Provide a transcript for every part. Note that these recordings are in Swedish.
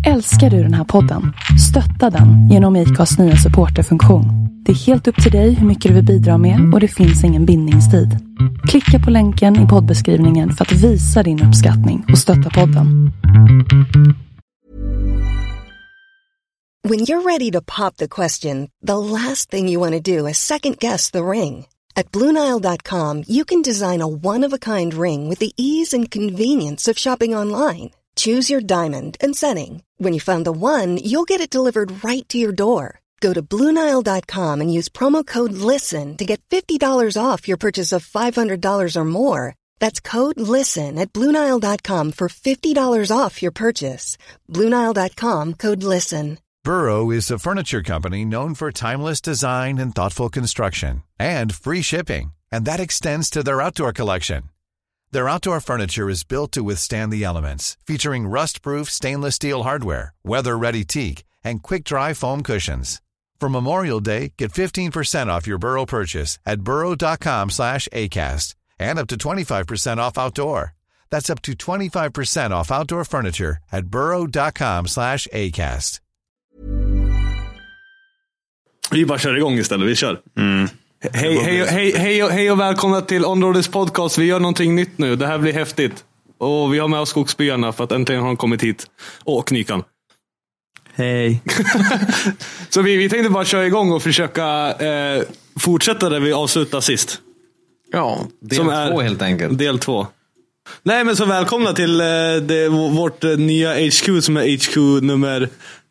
Älskar du den här podden? Stötta den genom ICAs nya supporterfunktion. Det är helt upp till dig hur mycket du vill bidra med och det finns ingen bindningstid. Klicka på länken i poddbeskrivningen för att visa din uppskattning och stötta podden. When you're ready to pop the question, the last thing you want to do is second guess the ring. At BlueNile.com, you can design a one-of-a-kind ring with the ease and convenience of shopping online. Choose your diamond and setting. When you find the one, you'll get it delivered right to your door. Go to BlueNile.com and use promo code LISTEN to get $50 off your purchase of $500 or more. That's code LISTEN at BlueNile.com for $50 off your purchase. BlueNile.com, code LISTEN. Burrow is a furniture company known for timeless design and thoughtful construction, and free shipping, and that extends to their outdoor collection. Their outdoor furniture is built to withstand the elements, featuring rust-proof stainless steel hardware, weather-ready teak, and quick-dry foam cushions. For Memorial Day, get 15% off your Burrow purchase at burrow.com/ACAST, and up to 25% off outdoor. That's up to 25% off outdoor furniture at burrow.com/ACAST. Vi bara kör igång istället, vi kör. Hej och välkomna till On-Roaders podcast. Vi gör någonting nytt nu, det här blir häftigt. Och vi har med oss skogsbyarna för att äntligen har de kommit hit. Och Knykan. Hej. Så vi tänkte bara köra igång och försöka fortsätta där vi avslutade sist. Ja, del 2 helt enkelt. Del 2. Nej, men så välkomna till vårt nya HQ som är HQ nummer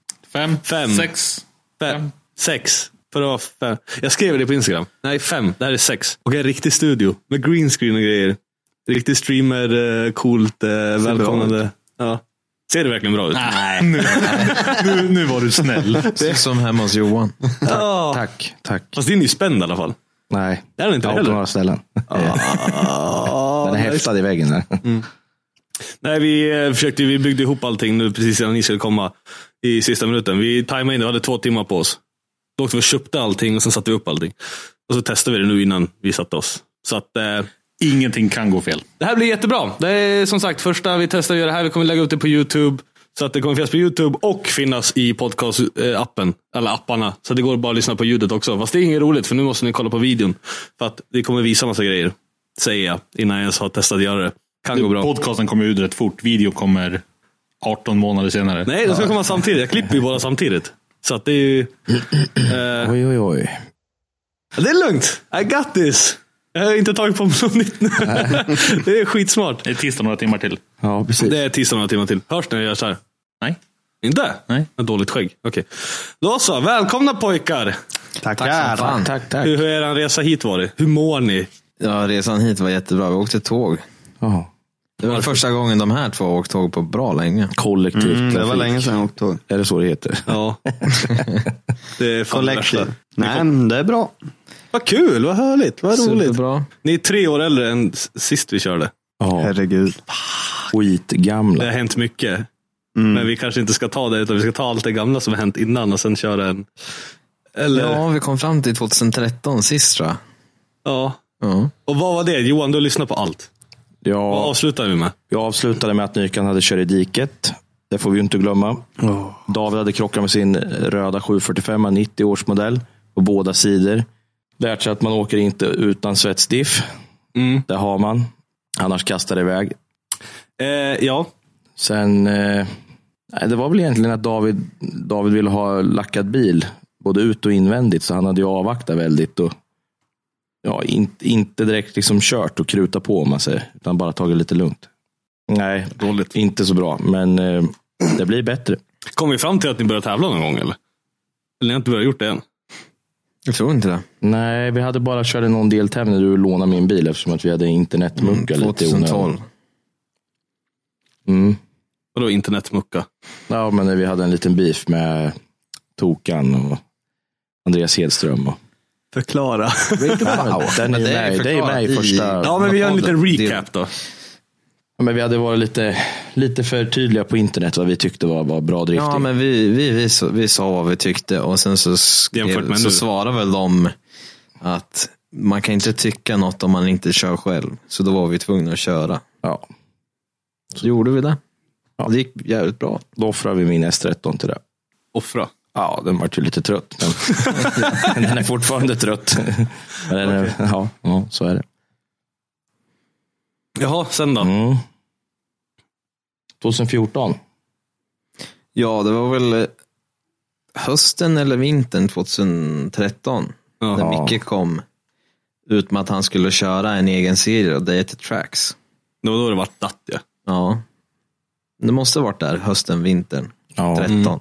6. För att vara 5. Jag skrev det på Instagram. Nej, 5. Det här är 6. Och en riktig studio med green screen och grejer. Riktig streamer, coolt, välkomnande. Ja. Ser det verkligen bra ut? Nej. Nu var du snäll. Det är som hemma hos Johan. Tack. Fast det är ju spänd i alla fall. Nej, det är det inte heller. På några ställen. Den är häftad i väggen där. Nej, vi byggde ihop allting nu precis innan ni skulle komma i sista minuten. Vi tajmade in, vi hade 2 timmar på oss. Då åkte vi och köpte allting och sen satte vi upp allting. Och så testade vi det nu innan vi satte oss. Så att ingenting kan gå fel. Det här blir jättebra. Det är som sagt första vi testar att göra det här. Vi kommer lägga upp det på YouTube. Så att det kommer finnas på YouTube och finnas i podcast-appen. Eller apparna. Så det går bara att lyssna på ljudet också. Fast det är inget roligt för nu måste ni kolla på videon. För att det kommer visa massa grejer. Säger jag innan jag ens har testat att göra det. Kan gå bra. Podcasten kommer ut rätt fort. Video kommer 18 månader senare. Nej, det ska komma samtidigt. Jag klipper ju bara samtidigt. Så att det är ju... Oj. Det är lugnt. I got this. Jag har inte tagit på mig något nytt nu. Det är skitsmart. Det är tisdag några timmar till. Ja, precis. Det är tisdag några timmar till. Hörs när jag gör så här? Nej. Inte? Nej. Ett dåligt skägg. Okej. Då så, välkomna pojkar. Tackar. Tack. Hur är er resa hit varit? Hur mår ni? Ja, resan hit var jättebra. Vi åkte tåg. Det var första gången de här 2 åkte tåg på bra länge. Kollektivt. Det var länge sedan jag åkte tåg. Är det så det heter? Ja. Det är kollektiv. Nej, men det är bra. Vad kul, vad härligt, vad roligt. Superbra. Ni är 3 år äldre än sist vi körde. Ja. Herregud. Skitgamla. Det har hänt mycket. Men vi kanske inte ska ta det, utan vi ska ta allt det gamla som har hänt innan och sen köra en... Eller... Ja, vi kom fram till 2013 sist, tror jag. Ja. Och vad var det? Johan, du lyssnar på allt. Ja. Vad avslutade vi med? Jag avslutade med att Nykan hade kört i diket. Det får vi ju inte glömma. David hade krockat med sin röda 745 90 års modell på båda sidor. Lärt sig att man åker inte utan svetsdiff. Det har man. Annars kastar det iväg. Ja. Sen det var väl egentligen att David ville ha lackad bil. Både ut och invändigt. Så han hade ju avvaktat väldigt. Och inte direkt liksom kört och kruta på om man säger. Utan bara tagit lite lugnt. Nej, dåligt. Inte så bra. Men det blir bättre. Kom vi fram till att ni började tävla någon gång eller? Eller ni har inte börjat gjort det än? Jag tror inte det. Nej, vi hade bara kört någon deltävling när du lånade min bil eftersom att vi hade internetmucka 2012. Vadå internetmucka? Ja, men vi hade en liten beef med Tokan och Andreas Hedström. Förklara. Wow. Den är det är med i första... Ja, men vi gör en liten recap då. Ja, men vi hade varit lite för tydliga på internet vad vi tyckte var bra drift. Ja, men vi sa vad vi tyckte och sen så svarade väl de att man kan inte tycka något om man inte kör själv. Så då var vi tvungna att köra. Ja. Så gjorde vi det. Ja. Det gick jävligt bra. Då offrar vi min S13 till det. Offra? Ja, den var ju lite trött. Men den är fortfarande trött. Men den är, ja, så är det. Jaha, sen då? 2014. Ja, det var väl hösten eller vintern 2013. När Micke kom ut med att han skulle köra en egen serie och Data Tracks. Det var då det var datt, ja. Ja. Det måste ha varit där hösten, vintern 13.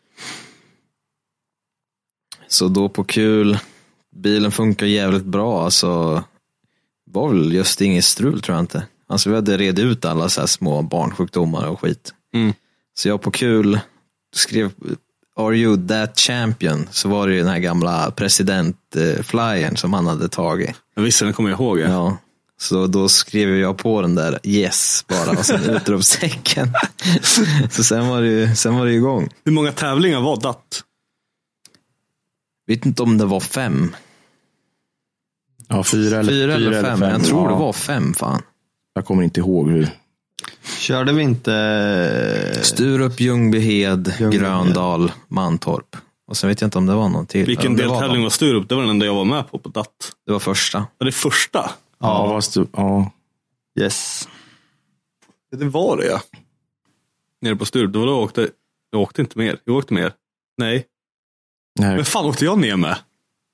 Så då på kul. Bilen funkar jävligt bra. Alltså, var väl just inget strul, tror jag inte. Alltså vi hade red ut alla så här små barnsjukdomar och skit. Så jag på kul skrev Are you that champion? Så var det ju den här gamla president-flyern som han hade tagit. Jag visste, den kommer jag ihåg. Ja. Så då skrev jag på den där yes bara och sen utropstecken. Så sen var det igång. Hur många tävlingar var datt? Vet inte om det var 5. Ja, 4 eller 5. Jag tror det var 5, fan. Jag kommer inte ihåg hur. Körde vi inte Sturup, Ljungbyhed, Gröndal, Mantorp. Och sen vet jag inte om det var någon till. Vilken deltävling var Sturup? Det var den enda jag var med på datt. Det var första. Var det första? Ja. Yes. Det var det, ja. Nere på Sturup. Då jag åkte inte mer. Jag åkte mer. Nej. Men fan åkte jag ner med?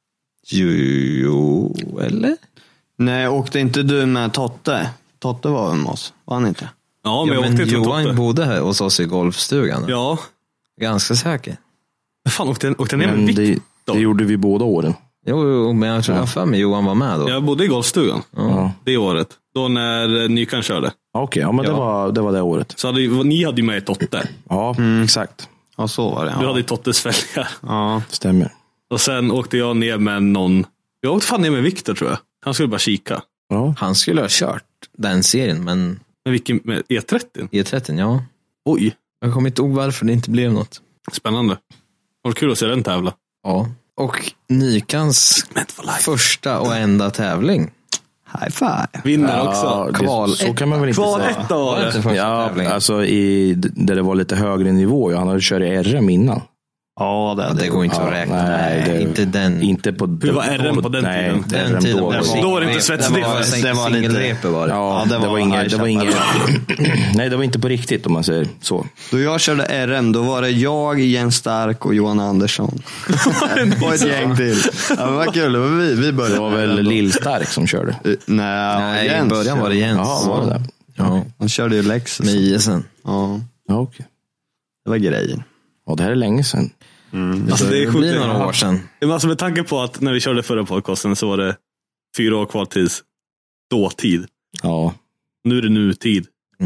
Jo, eller? Nej, åkte inte du med Totte? Totte var med oss, var han inte? Ja, men jag åkte inte med Totte. Johan bodde här hos oss i golfstugan. Ja. Ganska säker. Men fan åkte jag ner med Victor? Det gjorde vi båda åren. Jo, men jag tror jag för mig Johan var med då. Jag bodde i golfstugan. Det året. Då när Nykan körde. Okej, ja, men det var det året. Så ni hade ju med i Totte. Ja, exakt. Ja, så var det. Du hade ju Tottes fälgar. Ja, stämmer. Och sen åkte jag ner med någon. Jag åkte fan ner med Victor, tror jag. Han skulle bara kika. Ja. Han skulle ha kört den serien, men... Men vilken? Med E30? E30, ja. Oj. Jag kommer inte ihåg varför det inte blev något. Spännande. Var kul att se den tävla. Ja. Och Nykans första och enda tävling. High five. Vinner också. Kval. Så kan man väl inte Kval säga. 1 år. Ja, alltså där det var lite högre nivå. Han hade kört i RM innan. Ja, det går inte att räkna. Nej, inte den. Inte på hur var RM på den tiden? Den tiden då var det inte svetsdiff. Det var lite var det. Ja, det var inget. Nej, det var inte på riktigt, om man säger så. Då jag körde RM, då var det jag, Jens Stark och Johan Andersson. Och ett gäng till. Ja, det var kul. Det var vi började. Det var väl Lill Stark som körde. Nej, Jens. I början var det Jens. Ja, var det. Ja. Han körde ju Lexus. Med ISen. Ja, okej. Det var grejen. Ja, det här är länge sedan. Alltså det är blir några år sedan. Alltså med tanke på att när vi körde förra podcasten så var det 4 år kvar tills dåtid. Ja. Nu är det nutid.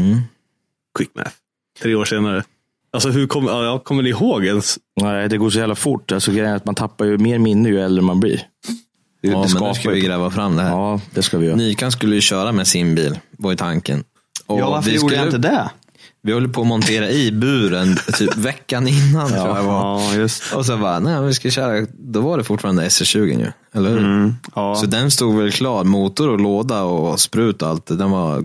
Quick math. 3 år senare. Alltså hur kommer ni ihåg ens? Nej, det går så jävla fort. Alltså grejen är att man tappar ju mer minne ju äldre man blir. Ja, men nu ska vi gräva fram det här. Ja, det ska vi göra. Nykan skulle ju köra med sin bil, var i tanken. Och ja, varför gjorde jag inte det? Vi höll på att montera i buren typ veckan innan, tror jag var. Ja, just. Och så bara, nej, vi ska köra. Då var det fortfarande SR20 nu, eller hur? Ja. Så den stod väl klar, motor och låda och sprut och allt. Den var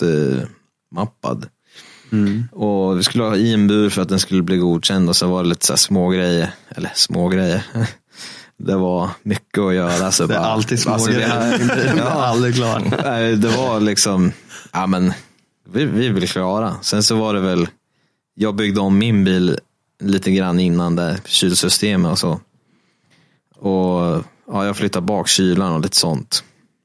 gatmappad. Och vi skulle ha i en bur för att den skulle bli godkänd. Och så var det lite så här små grejer. Eller små grejer. Det var mycket att göra. Så det är bara, alltid små grejer. Jag var aldrig klar. Det var liksom, ja men vi vill klara. Sen så var det väl, jag byggde om min bil lite grann innan det, kylsystemet och så. Och ja, jag flyttade bak kylan och lite sånt.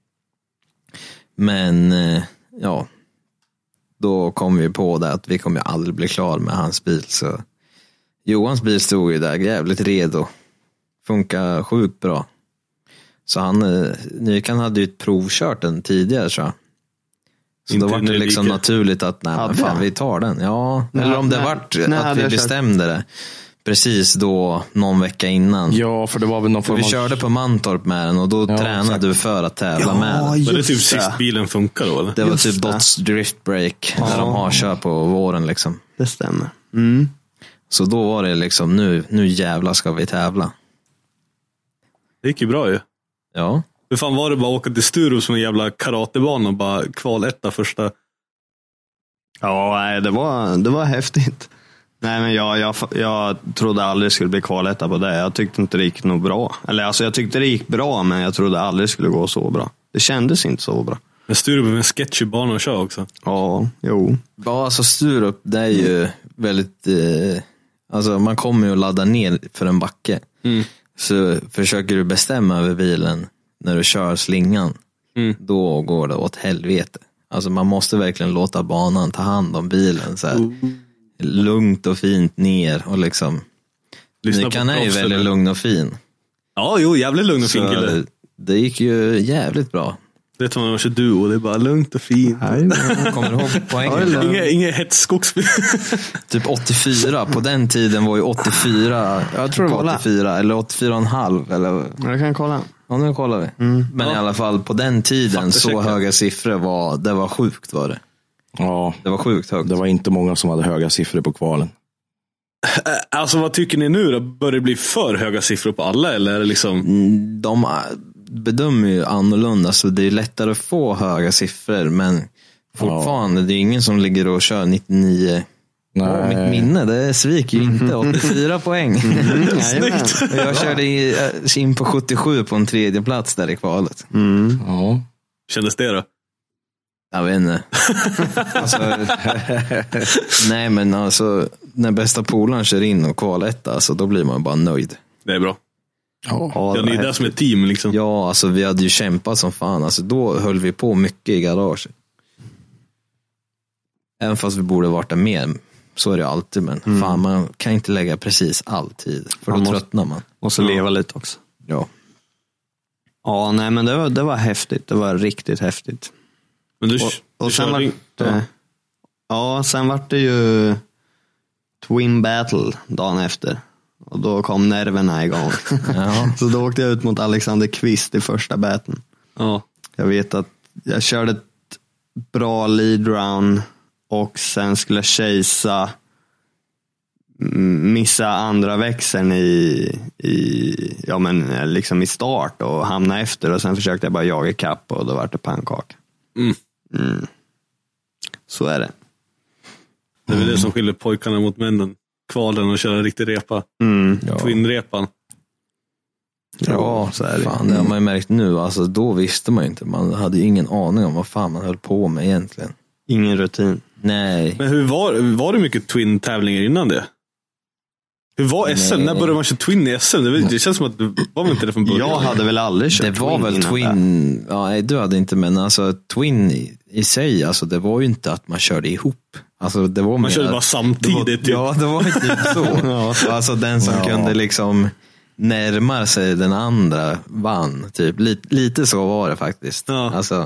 Men ja, då kom vi på det att vi kommer aldrig bli klar med hans bil. Så Johans bil stod ju där jävligt redo. Funkar sjukt bra. Så Nykan hade ju ett provkört den tidigare, tror jag. Så då var det liksom naturligt att nej, fan, vi tar den. Ja, eller om det vart att vi bestämde det precis då någon vecka innan. Ja, för det var väl någon form av... Vi körde på Mantorp med den och då tränade du för att tävla med den. Var det typ sist bilen funkar då? Eller? Det var typ Dots Drift Break där de har kör på våren liksom. Det stämmer. Så då var det liksom, nu jävla ska vi tävla. Det gick ju bra ju. Ja. Hur fan var det bara att åka till Sturup som en jävla karatebana och bara kval etta första Ja, nej, det var häftigt. Nej, men jag trodde aldrig det skulle bli kvaletta på det. Jag tyckte inte det gick nog bra. Eller alltså jag tyckte det gick bra, men jag trodde aldrig det skulle gå så bra. Det kändes inte så bra. Men Sturup med en sketchy bana att köra också. Ja, jo. Ja, alltså Sturup, det är ju väldigt... alltså man kommer ju att ladda ner för en backe. Så försöker du bestämma över bilen när du kör slingan. Då går det åt helvete. Alltså man måste verkligen låta banan ta hand om bilen så här. Lugnt och fint ner och liksom Nykan är ju väldigt lugn och fin. Ja, jo, jävligt lugn och fin kille. Det gick ju jävligt bra. Det var när man kör duo, det är bara lugnt och fint. Kommer du ihåg poängen? Inget hett skogsbil. Typ 84, på den tiden var ju 84. Jag tror det var 84 eller 84,5 eller. Jag kan kolla. Ja, nu kollar vi. Men i alla fall på den tiden så höga siffror det var sjukt var det. Ja, det var sjukt högt. Det var inte många som hade höga siffror på kvalen. Alltså vad tycker ni nu då? Bör det bli för höga siffror på alla eller är det liksom? De bedömer ju annorlunda, så det är lättare att få höga siffror, men fortfarande det är ingen som ligger och kör 99. Nej. Mitt minne, det sviker ju inte. 84 poäng. Snyggt. Jag körde in på 77 på en tredje plats där i kvalet. Ja. Kändes det då? Jag vet inte. Alltså, nej, men alltså när bästa polaren kör in och kvaletta, alltså, då blir man bara nöjd. Det är bra. Ja, ni är där som ett team liksom. Ja, alltså vi hade ju kämpat som fan. Alltså, då höll vi på mycket i garaget. Även fast vi borde varit där mer. Så är det alltid, men fan, man kan inte lägga precis all tid. För då tröttnar man. Och så leva lite också. Ja. Ja, nej, men det var häftigt. Det var riktigt häftigt. Men och sen var sen var det ju Twin Battle dagen efter. Och då kom nerverna igång. Så då åkte jag ut mot Alexander Kvist i första batten. Ja. Jag vet att jag körde ett bra lead round och sen skulle jag chasea, missa andra växeln i start och hamna efter, och sen försökte jag bara jaga i kapp och då var det pannkaka. Så är det. Det är väl det som skiljer pojkarna mot männen. Kvalen och köra en riktig repa. Twin-repan. Ja, så är det. Fan, det har man ju märkt nu. Alltså, då visste man inte. Man hade ju ingen aning om vad fan man höll på med egentligen. Ingen rutin. Nej. Men hur var det mycket Twin-tävlingar innan det? Hur var SM? När började man köra Twin i SM? Det känns som att det var väl inte det från början. Jag hade väl aldrig kört Twin. Det var väl Twin. Ja, nej, du hade inte, men alltså Twin i sig, alltså det var ju inte att man körde ihop. Alltså det var man körde bara samtidigt. Ja, det var inte så. Alltså den som kunde liksom närma sig den andra vann. Typ. Lite så var det faktiskt. Ja. Alltså,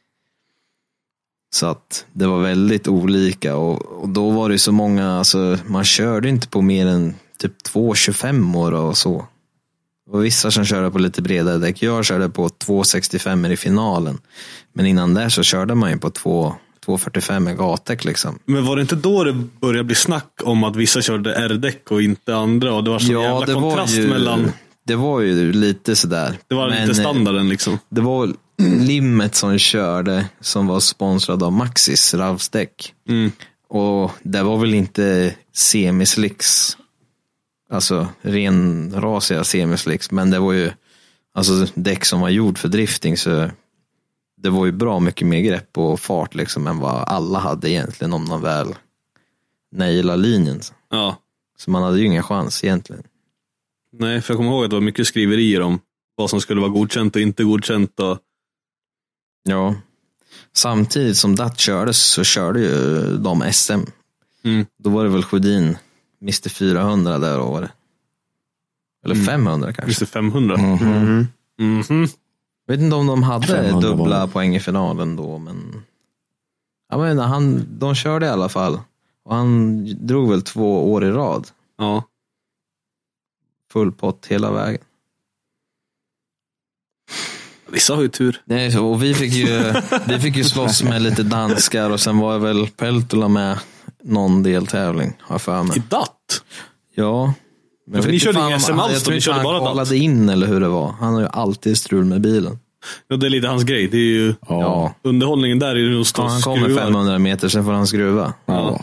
så att det var väldigt olika. Och då var det så många, alltså man körde inte på mer än typ 2,25 år och så. Och vissa som körde på lite bredare däck. Jag körde på 2,65 i finalen. Men innan där så körde man ju på 2,45 i gatdäck liksom. Men var det inte då det började bli snack om att vissa körde R-däck och inte andra? Och det var så jävla kontrast mellan... Det var ju lite sådär. Det var lite standarden liksom. Det var Limmet som körde, som var sponsrad av Maxis Ravsdäck. Och det var väl inte semislicks, alltså renrasiga semislicks, men det var ju alltså däck som var gjord för drifting, så det var ju bra mycket mer grepp och fart liksom än vad alla hade egentligen om de väl nailade linjen. Ja. Så man hade ju ingen chans egentligen. Nej, för jag kommer ihåg att det var mycket skriverier om vad som skulle vara godkänt och inte godkänt. Och... Ja. Samtidigt som det kördes så körde ju de SM. Då var det väl Sjödin Mr. 400 där året. Eller 500 kanske. Mr. 500? Jag vet inte om de hade dubbla poäng i finalen då, men jag menar, de körde i alla fall. Och han drog väl 2 år i rad. Ja. Full pott hela vägen. Vissa har ju tur. Nej, så, och vi fick ju slåss med lite danskar, och sen var väl Peltola med någon deltävling, har för mig. I datt? Ja. Men för ni körde ingen SM alls, jag tror inte han kvalade in eller hur det var. Han har ju alltid strul med bilen. Ja, det är lite hans grej. Det är ju underhållningen där är ju nog han kommer 500 meter, sen får han skruva. Ja.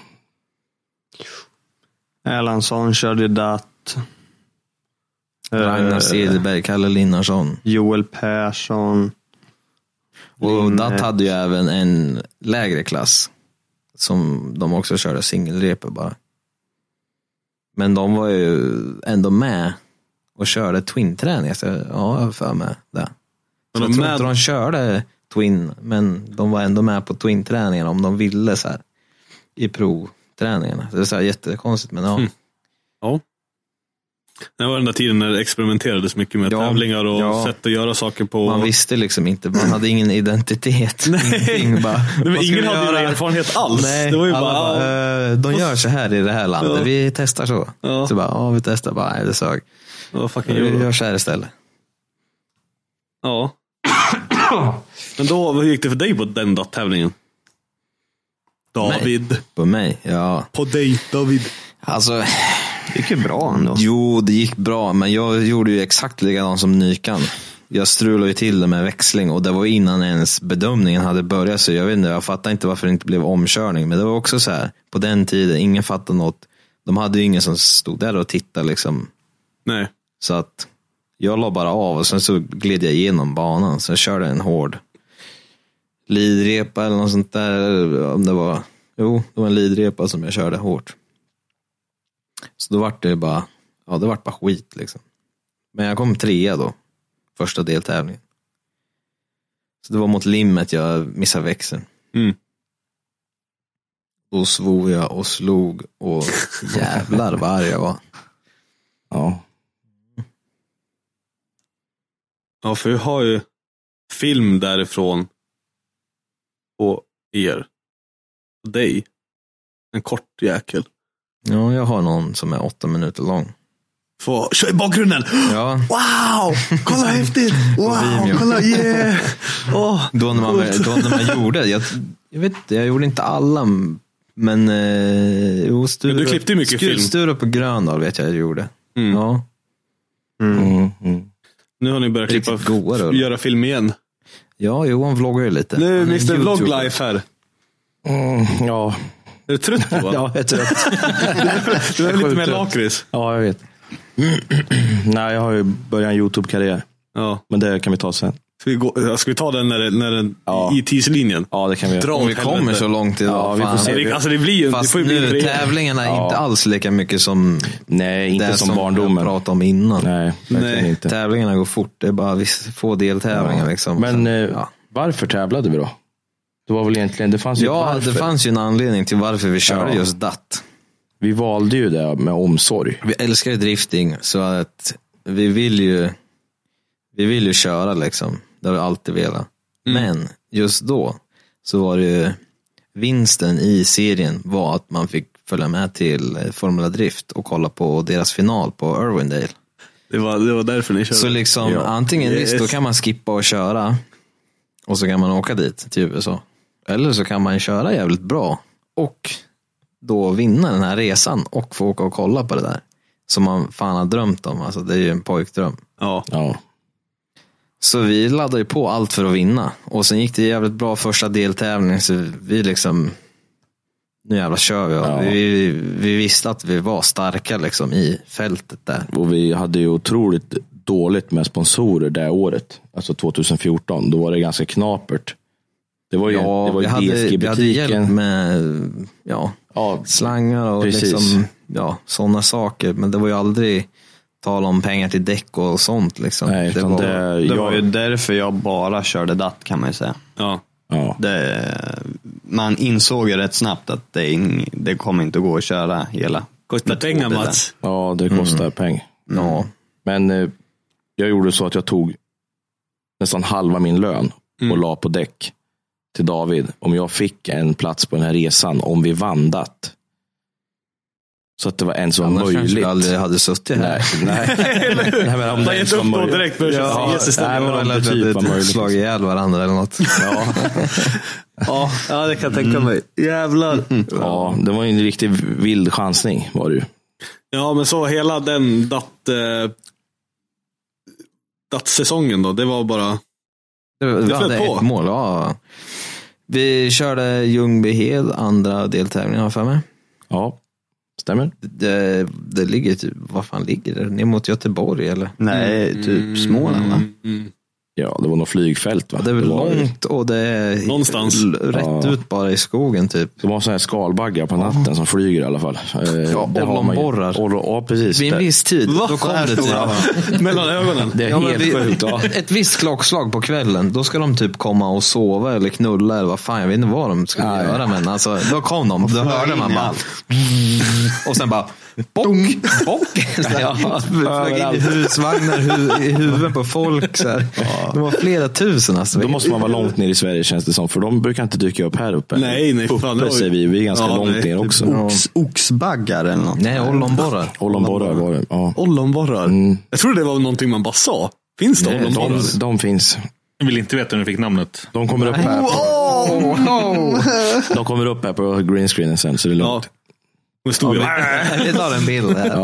Erlandsson körde datt. Ragnar Cederberg, Kalle Linnarsson, Joel Persson. och datt hade ju även en lägre klass som de också körde singelreper bara. Men de var ju ändå med och körde twin-träning. Så jag har för mig det. Så jag tror inte de körde twin, men de var ändå med på twin-träningen om de ville så här i provträningarna. Det är så här jättekonstigt, men ja. Ja. Det var den där tiden när det experimenterades mycket med tävlingar och sätt att göra saker på. Man visste liksom inte, man hade ingen identitet. Nej. Bara, men ingen hade ju erfarenhet alls. Nej, det var ju bara, de gör så här i det här landet. Ja. Vi testar så. Ja. Så bara, vi testar bara, nej, det sög. Vi gör så här istället. Ja. Men då, vad gick det för dig på den tävlingen? David. På mig, ja. På dig, David. Alltså, det gick ju bra ändå. Jo, det gick bra, men jag gjorde ju exakt likadant som Nykan. Jag strulade ju till det med växling, och det var innan ens bedömningen hade börjat, så jag vet inte, jag fattar inte varför det inte blev omkörning, men det var också så här, på den tiden, ingen fattade något. De hade ju ingen som stod där och tittade liksom. Nej. Så att jag la bara av, och sen så gled jag igenom banan, så jag körde en hård lidrepa eller något sånt där, om det var, det var en lidrepa som jag körde hårt. Så då var det bara, det var bara skit liksom. Men jag kom 3 då, första deltävlingen. Så det var mot limmet jag missade växeln. Då svor jag och slog, och jävlar vad arg jag var. Ja, för vi har ju film därifrån på er. På dig. En kort jäkel. Ja, jag har någon som är 8 minuter lång. Kör i bakgrunden. Ja. Wow, kolla häftigt. Wow, kolla, yeah. Då när man gjorde, jag vet inte, jag gjorde inte alla, men men du klippte ju mycket film. Sturup på Gröndal vet jag gjorde. Ja. Nu har ni börjat klippa göra film igen. Ja, Johan vloggar ju lite. Nu är Mr. Vloglife här. Ja. Är du trött då? Ja, jag är trött. Du är lite mer lakrits. Ja, jag vet. Nej, jag har ju börjat en YouTube-karriär. Ja. Men det kan vi ta sen. Ska vi ta den när den i tidslinjen? Ja, det kan vi göra. Om vi kommer så långt idag. Ja, vi får se. Alltså det blir ju, fast nu tävlingarna är inte alls lika mycket som inte som barndomen jag pratade om innan. Nej. Inte. Tävlingarna går fort. Det är bara få deltävlingar liksom. Men varför tävlade vi då? Det var väl egentligen, det fanns ju en anledning till varför vi körde just datt. Vi valde ju det med omsorg. Vi älskar ju drifting, så att vi vill ju köra liksom. Det har vi alltid velat. Men just då så var det ju, vinsten i serien var att man fick följa med till Formula Drift och kolla på deras final på Irwindale. Det var därför ni körde. Så liksom antingen visst, då kan man skippa och köra, och så kan man åka dit till USA. Eller så kan man köra jävligt bra och då vinna den här resan och få åka och kolla på det där som man fan har drömt om. Alltså det är ju en pojkdröm. Ja. Så vi laddade ju på allt för att vinna. Och sen gick det jävligt bra första deltävlingen, så vi liksom, nu jävla kör vi. Vi visste att vi var starka liksom i fältet där. Och vi hade ju otroligt dåligt med sponsorer det året. Alltså 2014. Då var det ganska knapert. Det var ju vi hade hjälp med slangar och liksom, sådana saker. Men det var ju aldrig tal om pengar till däck och sånt liksom. Nej, det var ju därför jag bara körde datt, kan man ju säga. Ja. Man insåg ju rätt snabbt att det kommer inte att gå att köra hela. Kostar pengar, Mats. Ja, det kostar pengar. Ja. Men jag gjorde så att jag tog nästan halva min lön och la på däck till David om jag fick en plats på den här resan, om vi vandat. Så att det var en som möjligt. Annars aldrig hade suttit här. Nej, men om det är upp direkt för slag ihjäl varandra eller något. Ja, det kan jag tänka mig. Jävlar. Ja, det var en riktigt vild chansning var det ju. Ja, men så hela den datt-säsongen då, det var bara... Vi hade ett mål, ja. Vi körde Ljungbyhed, andra deltävlingen för mig. Ja, stämmer. Det ligger typ, vad fan ligger det? Ner mot Göteborg eller? Nej, typ Småland va? Ja, det var något flygfält va? Ja, det är väl långt och det är någonstans rätt ut bara i skogen typ. De har så här skalbaggar på natten som flyger i alla fall. Ollonborrar. Ja, precis. Vid en viss tid, då kom det typ mellan ögonen. Det är helt sjukt. Ja. Ett visst klockslag på kvällen, då ska de typ komma och sova eller knulla eller vad fan, jag vet inte vad de skulle göra, men alltså, då kom de, då hörde man bara och sen bara bock. Flög in i husvagnar, i huvudet på folk så här. Det var flera tusen alltså. Då måste man vara långt ner i Sverige känns det som, för de brukar inte dyka upp här uppe. Nej, uppe säger vi är ganska långt ner också. Oxbaggar eller något. Nej, ollonborrar var det. Ja. Ollonborrar. Jag trodde det var någonting man bara sa. Finns det ollonborrar? De finns. Jag vill inte veta hur du fick namnet. De kommer upp här. De kommer upp här på greenscreenen sen, så det är lugnt. Vi tar en bild här.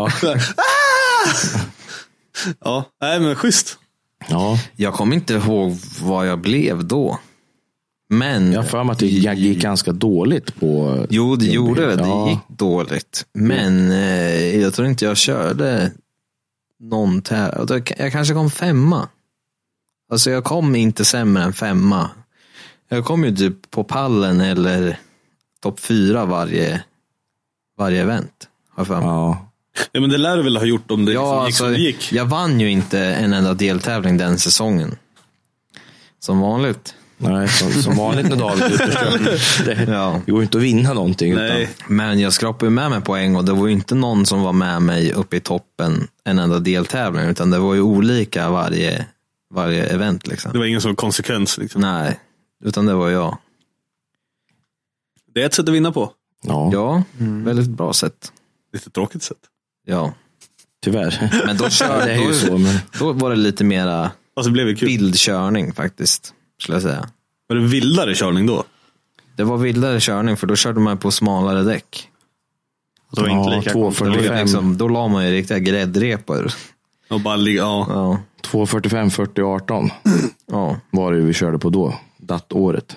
Ja, nej men schysst. Ja. Jag kommer inte ihåg vad jag blev då. Men jag för mig att det gick ganska dåligt på. Jo, det gjorde det. Det gick dåligt. Men jag tror inte jag körde någon jag kanske kom 5. Alltså jag kom inte sämre än 5. Jag kom ju typ på pallen eller topp 4 varje event. Ja, men det lär du väl ha gjort om det gick som det gick. Jag vann ju inte en enda deltävling den säsongen. Som vanligt. Nej, som vanligt när David det går inte att vinna någonting. Utan. Men jag skrapade ju med mig poäng och det var ju inte någon som var med mig uppe i toppen en enda deltävling, utan det var ju olika varje event liksom. Det var ingen sån konsekvens liksom. Nej, utan det var jag. Det är ett sätt att vinna på. Ja, väldigt bra sätt. Lite tråkigt sätt. Ja. Tyvärr. Men då var det lite mera bildkörning faktiskt, skulle jag säga. Var det vildare körning då? Det var vildare körning, för då körde man på smalare däck. Det var inte lika 245. Liksom, då la man ju riktiga gräddrepor. Och bara 245 40 18. Var det vi körde på då, året.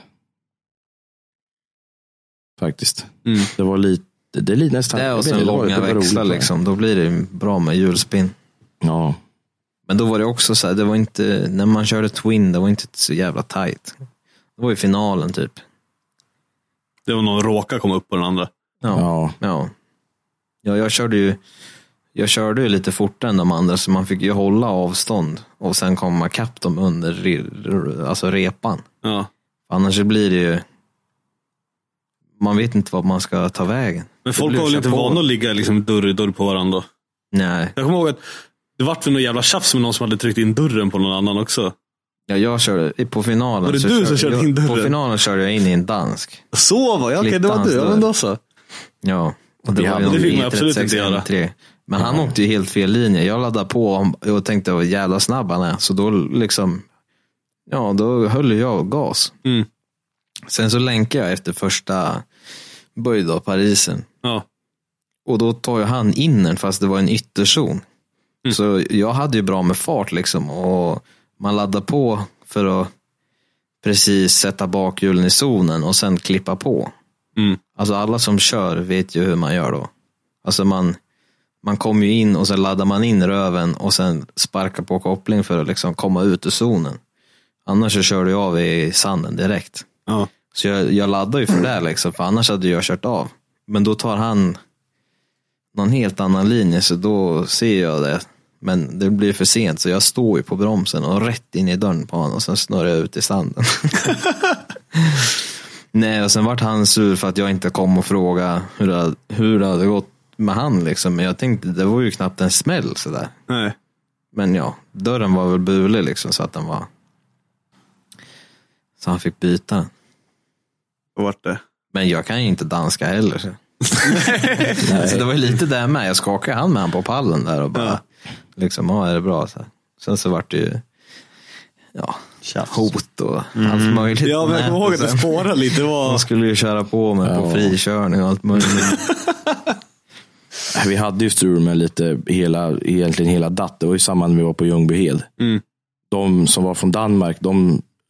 Faktiskt. Det var lite, det är lite nästan. Det är och sen långa växlar liksom, då blir det bra med hjulspinn. Ja. Men då var det också så här, det var inte, när man körde Twin, det var inte så jävla tight. Det var ju finalen typ. Det var någon råka komma upp på den andra. Ja, jag körde ju lite fortare än de andra, så man fick ju hålla avstånd och sen komma kapp dem under alltså repan. Ja. Annars blir det ju, man vet inte vad man ska ta vägen. Men folk har väl inte vana att ligga liksom dörr i dörr på varandra. Nej. Jag kommer ihåg att det var väl någon jävla tjafs med någon som hade tryckt in dörren på någon annan också. Ja, jag körde på finalen. Var det du som körde in dörren? På finalen körde jag in i en dansk. Så var jag, okej, det var du. Ja, men då så. Ja, och det fick man absolut inte göra. Men han åkte ju helt fel linje. Jag laddade på och tänkte vad jävla snabb han är. Så då liksom, då höll jag gas. Sen så länkade jag efter första böj då, Parisen. Ja. Och då tar ju han in fast det var en ytterzon. Så jag hade ju bra med fart liksom, och man laddar på för att precis sätta bakhjulen i zonen och sen klippa på. Alltså alla som kör vet ju hur man gör då. Alltså man kommer ju in och sen laddar man in röven och sen sparkar på koppling för att liksom komma ut ur zonen. Annars så kör du av i sanden direkt. Ja. Så jag laddar ju för det liksom, för annars hade jag kört av. Men då tar han någon helt annan linje, så då ser jag det. Men det blir för sent, så jag står ju på bromsen och rätt in i dörren på honom och sen snurrar jag ut i sanden. Nej, och sen vart han sur för att jag inte kom och fråga hur det hade gått med han liksom. Men jag tänkte, det var ju knappt en smäll sådär. Nej. Men ja, dörren var väl bulig liksom, så att den var, så han fick byta. Vart det? Men jag kan ju inte danska heller så. Nej. Så det var lite där med. Jag skakade hand med han på pallen där och bara liksom, är det bra så här. Sen så vart det ju hot och allt möjligt. Ja, men jag kommer ihåg att det spårade lite. Man skulle ju köra på mig på frikörning och allt möjligt. Vi hade ju strul med lite egentligen hela datt. Det var ju samma när vi var på Ljungbyhed. De som var från Danmark, de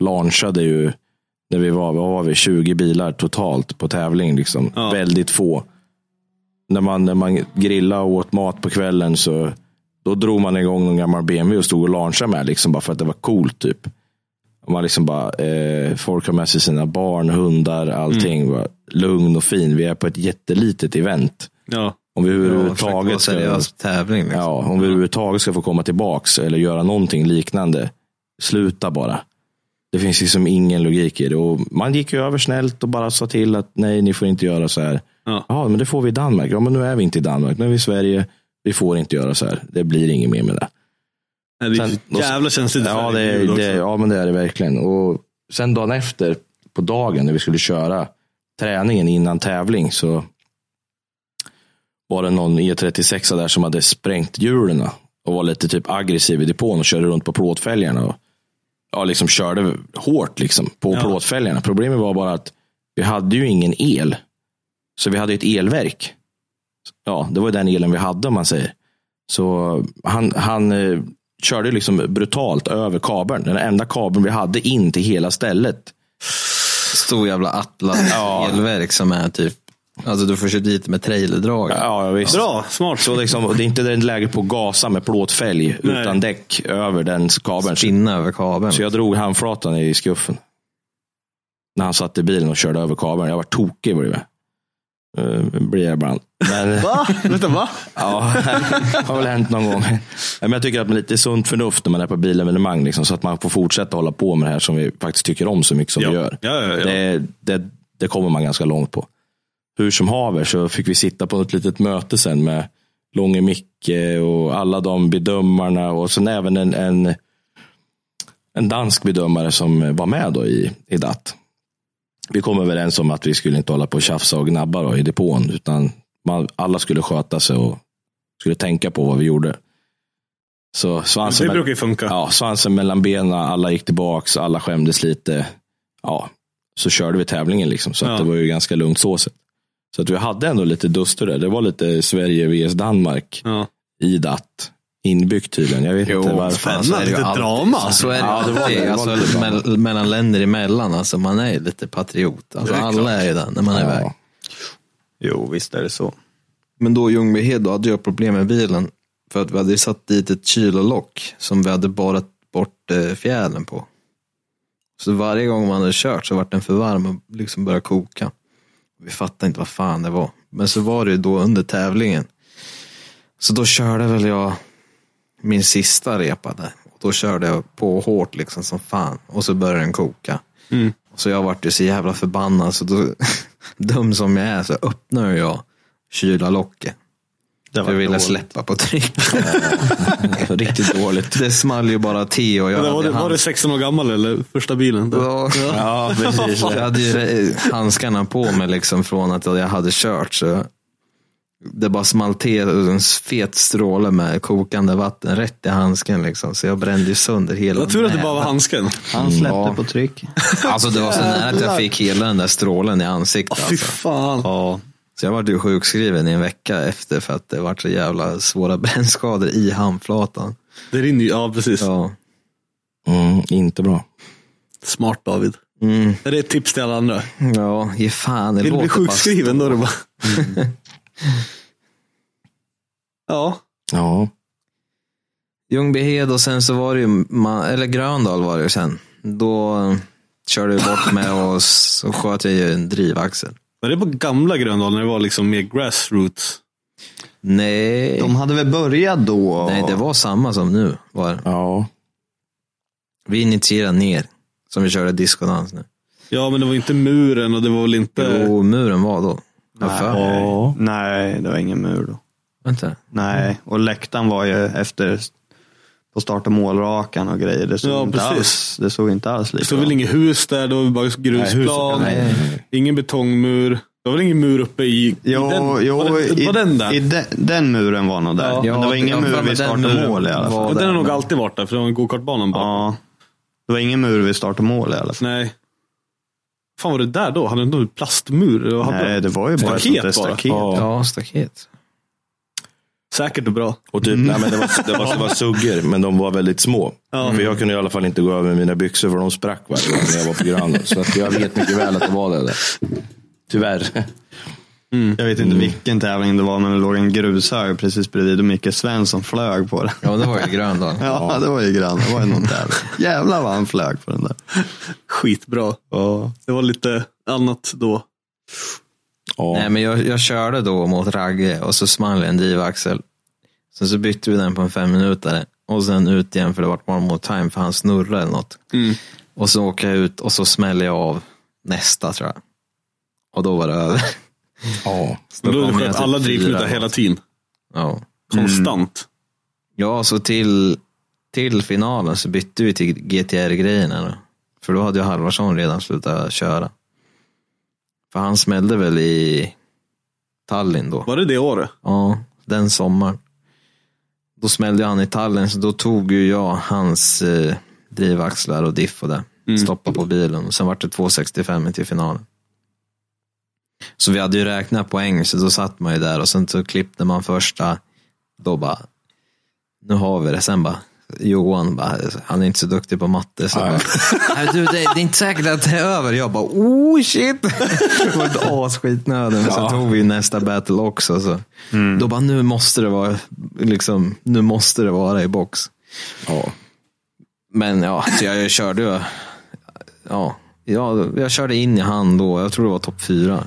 launchade ju när vi var 20 bilar totalt på tävling liksom. Ja. Väldigt få. När man grillade och åt mat på kvällen så då drog man igång någon gammal BMW och stod och launchade med liksom bara för att det var coolt typ. Och man liksom bara folk har med sig sina barn, hundar, allting var lugn och fin. Vi är på ett jättelitet event. Ja. Om vi överhuvudtaget tävling liksom. Ja, om vi överhuvudtaget ska få komma tillbaks eller göra någonting liknande, sluta bara. Det finns liksom ingen logik i det. Och man gick ju över snällt och bara sa till att nej, ni får inte göra så här. Ja, men det får vi i Danmark. Ja, men nu är vi inte i Danmark. Nu är vi i Sverige. Vi får inte göra så här. Det blir inget mer med det. Det är jävla känsligt. Ja, ja, men det är det verkligen. Och sen dagen efter, på dagen när vi skulle köra träningen innan tävling, så var det någon E36 där som hade sprängt hjulen och var lite typ aggressiv i depån och körde runt på plåtfälgarna och ja, liksom körde hårt liksom på plåtfälgarna. Problemet var bara att vi hade ju ingen el. Så vi hade ett elverk. Ja, det var den elen vi hade om man säger. Så han körde liksom brutalt över kabeln. Den enda kabeln vi hade in till hela stället. Stor jävla Atlas elverk som är typ, alltså du får köra dit med trailerdrag. Ja, visst. Bra, smart. Så liksom, det är inte den läge på gasa med plåtfälg utan däck över den kabeln. Spinna över kabeln. Så jag drog handflatan i skuffen. När han satt i bilen och körde över kabeln. Jag var tokig bredvid. Blir jag ibland. Men, va? Vet du va? Ja, det har väl hänt någon gång. Men jag tycker att det är lite sunt förnuft när man är på bilevenemang liksom, så att man får fortsätta hålla på med det här som vi faktiskt tycker om så mycket som vi gör. Ja. Det kommer man ganska långt på. Hur som haver så fick vi sitta på ett litet möte sen med Långe Micke och alla de bedömarna och sen även en dansk bedömare som var med då i DAT. Vi kom överens om att vi skulle inte hålla på och tjafsa och gnabba då i depån, utan alla skulle sköta sig och skulle tänka på vad vi gjorde. Så svansen, det brukar ju funka. Ja, svansen mellan benen, alla gick tillbaks, alla skämdes lite. Ja, så körde vi tävlingen liksom, så att det var ju ganska lugnt så sett. Så att vi hade ändå lite duster där. Det var lite Sverige vs Danmark i DAT. Inbyggt tydligen. Jag vet inte varför. Spännande, lite drama. Så är det, alltså, mellan länder emellan. Alltså, man är lite patriot. Alltså, alla är ju där när man är iväg. Jo, visst är det så. Men då Ljungbyhed hade jag problem med bilen. För att vi hade satt dit ett kylolock som vi hade barat bort fjädern på. Så varje gång man hade kört så var den för varm och liksom började koka. Vi fattade inte vad fan det var. Men så var det ju då under tävlingen. Så då körde väl jag min sista repa där. Och då körde jag på hårt liksom som fan. Och så började den koka. Så jag vart ju så jävla förbannad. Så då, dum som jag är, så öppnar jag kylarlocket. Jag ville släppa på tryck. Riktigt dåligt. Det small ju bara te och jag var det 16 år gammal eller första bilen? Ja, precis. Jag hade ju handskarna på mig liksom från att jag hade kört, så det bara small te och en fet stråle med kokande vatten rätt i handsken liksom, så jag brände ju sönder hela. Jag tror att det bara var handsken. Han släppte på tryck. Alltså det var så nära att jag fick hela den där strålen i ansiktet. Fy fan. Ja. Så jag var ju sjukskriven i en vecka efter för att det var så jävla svåra brännskador i handflatan. Det rinner ju, ja precis. Ja. Inte bra. Smart David. Är det ett tips till alla andra? Ja, ge fan. Vill du bli sjukskriven då? Bara... Ja. Ljungbyhed och sen så var det ju, eller Gröndal var det ju sen. Då körde vi bort med och så sköt jag ju en drivaxel. Var det på gamla Gröndal när det var liksom mer grassroots? Nej. De hade väl börjat då? Nej, det var samma som nu var. Ja. Vi initierade ner, som vi körde diskodans nu. Ja, men det var inte muren och det var väl inte... Jo, muren var då. Nej, det var ingen mur då. Vänta. Nej, och läktaren var ju efter på start- och målrakan och grejer. Det såg, det såg inte alls lika. Det såg väl inget hus där, då var bara grusplan. Ingen betongmur. Det var väl ingen mur uppe i den muren var nog där. Ja, men det var ingen mur vid start och mål i alla fall. Den har nog alltid varit där, för det var en gokartbanan bakom. Ja, det var ingen mur vid start och mål i alla fall. Nej. Fan, var det där då? Hade det någon plastmur? Nej, det var ju bara staket. Staket. Ja, staket. Säkert och bra. Och typ, nej, men det var suggor, men de var väldigt små. För jag kunde i alla fall inte gå över med mina byxor för de sprack varje gång när jag var på Grönland. Så att jag vet mycket väl att det var det där. Tyvärr. Jag vet inte vilken tävling det var, men det låg en grushög precis bredvid och Micke Svensson flög på det. Ja, det var ju Grönland. Ja, det var ju Grönland. Det var ju någon tävling. Jävlar vad han flög på den där. Skitbra. Ja. Det var lite annat då. Ja. Nej, men jag körde då mot Ragge och så small en drivaxel. Sen så bytte vi den på en 5 minuter och sen ut igen för det var one more time för han snurrade eller något. Och så åker jag ut och så smäller jag av nästa, tror jag. Och då var det över. Ja. Och då sköt alla drivknutar hela tiden. Ja. Konstant. Ja, så till finalen så bytte vi till GTR-grejerna då. För då hade ju Halvarsson redan slutat köra. För han smällde väl i Tallinn då. Var det året? Ja, den sommaren. Då smällde han i Tallinn, så då tog ju jag hans drivaxlar och diff och det. Stoppade på bilen och sen var det 2,65 till finalen. Så vi hade ju räknat poäng, så då satt man ju där och sen så klippte man första, då bara, nu har vi det. Sen bara, Johan bara, han är inte så duktig på matte, så bara, nej du, det är inte säkert att det är över. Jag bara, oh shit, det var ett asskitnöden. Men så tog vi nästa battle också, så då bara, nu måste det vara liksom, nu måste det vara i box. Ja. Men ja, så jag körde ju, jag körde in i han då. Jag tror det var topp 4.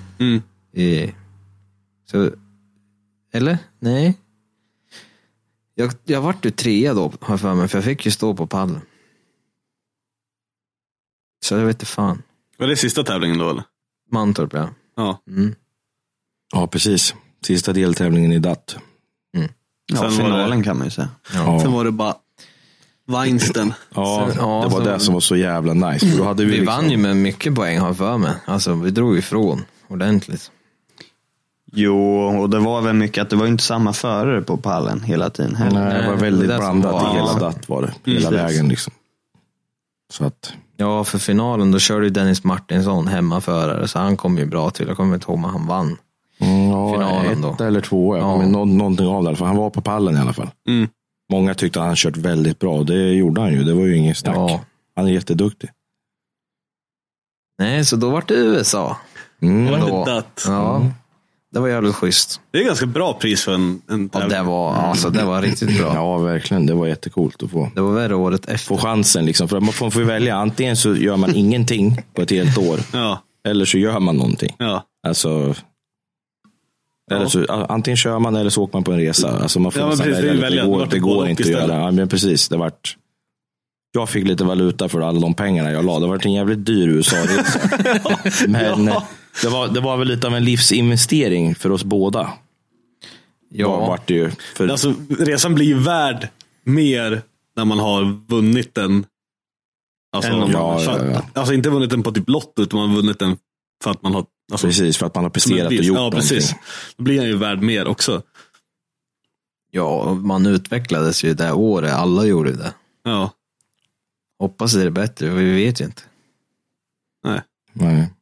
Så, eller? Nej. Jag vart ju 3 då, har för mig, för jag fick ju stå på pallen. Så jag vet inte fan. Var det sista tävlingen då, eller? Mantorp, ja. Ja. Ja, precis. Sista deltävlingen i DAT. Ja, sen finalen kan man ju säga. Ja. Sen var det bara Weinsten. Ja, det var det som var så jävla nice. För då hade vi vann ju med mycket poäng, har för mig. Alltså, vi drog ifrån ordentligt. Jo, och det var väl mycket att det var inte samma förare på pallen hela tiden heller. Nej, det var väldigt det blandat i hela ja. DAT var det. Hela vägen liksom. Så att... Ja, för finalen då körde ju Dennis Martinsson hemmaförare, så han kom ju bra till. Jag kommer inte ihåg om han vann. Ja, finalen då. 1 eller 2. Jag kommer någonting av det. För han var på pallen i alla fall. Många tyckte att han kört väldigt bra. Det gjorde han ju. Det var ju ingen snack. Ja. Han är jätteduktig. Nej, så då var det USA. Det var DAT. Ja. Det var jävligt schysst. Det är ganska bra pris för en tävling. Det var riktigt bra. Ja, verkligen. Det var jättecoolt att få. Det var värre året efter. Få chansen liksom. För man får välja. Antingen så gör man ingenting på ett helt år. Ja. Eller så gör man någonting. Ja. Alltså... Eller så, antingen kör man eller så åker man på en resa. Alltså man får det går inte att göra. Ja, men precis, det vart... Jag fick lite valuta för alla de pengarna jag la. Det var en jävligt dyr USA-resa. Men det var väl lite av en livsinvestering för oss båda. Ja. Vart det ju för... Alltså, resan blir ju värd mer när man har vunnit den. Alltså, alltså inte vunnit den på typ lotto, utan man har vunnit den för att man har... Alltså, precis, för att man har presterat och gjort någonting. Precis. Då blir han ju värd mer också. Ja, man utvecklades ju det året. Alla gjorde det. Ja. Hoppas det är bättre, vi vet ju inte. Nej.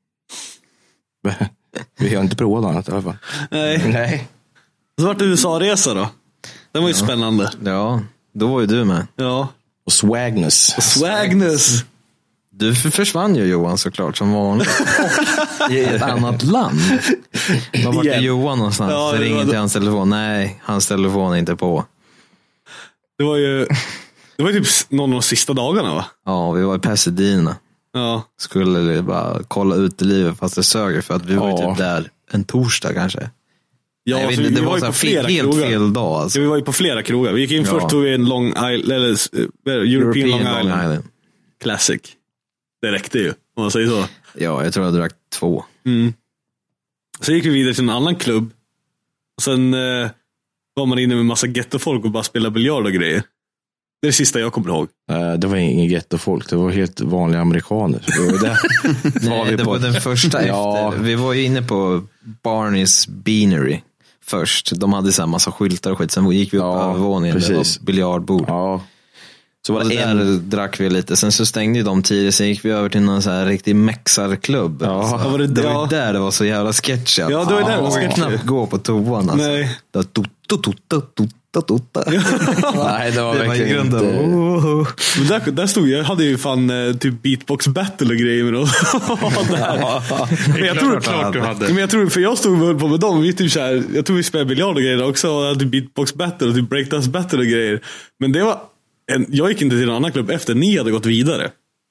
Vi har inte provat annat i alla fall. Nej. Så vart det USA-resa då? Den var ju spännande. Ja, då var ju du med. Ja. Och Swagness. Du försvann ju, Johan, såklart, som vanligt. I ett annat land. Var vart är Johan någonstans? Ja, så ringer till hans telefon. Nej, hans telefon är inte på. Det var typ någon av de sista dagarna, va? Ja, vi var i Pasadena. Ja. Skulle bara kolla ut i livet, fast det sög för att vi var typ där en torsdag kanske. Ja, nej, vi var ju på flera helt fel dag. Alltså. Ja, vi var ju på flera krogar. Vi gick in först, tog vi en European Long Island Classic. Det räckte ju, om man säger så. Ja, jag tror jag drack 2. Så gick vi vidare till en annan klubb. Och sen var man inne med massa gettofolk och bara spelade biljard och grejer. Det är det sista jag kommer ihåg. Det var ingen gettofolk, det var helt vanliga amerikaner. Det var den första efter. Vi var ju inne på Barney's Beanery först. De hade så här massa skyltar och skit. Sen gick vi upp på övervåningen. Det var biljardbord. Ja. Så var det där drack vi lite. Sen så stängde ju de tidigt. Sen gick vi över till någon så här riktig mexarklubb. Ja. Alltså. Det var ju där det var så jävla sketchy. Ja, det var där det var sketchy. Knappt gå på toan. Alltså. Nej. Totta. Nej, det var verkligen inte. Men där stod jag hade ju fan typ beatbox battle och grejer med dem. Men jag tror för jag stod och höll på med dem, vi typ så här, jag tror vi spelade biljard och grejer också, och hade beatbox battle och typ breakdance battle och grejer. Men det var jag gick inte till någon annan klubb efter ni hade gått vidare.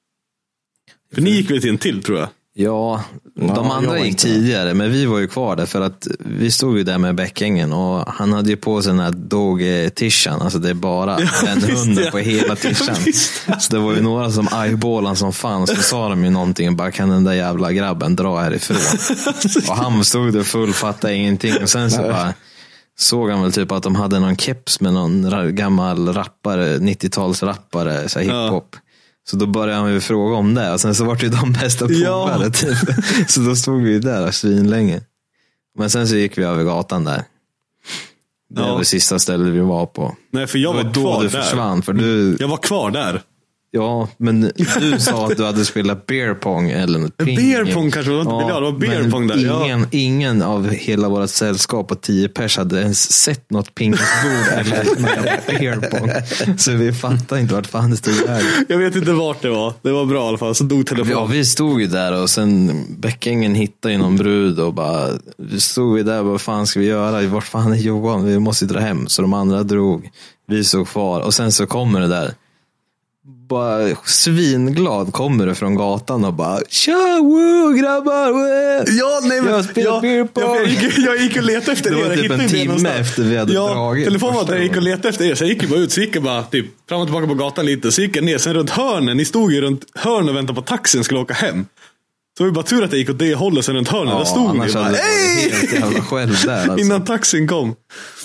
För ni gick väl till en till, tror jag. Ja, de andra gick tidigare, men vi var ju kvar där för att vi stod ju där med Bäckängen och han hade ju på sig den här dog-tishan, alltså det är bara den hunden på hela tishan. Så det var ju några som eyeballade som fan, så sa de ju någonting, bara kan den där jävla grabben dra härifrån. Och han stod där full, fattade ingenting, och sen så bara såg han väl typ att de hade någon keps med någon gammal rappare, 90-tals rappare, så här hiphop. Så då började han ju fråga om det. Och sen så var det ju de bästa polare typ. Så då stod vi där svinlänge. Men sen så gick vi över gatan där. Det var det sista stället vi var på. Nej, för jag var kvar då du där. Försvann, för du... Jag var kvar där. Ja, men du sa att du hade spelat beer pong eller något ping. Beer pong kanske, det var beer pong där. Ingen av hela vårt sällskap och 10 pers hade ens sett något pingbord eller beer pong. Så vi fattade inte vart fan det stod där. Jag vet inte vart det var. Det var bra i alla fall. Så dog telefonen. Ja, vi stod ju där och sen Bäckängen hittade ju någon brud och bara, vi stod ju där, vad fan ska vi göra? Vart fan är Johan? Vi måste dra hem. Så de andra drog. Vi såg kvar och sen så kommer det där. Bara svinglad kommer det från gatan och bara tja, woo, grabbar, woo. Ja, nej, men jag gick och letade efter er. Det var typ en timme efter vi hade dragit. Telefonen var där, jag gick och letade efter er. Så jag gick bara ut, så gick jag bara typ fram och tillbaka på gatan lite. Så gick jag ner, sen runt hörnen. Ni stod ju runt hörnen och väntade på taxin skulle åka hem. Så det var bara tur att jag gick åt det hållet, sen runt hörnen. Där stod ni bara, helt jävla själv där alltså. Innan taxin kom.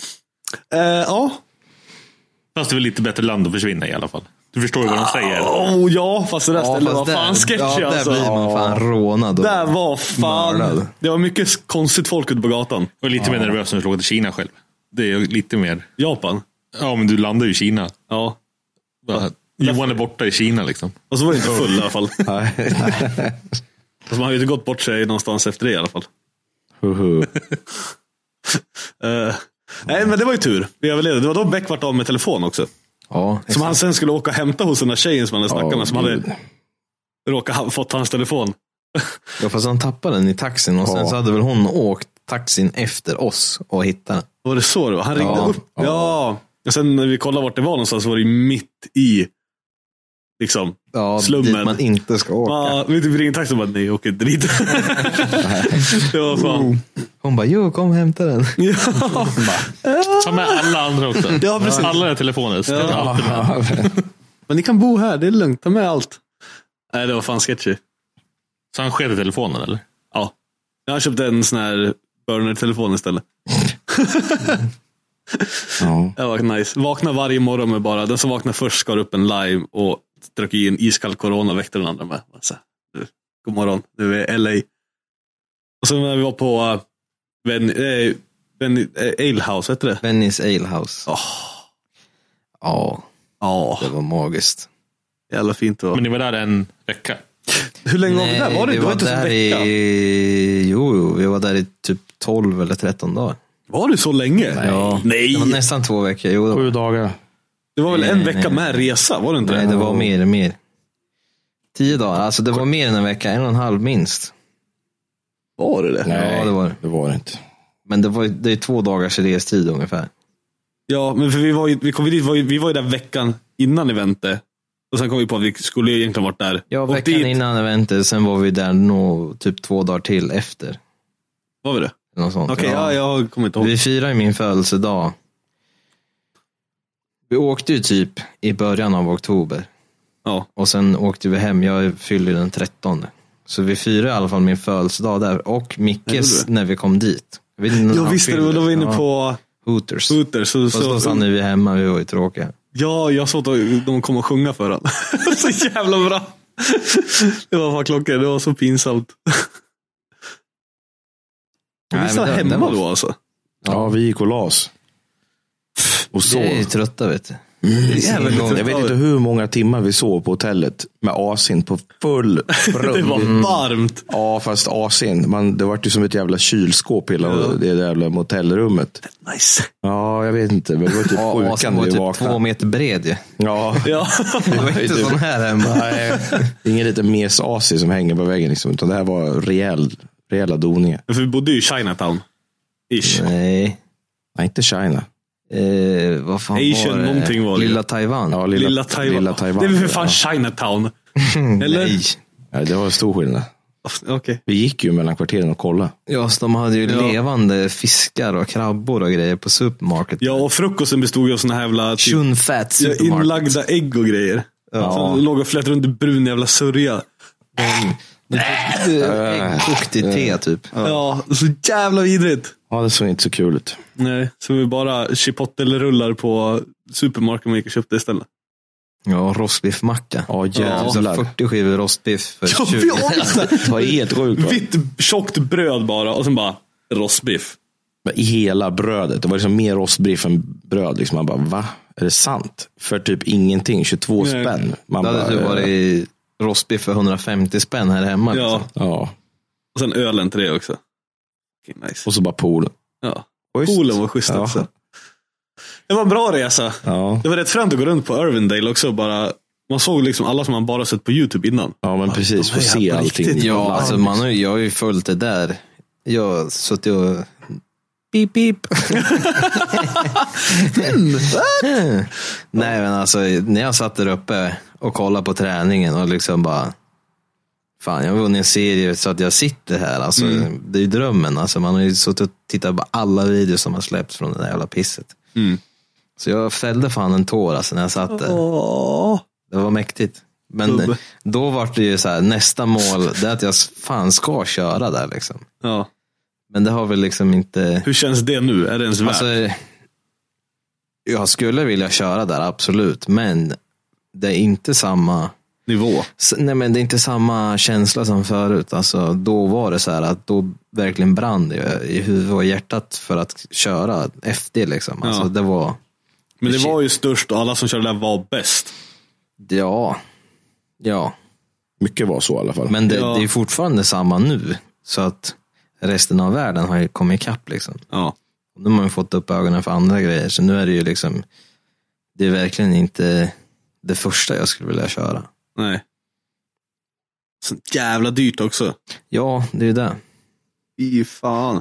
Ja. Fast det är väl lite bättre land att försvinna i alla fall. Du förstår ju vad de säger. Ja, fast det där stället var fan sketchy där alltså. Blir man fan rånad. Där var fan mördad. Det var mycket konstigt folk ute på gatan. Och lite mer nervös när du åkte till Kina själv. Det är lite mer Japan. Ja, men du landar ju i Kina. Ja. Johan är borta i Kina liksom. Och så var det inte full i alla fall. Alltså, man har ju inte gått bort sig någonstans efter det i alla fall. Nej, men det var ju tur. Vi överlevde. Det var då Beck vart av med telefon också. Ja, som han sen skulle åka och hämta hos den där tjejen som han hade snackat med, som hade råkat fått hans telefon. Ja, fast han tappade den i taxin och sen så hade väl hon åkt taxin efter oss och hittat. Var det så då? Han ringde upp. Ja. Och sen när vi kollade vart det var någonstans så var det mitt i liksom slummen. Dit man inte ska åka. Ja, vi ringde taxi och bara, nej, jag åker inte dit. Det var fan. Hon bara, jo, kom och hämta den. Ja. Ta med alla andra också. Ja, precis. Alla är telefoner. Ja. Men ni kan bo här, det är lugnt. Ta med allt. Nej, det var fan sketchy. Så han skedde telefonen, eller? Ja. Jag köpte en sån här burner-telefon istället. Det var nice. Vakna varje morgon med bara, den som vaknar först skar upp en lime och drack i en iskall corona och väckte den andra med. Så, god morgon, nu är LA. Och så när vi var på Ale House, vet du det? Venice Ale House. Det var magiskt. Jävla fint då. Men ni var där en vecka? Hur länge var vi där? Var det inte så vecka? Jo, vi var där i typ 12 eller 13 dagar. Var det så länge? Nej. Det var nästan 2 veckor. Jo, 7 dagar. Det var väl en vecka med resa, var det inte? Nej, det var mer. 10 dagar, alltså det var mer än en vecka, 1,5 minst. Var det? Nej, ja, det var det. Det var det inte. Men det är 2 dagars restid ungefär. Ja, men för vi var ju där veckan innan eventet. Och sen kom vi på att vi skulle egentligen varit där. Ja, veckan innan eventet, sen var vi där nog typ 2 dagar till efter. Var vi det? Okej, jag kommer inte ihåg. Vi firar min födelsedag. Vi åkte ju typ i början av oktober. Ja. Och sen åkte vi hem, jag fyllde den 13. Så vi firade i alla fall min födelsedag där. Och Mickes när vi kom dit. Jag visste det, då var vi inne på Hooters. Så stannade vi hemma, vi var ju tråkiga. Ja, jag såg att de kom och sjunga för han. Så jävla bra. Det var fan klockan, det var så pinsamt. Vi var hemma då alltså. Ja, vi gick och las. Och så. Vi är trötta, vet du. Jag vet inte hur många timmar vi sov på hotellet med AC:n på full brunn. Det var varmt. Ja, fast AC:n, det var ju som ett jävla kylskåp hela det jävla hotellrummet. Nice. Ja, jag vet inte. Men det var typ AC:n var typ 2 meter bred ju. Ja. Det var inte sån här hemma. Nej, ingen liten mes AC som hänger på väggen liksom, utan det här var rejäla doningar. För vi bodde ju i Chinatown. Ish. Nej, inte China. Vad fan Asian var det? någonting var det. Lilla Taiwan. Ja, Lilla Taiwan. Det är väl för fan Chinatown. Eller? Nej. Ja, det var stor skillnad. Okay. Vi gick ju mellan kvarteren och kolla. Ja, så de hade ju levande fiskar och krabbor och grejer på supermarket. Ja, och frukosten bestod ju av såna här jävla Chunfat supermarket. inlagda ägg och grejer. Ja. Så låg och flätt runt i brun jävla sörja. Kokt i te typ. Ja, så jävla vidrigt. Ja, det såg inte så kul ut. Nej, så vi bara chipotle-rullar på supermarket och gick och köpte istället. Ja, rostbiffmacka. Ja, jävlar. 40 skivor rostbiff för 20. Det var helt sjukt. Vitt, tjockt bröd bara och sen bara rostbiff. I hela brödet. Det var liksom mer rostbiff än bröd. Liksom. Man bara, va? Är det sant? För typ ingenting, 22 spänn. Man det hade bara, varit rostbiff för 150 spänn här hemma. Ja. Liksom. Ja. Och sen ölen till det också. Okay, nice. Och så bara poolen. Ja. Poolen var schysst också. Det var en bra resa. Ja. Det var rätt fränt att gå runt på Irvindale också. Bara, man såg liksom alla som man bara sett på YouTube innan. Ja, men precis. Få se allting. Ja, alltså jag har ju följt det där. Jag suttit och beep beep. Nej, men alltså när jag satt där uppe och kollade på träningen och liksom bara fan, jag har vunnit en serie så att jag sitter här. Alltså, det är ju drömmen. Alltså, man har ju suttit och tittat på alla videos som har släppts från det där jävla pisset. Så jag fällde fan en tår alltså, när jag satt där. Det var mäktigt. Men då var det ju så här, nästa mål det är att jag fan ska köra där liksom. Ja. Men det har väl liksom inte... Hur känns det nu? Är det ens värt? Alltså, jag skulle vilja köra där, absolut. Men det är inte samma... nivå. Nej, men det är inte samma känsla som förut. Alltså, då var det så här att då verkligen brann det i huvudet och hjärtat för att köra FD liksom. Alltså, det var... Men det var ju störst och alla som körde där var bäst. Ja. Mycket var så i alla fall. Men det är fortfarande samma nu. Så att resten av världen har ju kommit ikapp liksom. Ja. Och de har ju fått upp ögonen för andra grejer. Så nu är det ju liksom... Det är verkligen inte det första jag skulle vilja köra. Nej. Så jävla dyrt också. Ja, det är ju det. Fy fan.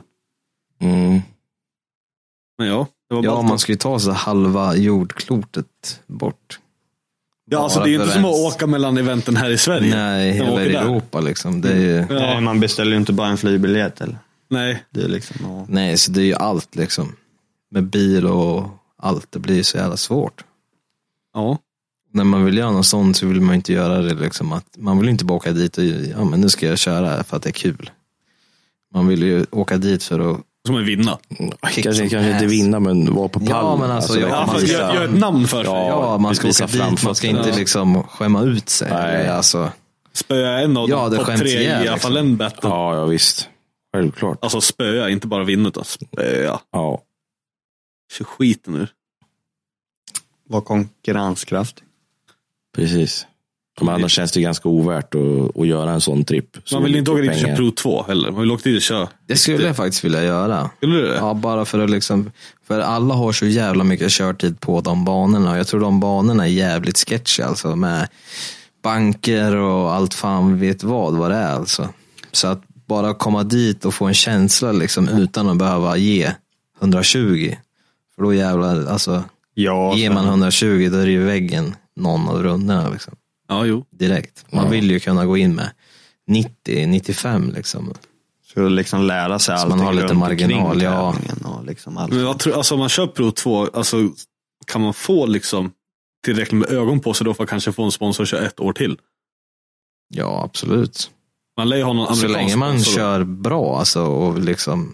Men det var ja, man ska ju ta så halva jordklotet bort. Ja, alltså det är inte som att åka mellan eventen här i Sverige. Nej, hela Europa liksom. Det är ju... Nej, man beställer ju inte bara en flygbiljett eller? Nej. Det är liksom, Nej, så det är ju allt liksom. Med bil och allt. Det blir så jävla svårt. Ja. När man vill göra något sånt så vill man inte göra det liksom. Att man vill inte bara åka dit och men nu ska jag köra för att det är kul. Man vill ju åka dit för att som en vinna. Kanske inte vinna, men vara på pall. Ja, men alltså man ska göra ett namn för sig. Ja, man ska åka dit. Man ska inte liksom skämma ut sig. Nej. Alltså. Spöa en av dem topp 3 i alla fall en battle. Ja, visst. Självklart. Alltså spöa, inte bara vinna utan spöa. Ja. Så skiten nu. Var konkurrenskraftig. Precis. Men annars känns det ganska ovärt att göra en sån tripp. Man vill inte åka dit och köra Pro 2 heller. Man vill åka dit och köra. Det skulle jag faktiskt vilja göra. Skulle du det? Ja, bara för att liksom... För alla har så jävla mycket körtid på de banorna. Jag tror de banorna är jävligt sketchy alltså. Med banker och allt fan vet vad det är alltså. Så att bara komma dit och få en känsla liksom utan att behöva ge 120. För då jävlar, alltså... ger man 120 då är det ju väggen någon av rundorna liksom. Ja, jo. Direkt. Man vill ju kunna gå in med 90-95 liksom. Så liksom lära sig allt. Man har lite marginal, ja. Och liksom allt. Men jag tror, alltså om man kör Pro 2, alltså kan man få liksom tillräckligt med ögon på sig då för att kanske få en sponsor och köra 1 år till? Ja, absolut. Man lär ju ha någon amerikansk så länge man sponsor kör bra alltså, och liksom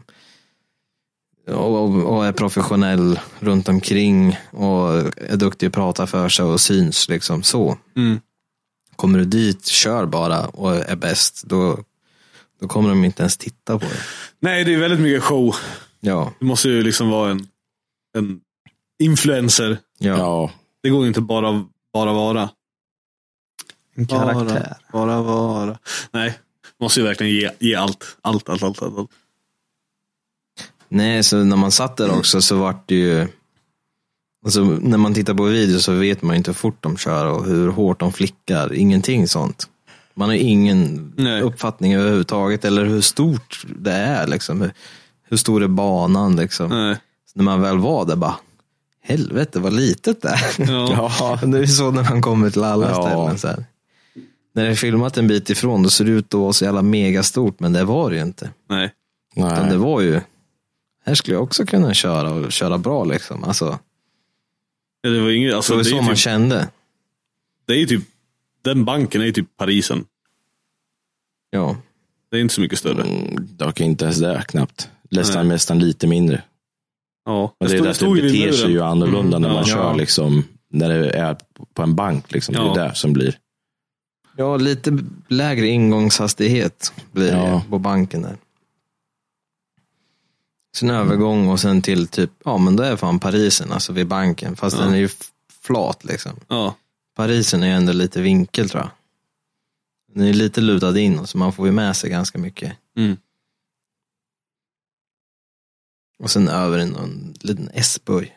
och är professionell runt omkring och är duktig att prata för sig och syns liksom så. Kommer du dit, kör bara och är bäst, då kommer de inte ens titta på det. Nej, det är väldigt mycket show. Ja. Du måste ju liksom vara en influencer. Ja. Det går ju inte bara vara. En karaktär. Bara vara. Nej, måste ju verkligen ge allt. Allt. Nej, så när man satt där också så vart det ju... Alltså, när man tittar på video så vet man inte hur fort de kör och hur hårt de flickar. Ingenting sånt. Man har ingen uppfattning överhuvudtaget eller hur stort det är liksom. Hur stor är banan liksom. Så när man väl var där bara, helvete vad litet det är. Ja. Det är så när man kommer till alla ställen så här. När det är filmat en bit ifrån då ser det ut att vara så jävla megastort, men det var det ju inte. Nej. Utan det var ju, här skulle jag också kunna köra bra liksom. Alltså, ja, det var inget, alltså, det var så man typ, kände. Det är ju typ, den banken är ju typ Parisen. Ja. Det är inte så mycket större. Dock inte ens där knappt. Nästan lite mindre. Ja. Och det är därför det beter sig ju annorlunda när man kör liksom, när det är på en bank liksom. Det är där som blir. Ja, lite lägre ingångshastighet blir det på banken där. Sen övergång och sen till typ, men det är fan Parisen, alltså vid banken. Fast den är ju flat liksom. Ja. Parisen är ju ändå lite vinkel tror jag. Den är lite lutad in så man får ju med sig ganska mycket. Mm. Och sen över en liten S-böj.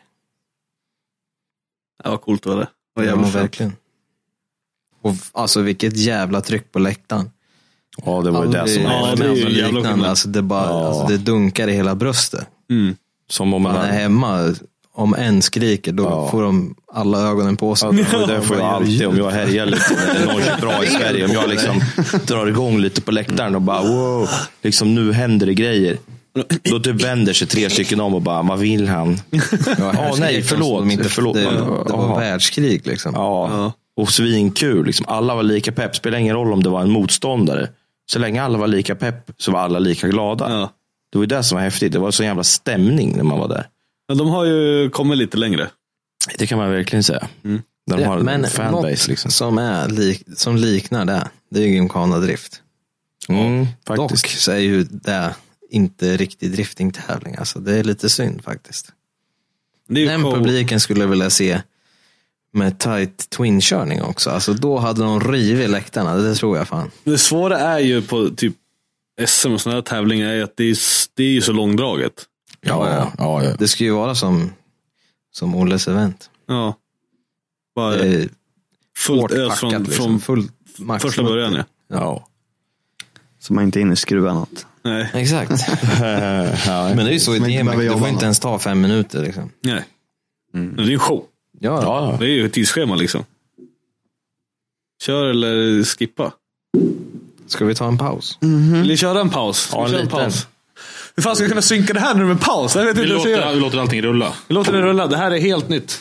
Ja, vad coolt var det. Ja, verkligen. Och alltså vilket jävla tryck på läktaren. Ja, det var ju det som är liknande. Alltså det bara, alltså det dunkar i hela bröstet. Mm. Som om man är hemma, om en skriker då får de alla ögonen på sig. Ja, det får jag alltid om jag härjar lite när det är något bra i Sverige. Om jag liksom drar igång lite på läktaren och bara wow, liksom nu händer det grejer. Då typ vänder sig 3 stycken om och bara, vad vill han? Nej, förlåt. Det var världskrig liksom. Ja. Och svinkul liksom. Alla var lika pepp. Spelar ingen roll om det var en motståndare. Så länge alla var lika pepp så var alla lika glada. Ja. Det var ju det som var häftigt. Det var så jävla stämning när man var där. Men de har ju kommit lite längre. Det kan man verkligen säga. De har en fanbase liksom. Som liknar det är ju Gymkhana Drift. Faktiskt. Dock så är ju det inte riktigt driftingtävling. Alltså det är lite synd faktiskt. Den publiken skulle jag vilja se med tight twin-körning också. Alltså då hade de rivit läktarna, det tror jag fan. Det svåra är ju på typ SM och sådana här tävlingar är att det är ju så långdraget. Ja. Det ska ju vara som Olles event. Ja. Bara fullt ös från första början. Ja. Så man inte hinner skruva något. Nej. Exakt. Men det är ju så i DMX, du får inte ens ta 5 minuter liksom. Nej. Det är en show. Ja. Det är ju ett tidsschema liksom. Kör eller skippa. Ska vi ta en paus? Vill ni köra en paus? Ja, en paus. Hur fan ska vi kunna synka det här nu med paus? Vi låter allting rulla. Vi låter det rulla, det här är helt nytt.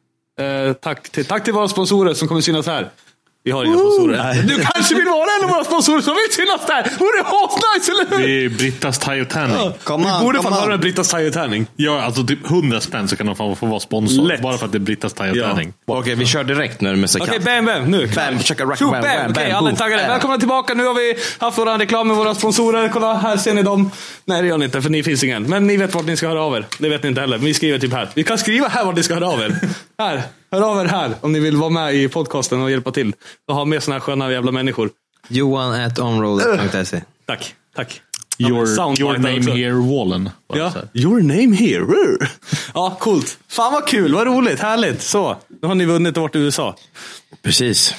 Tack till våra sponsorer som kommer synas här. Vi har inga sponsorer. Du kanske vill vara en av våra sponsorer som vill synas där. Vore det asnice, eller hur? Det är Brittas Thai-tärning. Vi borde fan höra en Brittas Thai-tärning. Ja, alltså typ 100 spänn så kan de få vara sponsor. Lätt. Bara för att det är Brittas Thai-tärning. Okej, vi kör direkt nu med Sakat. Okej, bam, nu. Bam, Okej, alla är taggade. Välkomna tillbaka. Nu har vi haft våran reklam med våra sponsorer. Kolla, här ser ni dem. Nej, det gör ni inte, för ni finns ingen. Men ni vet vart ni ska höra av er. Det vet ni inte heller. Vi skriver typ här. Vi kan skriva här vart ni ska höra av er. Här. Hör av er här om ni vill vara med i podcasten och hjälpa till. Och ha med såna här sköna jävla människor. Johan@onroader.se. Tack. Your name också. here, Wallen. Ja, your name here. Ja, coolt. Fan vad kul, vad roligt, härligt. Så, nu har ni vunnit och varit i USA. Precis.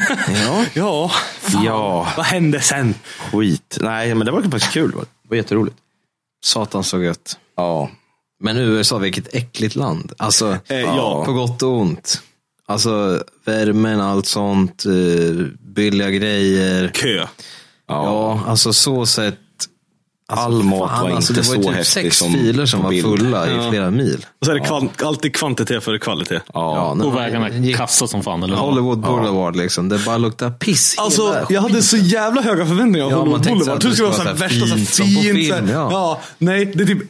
Ja. Vad hände sen? Skit. Nej, men det var faktiskt kul. Det var jätteroligt. Satan så gött. Ja. Men USA, vilket äckligt land. Alltså, på gott och ont. Alltså, värmen, allt sånt, billiga grejer. Kö. Ja, alltså så sett. Alltså, all mat var inte det så var typ häftig 6 som filer som var fulla i flera mil. Och så är det alltid kvantitet före kvalitet. Och vägarna kassa som fan. Eller? Hollywood Boulevard liksom. Det bara luktar piss. Alltså, jag hade så jävla höga förväntningar av Hollywood Boulevard. Du skulle vara så här värsta så fint. Nej, det är typ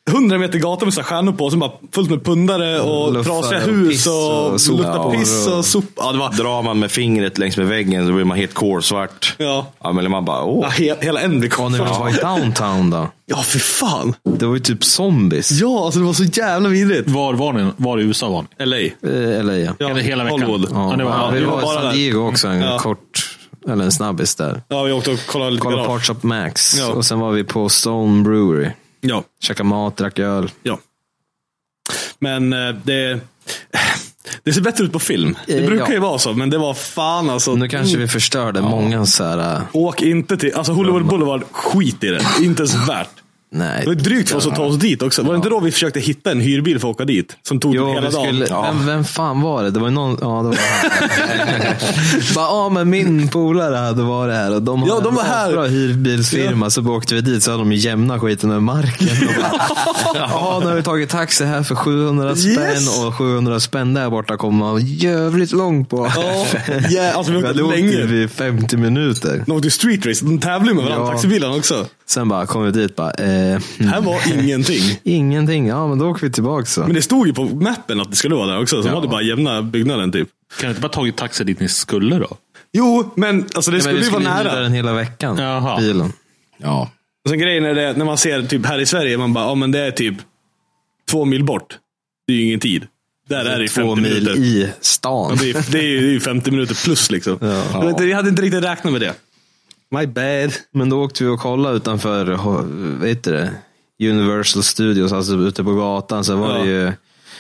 100 meter gata med så här stjärnor på, som bara fullt med pundare och Luffar trasiga och hus piss och sop. luktar på piss och sop. Ja, det var... Drar man med fingret längs med väggen så blir man helt kolsvart. Ja. Ja, men man bara, åh. Ja, hela Envik. När vi var i downtown då. Ja, för fan. Det var ju typ zombies. Ja, alltså det var så jävla vidrigt. Var i USA var ni? LA. Eller ja. Ja, hela veckan. Hollywood. Ja, det var- vi var var i bara San där. Diego också, en kort, eller en snabbis där. Ja, vi åkte och kollade lite Kolla garage. Part Shop Max. Ja. Och sen var vi på Stone Brewery. Ja, Käka mat, drack öl. ja. Men det ser bättre ut på film. Det brukar ju vara så, men det var fan alltså. Nu kanske vi förstörde många så här. Åk inte till, alltså Hollywood Boulevard, skit i det. Inte ens värt. Nej. Det var drygt för oss att ta oss dit också. Var det inte då vi försökte hitta en hyrbil för att åka dit? Som tog Jo, hela vi skulle, dagen. vem fan var det? Det var ju någon, ja det var han. Bara, men min polare hade varit här och de var här. En bra hyrbilsfirma, så åkte vi dit så hade de jämna skiten med marken. Och bara, nu har vi tagit taxi här för 700 spänn och 700 spänn där borta kommer man jävligt långt på. Ja, alltså vi Vi hade åkte åkt länge. i 50 minuter. De åkte street race, de tävlade med varandra, Ja. taxibilarna också. Sen bara kom vi dit bara, Här var ingenting. ingenting, ja men då åker vi tillbaka så. Men det stod ju på mappen att det skulle vara där också. Så de hade bara jämna byggnaden typ. Kan du inte bara tagit taxi dit ni skulle då? Jo, men alltså det Men skulle vi ju vara skulle nära. hyra den hela veckan, Jaha. bilen. Ja. Och sen grejen är det, när man ser typ här i Sverige, man bara, ja men det är typ 2 mil bort. Det är ju ingen tid. Där är det 2 50 mil minuter. i stan. Ja, det är ju 50 minuter plus liksom. Jag hade inte riktigt räknat med det. My bad. Men då åkte vi och kollade utanför, vet du det, Universal Studios, alltså ute på gatan, så var det ju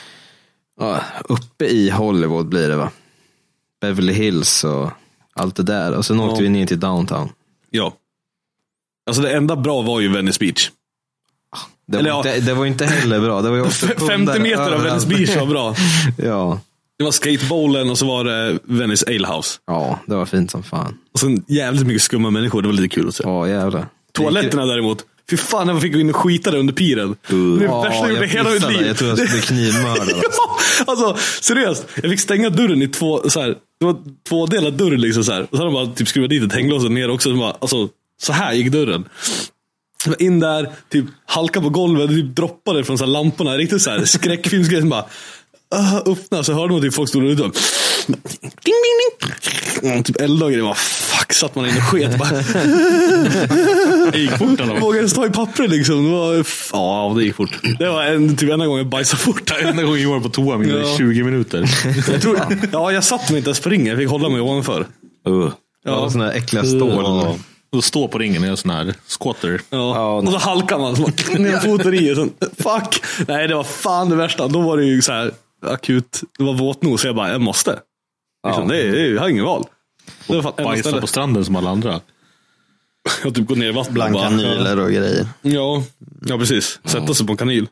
uppe i Hollywood blir det va? Beverly Hills och allt det där. Och sen åkte vi ner till downtown. Ja. Alltså det enda bra var ju Venice Beach. Det var inte heller bra. Det var ju också 50 meter av Venice Beach var bra. Ja. Det var skatebowlen och så var det Venice Ale House. Ja, det var fint som fan. Och sen jävligt mycket skumma människor, det var lite kul att se. Ja, jävlar. Toaletterna däremot, fy fan när man fick gå in och skita där under piren. Det är det värsta jag gjorde i hela mitt liv. Jag tror jag skulle bli knivmördad. Ja, alltså seriöst. Jag fick stänga dörren i två, så här, det var tvådelad dörr liksom så här. Och så hade de bara typ skruvat dit ett hänglås ner också. Så, bara, alltså, så här gick dörren. Så jag var in där, typ halka på golvet, typ droppade från så här lamporna. Riktigt så här skräckfilmsgrej som bara öppna, så hörde man typ folk stod ute och ding, ding, ding. Typ elda och grejer. Bara, fuck, satt man in och sket bara. Det gick fort eller? Vågade ens ta i pappret liksom. Det var, ja, det gick fort. Det var typ enda gången jag bajsade fort. Enda gången jag var på toa mindre än 20 minuter. Jag satt mig inte ens på ringen. Jag fick hålla mig ovanför. Ja, sådana här äckliga stål. Och stå på ringen är en sån här squatter. Ja. Och så halkar man så ner foten i. Så, fuck. Nej, det var fan det värsta. Då var det ju så här akut. Det var våtnos. Så jag bara, jag måste. Liksom, jag har ingen val. Det var fan Bajsa på stranden som alla andra. Jag typ går ner i vattnet. Bland kanyler och grejer. Ja, precis. Sätta sig på en kanyl.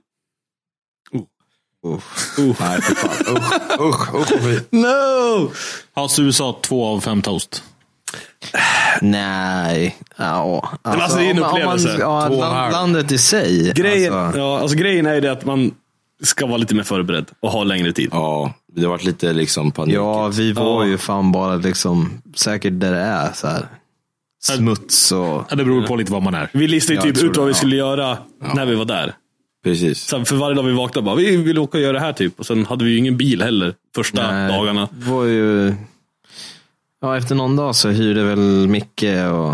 Nej, för fan. Usch. No! Har USA 2 av 5 toast? Nej. Ja. alltså, det är en upplevelse. Landet i sig. Grejen är ju det att man ska vara lite mer förberedd och ha längre tid. Ja, det har varit lite liksom panik. Ja, vi var ju fan bara liksom säkert där det är så här smuts och... Ja, det beror på lite vad man är. Vi listade ju typ ut vad vi skulle göra när vi var där. Precis. Så för varje dag vi vaknade bara, vi vill åka och göra det här typ. Och sen hade vi ju ingen bil heller första dagarna. Var ju... Ja, efter någon dag så hyrde väl Micke och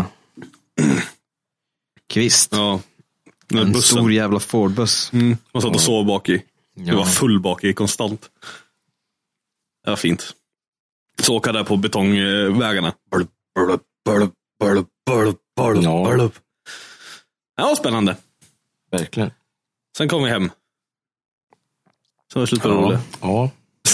Kvist. Ja. En stor jävla Ford-buss. Man satt och sov bak i. Det var full bak i konstant. Det var fint. Så åka där på betongvägarna. Det var spännande. Verkligen. Sen kom vi hem. Så var det slut på roligt. Ja.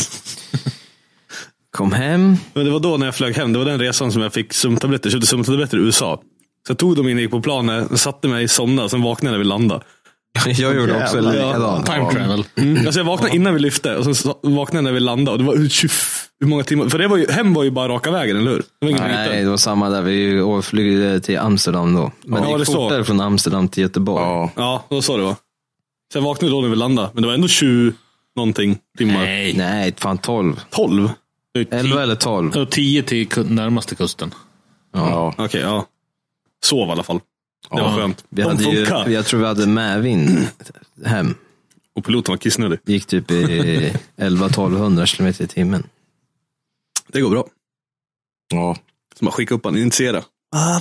Kom hem. Men det var då när jag flög hem. Det var den resan som jag fick sömntabletter. Köpte sömntabletter i USA. Så jag tog dem in och gick på planet. Satte mig i somna. Sen vaknade när vi landade. Jag gjorde också likadant. Time travel. Alltså jag vaknade innan vi lyfte. Och sen vaknade när vi landade. Och det var 20, hur många timmar. För det var ju, hem var ju bara raka vägen, eller hur? Det var ingen Nej, det var samma där. Vi flygde till Amsterdam då. Men det gick fortare från Amsterdam till Göteborg. Ja, det var så det var. Så jag vaknade då när vi landade. Men det var ändå 20 någonting timmar. Nej, fan 12. 12? 11 eller 12. Och 10 till närmaste kusten. Ja. Okej, ja. Sov i alla fall. Det var skönt. Jag tror vi hade medvind hem. Och piloten var kissnödig. Det gick typ i 11-1200 km i timmen. Det går bra. Ja. Så man skickar upp han, initiera. Ja.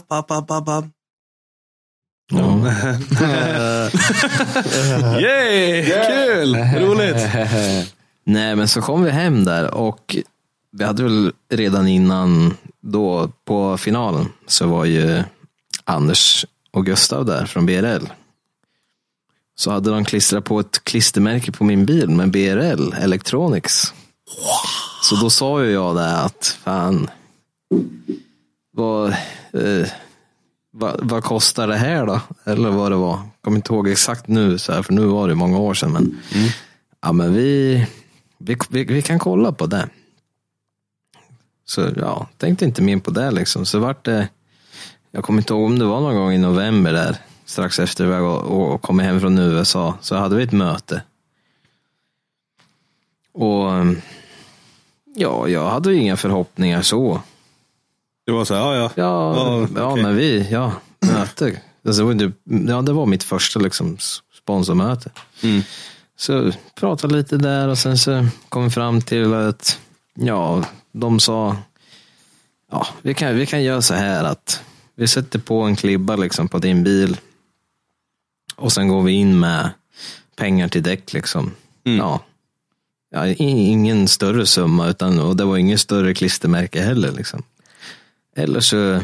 Yay! Kul! Roligt! Nej, men så kom vi hem där och vi hade väl redan innan då på finalen så var ju Anders och Gustav där från BRL. Så hade de klistrat på ett klistermärke på min bil med BRL Electronics. Så då sa ju jag det att fan, vad kostar det här då? Eller vad det var. Jag kommer inte ihåg exakt nu så här, för nu var det många år sedan. Men, ja, men vi kan kolla på det. Så ja, tänkte inte mer på det liksom. Så vart det, jag kommer inte ihåg om det var någon gång i november där. Strax efter vi och kom hem från USA så hade vi ett möte. Och ja, jag hade ju inga förhoppningar så. Det var så här, ja. Möte. Det var mitt första liksom sponsormöte. Så pratade lite där och sen så kom vi fram till att de sa vi kan göra så här att vi sätter på en klibba liksom på din bil och sen går vi in med pengar till däck liksom. Ingen större summa och det var ingen större klistermärke heller liksom. Eller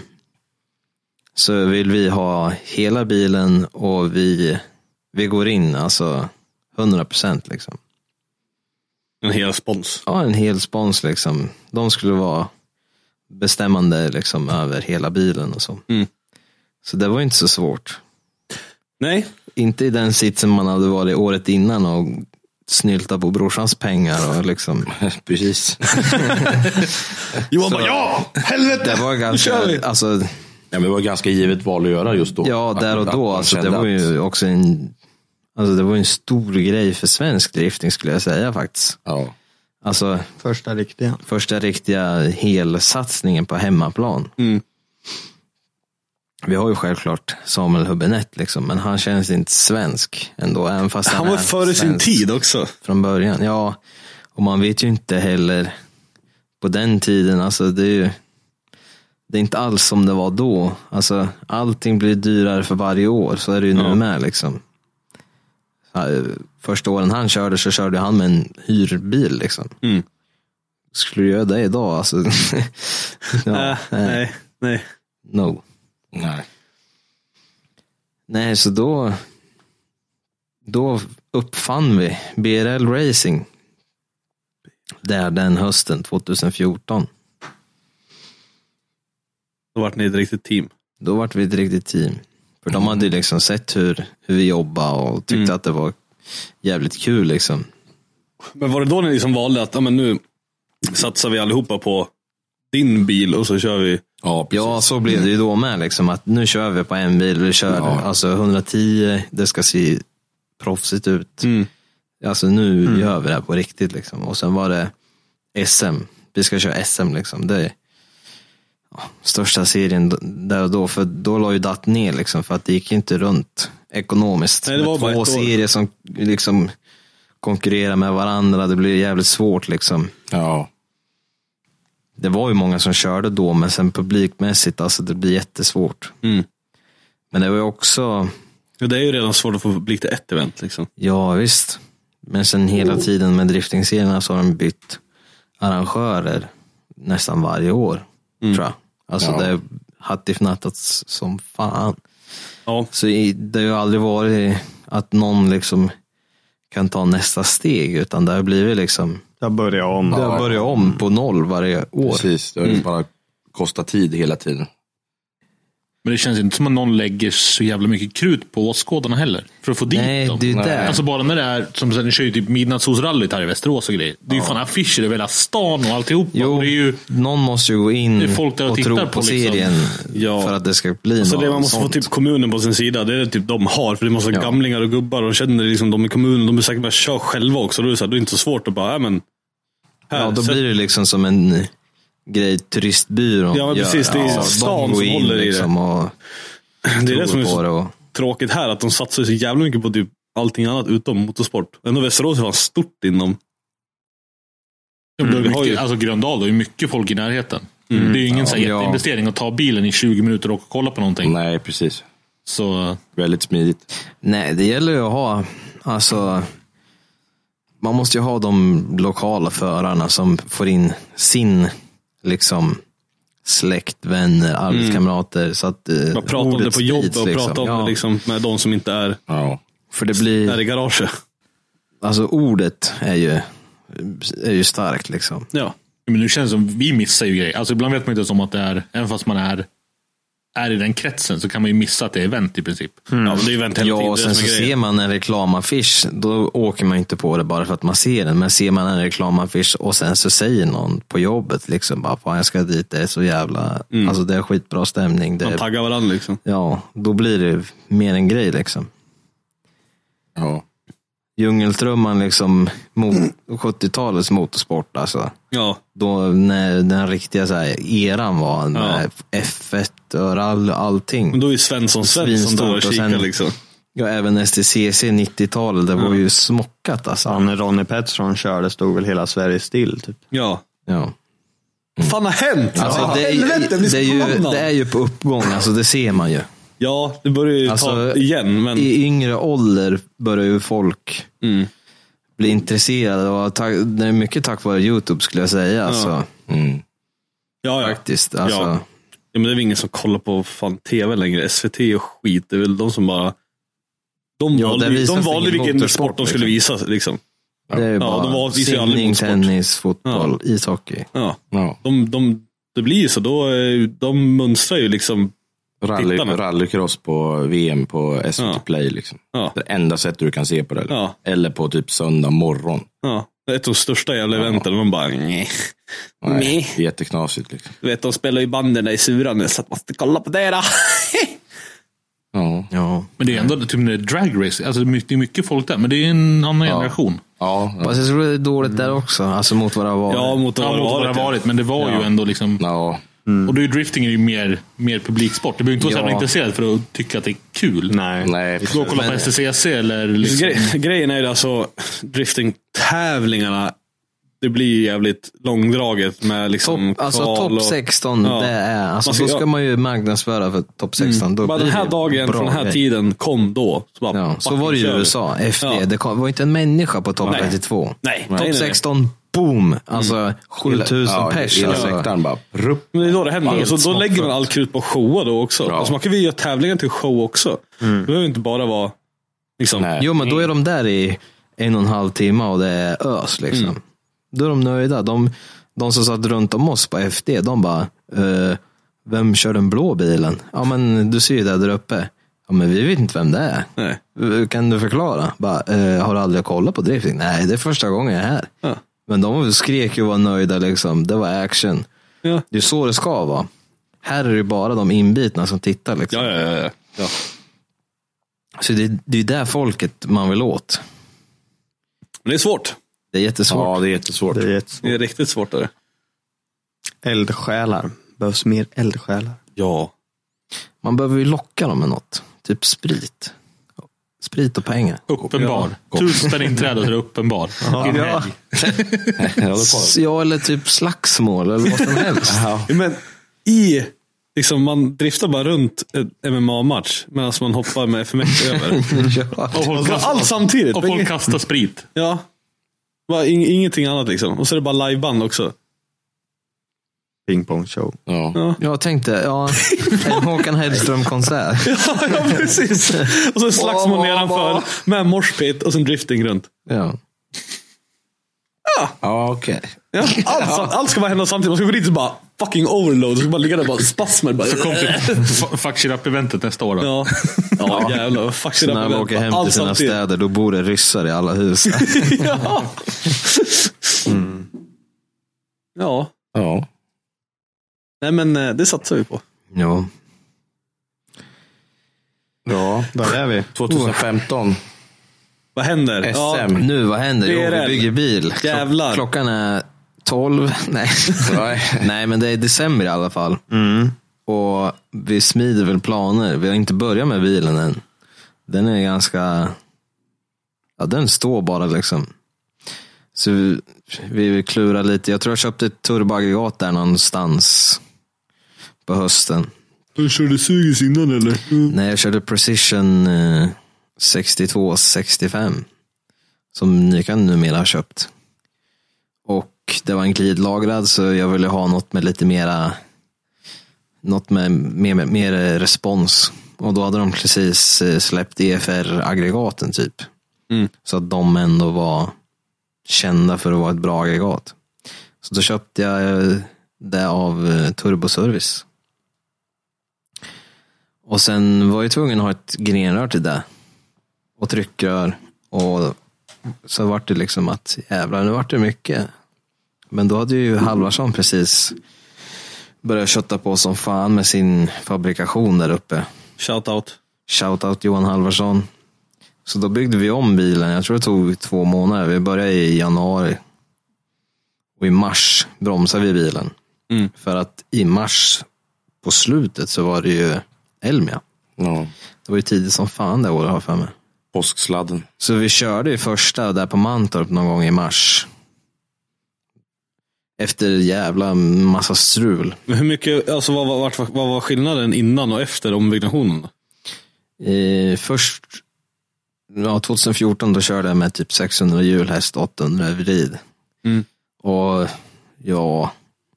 så vill vi ha hela bilen och vi går in alltså 100% liksom. En hel spons. Ja, en hel spons liksom. De skulle vara bestämmande liksom över hela bilen och så. Så det var inte så svårt. Nej. Inte i den sitsen man hade varit året innan och snylta på brorsans pengar och liksom. Precis. Johan bara, helvete! Det var ganska, alltså. Ja, men det var ganska givet val att göra just då. Ja, där och då. Alltså, det var ju också det var en stor grej för svensk drifting skulle jag säga faktiskt. Ja. Alltså, första riktiga helsatsningen på hemmaplan. Vi har ju självklart Samuel Hubbenet liksom, men han känns inte svensk ändå, även fast han var före sin tid också. Från början, ja. Och man vet ju inte heller på den tiden, alltså det är inte alls som det var då. Alltså allting blir dyrare för varje år, så är det ju nu med liksom. Första åren han körde så körde han med en hyrbil liksom. Skulle du göra det idag alltså? Nej. No. Nej, så då uppfann vi BRL Racing där den hösten 2014. Då vart ni ett riktigt team. Då vart vi ett riktigt team. För de hade liksom sett hur vi jobbade och tyckte att det var jävligt kul liksom. Men var det då ni liksom valde att nu satsar vi allihopa på din bil och så kör vi? Ja, så blev det ju då med liksom, att nu kör vi på en bil, vi kör alltså 110, det ska se proffsigt ut. Alltså nu gör vi det här på riktigt liksom. Och sen var det SM, vi ska köra SM liksom, det är största serien där och då, för då la ju DAT ner liksom, för att det gick inte runt ekonomiskt. Nej, det var med två serier som liksom konkurrerar med varandra, det blir jävligt svårt liksom. Ja. Det var ju många som körde då, men sen publikmässigt, alltså det blir jättesvårt. Men det var ju också... Ja, det är ju redan svårt att få publik till ett event liksom. Ja, visst. Men sen hela tiden med driftingserierna så har de bytt arrangörer nästan varje år, tror jag. Alltså det har hattifnattats som fan. Ja. Så det har ju aldrig varit att någon liksom kan ta nästa steg, utan det har blivit liksom... Jag börjar om på noll varje år. Precis, det har ju bara kostat tid hela tiden. Men det känns inte som att någon lägger så jävla mycket krut på åskådarna heller. För att få dit dem. Det är där. Alltså bara när det är, som ni kör ju typ midnattssolsrallyt här i Västerås och grejer. Det är ju fan affischer över hela stan och alltihop. Jo, och det är ju, någon måste ju gå in folk där och tro på liksom serien för att det ska bli så något det man måste sånt. få typ kommunen på sin sida, det är det typ de har. För det måste vara gamlingar och gubbar och känner liksom de i kommunen, de är säkert bara kör själva också. Då är det inte så svårt att bara, här, då blir det liksom som en grej turistbyrån. Ja, men precis, det är stan som håller i liksom det. Och Det är det som är så och... tråkigt här, att de satsar så jävla mycket på typ allting annat utom motorsport. Ändå Västerås var stort inom. Alltså Gröndal, det är mycket folk i närheten. Det är ju ingen jätteinvestering att ta bilen i 20 minuter och kolla på någonting. Nej, precis. Så väldigt smidigt. Nej, det gäller ju att ha, alltså, man måste ju ha de lokala förarna som får in sin liksom släkt, vänner, arbetskamrater, så att man pratar om det på jobbet och liksom. pratar om det liksom med de som inte är för det blir där i garaget. Alltså ordet är ju starkt liksom. Ja. Men nu känns det som vi missar ju grejer. Alltså ibland vet man inte som att det är, även fast man är i den kretsen, så kan man ju missa att det är event i princip. Ja, men det är event hela tiden. Och sen så ser man en reklamaffisch, då åker man inte på det bara för att man ser den. Men ser man en reklamaffisch och sen så säger någon på jobbet liksom bara, fan jag ska dit, det är så jävla, alltså det är skitbra stämning. Man taggar varandra liksom. Ja, då blir det mer en grej liksom. Ja. Djungeltrumman liksom mot 70-talets motorsport alltså. Ja. Då när den riktiga så här eran var med F1 och allting. Men då är ju Svensson där och kikar liksom. Ja, även STCC 90-talet, det var ju smockat alltså. När Ronnie Pettersson körde stod väl hela Sverige still typ. Ja. Vad fan har hänt? Alltså, det är ju på uppgång, alltså det ser man ju. Ja, det börjar ju ta igen. Men... I yngre ålder börjar ju folk bli intresserade. Och det är mycket tack vare YouTube skulle jag säga. Alltså. Ja. Faktiskt. Alltså. Ja, men det är väl ingen som kollar på fan tv längre. SVT och skit. Det är väl de som bara... De valde vilken sport de skulle visa. Liksom. Det är bara simning, tennis, fotboll, ishockey. Ja. Det blir ju så. De mönstrar ju liksom rallycross på VM på SVT Play liksom. Det enda sättet du kan se på det. Eller på typ söndag morgon. Ja, det är ett av de största jävla eventen. Man bara, nej. Jätteknasigt liksom. Du vet, de spelar ju banden i Surane, så att man måste kolla på det då. Ja. Men det är ändå typ drag race. Alltså det är mycket folk där, men det är en annan generation. Ja. Fast jag tror det är dåligt där också. Alltså mot vad det har varit. Ja, mot vad det har varit. Men det var ju ändå liksom... Ja. Och då är drifting är ju mer publiksport. Du behöver inte vara så jävla intresserad för att tycka att det är kul. Nej. Gå och kolla på STCC eller liksom... Grejen är ju alltså drifting-tävlingarna, det blir jävligt långdraget med liksom topp 16 det är, alltså då ska man ju marknadsföra för topp 16. Då bara den här dagen från den här tiden kom då. Så var det i USA efter. Det var inte en människa på topp 32. Nej. Topp 16 boom, alltså 7000 pers. Hela sektorn bara men det är då det händer. Så då lägger man all krut på showa då också. Alltså man kan ju göra tävlingar till show också. Det behöver inte bara vara liksom... Jo, men då är de där i 1,5 timme och det är ös liksom. Då är de nöjda. De som satt runt om oss på FD, de bara, vem kör den blå bilen? Ja, men du ser ju där uppe. Ja, men vi vet inte vem det är. Nej. Kan du förklara? Bara, har du aldrig kollat på drifting? Nej, det är första gången jag är här. Ja. Men de skrek ju och var nöjda liksom. Det var action. Ja. Det är så det ska vara. Här är det bara de inbitna som tittar liksom. Ja. Så det är där folket man vill åt. Men det är svårt. Det är jättesvårt. Ja, det är jättesvårt. Det är riktigt svårt. Där. Eldsjälar. Behövs mer eldsjälar. Ja. Man behöver ju locka dem med något. Typ sprit. Sprit och pengar. Uppenbar. 1000 inträde så är det uppenbar. Ja, eller typ slagsmål eller vad som helst. Men man driftar bara runt en MMA-match medan man hoppar med FMX över. Allt samtidigt. Och folk kastar sprit. Ja. Ingenting annat liksom. Och så är det bara liveband också. Pingpong show. Ja. Jag tänkte, en Håkan Hellström-konsert. ja, precis. Och så slagsmål nedanför med morspit och sen drifting runt. Ja. Ja, okej. Ja, allt ska bara hända samtidigt. Man ska gå dit och bara fucking overload. Och så bara ligga där och bara spasmer. Bara. Så kom till Fuck Shit Up-eventet nästa år då. Ja, jävlar. Fuck Shit Up-event. När man åker hem till sina städer, då bor det ryssar i alla hus. Ja. Nej, men det satsar vi på. Ja. Ja, där är vi. 2015. Vad händer? SM. Ja, nu, vad händer? Jo, vi bygger bil. Jävlar. Klockan är 12. Nej. Nej, men det är december i alla fall. Och vi smider väl planer. Vi har inte börjat med bilen än. Den är ganska... Ja, den står bara liksom. Så vi klurar lite. Jag tror jag köpte ett turboaggregat där någonstans på hösten. Du körde Sugis innan eller? Nej, jag körde Precision 62-65. Som ni kan numera ha köpt. Och det var en glidlagrad, så jag ville ha något med lite mera... Något med mer respons. Och då hade de precis släppt EFR-aggregaten typ. Så att de ändå var kända för att vara ett bra aggregat. Så då köpte jag det av Turboservice. Och sen var jag tvungen att ha ett grenrör till det. Och tryckrör. Och så var det liksom att jävlar, nu var det mycket. Men då hade ju Halvarsson precis börjat kötta på som fan med sin fabrikation där uppe. Shoutout Johan Halvarsson. Så då byggde vi om bilen. Jag tror det tog 2 månader. Vi började i januari. Och i mars bromsade vi bilen. För att i mars på slutet så var det ju Elmia. Ja. Det var ju tidigt som fan det året, har för mig. Påsksladden. Så vi körde ju första där på Mantorp någon gång i mars. Efter jävla massa strul. Men hur mycket, alltså vad var skillnaden innan och efter ombyggnationen då? Först 2014 då körde jag med typ 600 hjulhäst, 800 vrid. Och ja,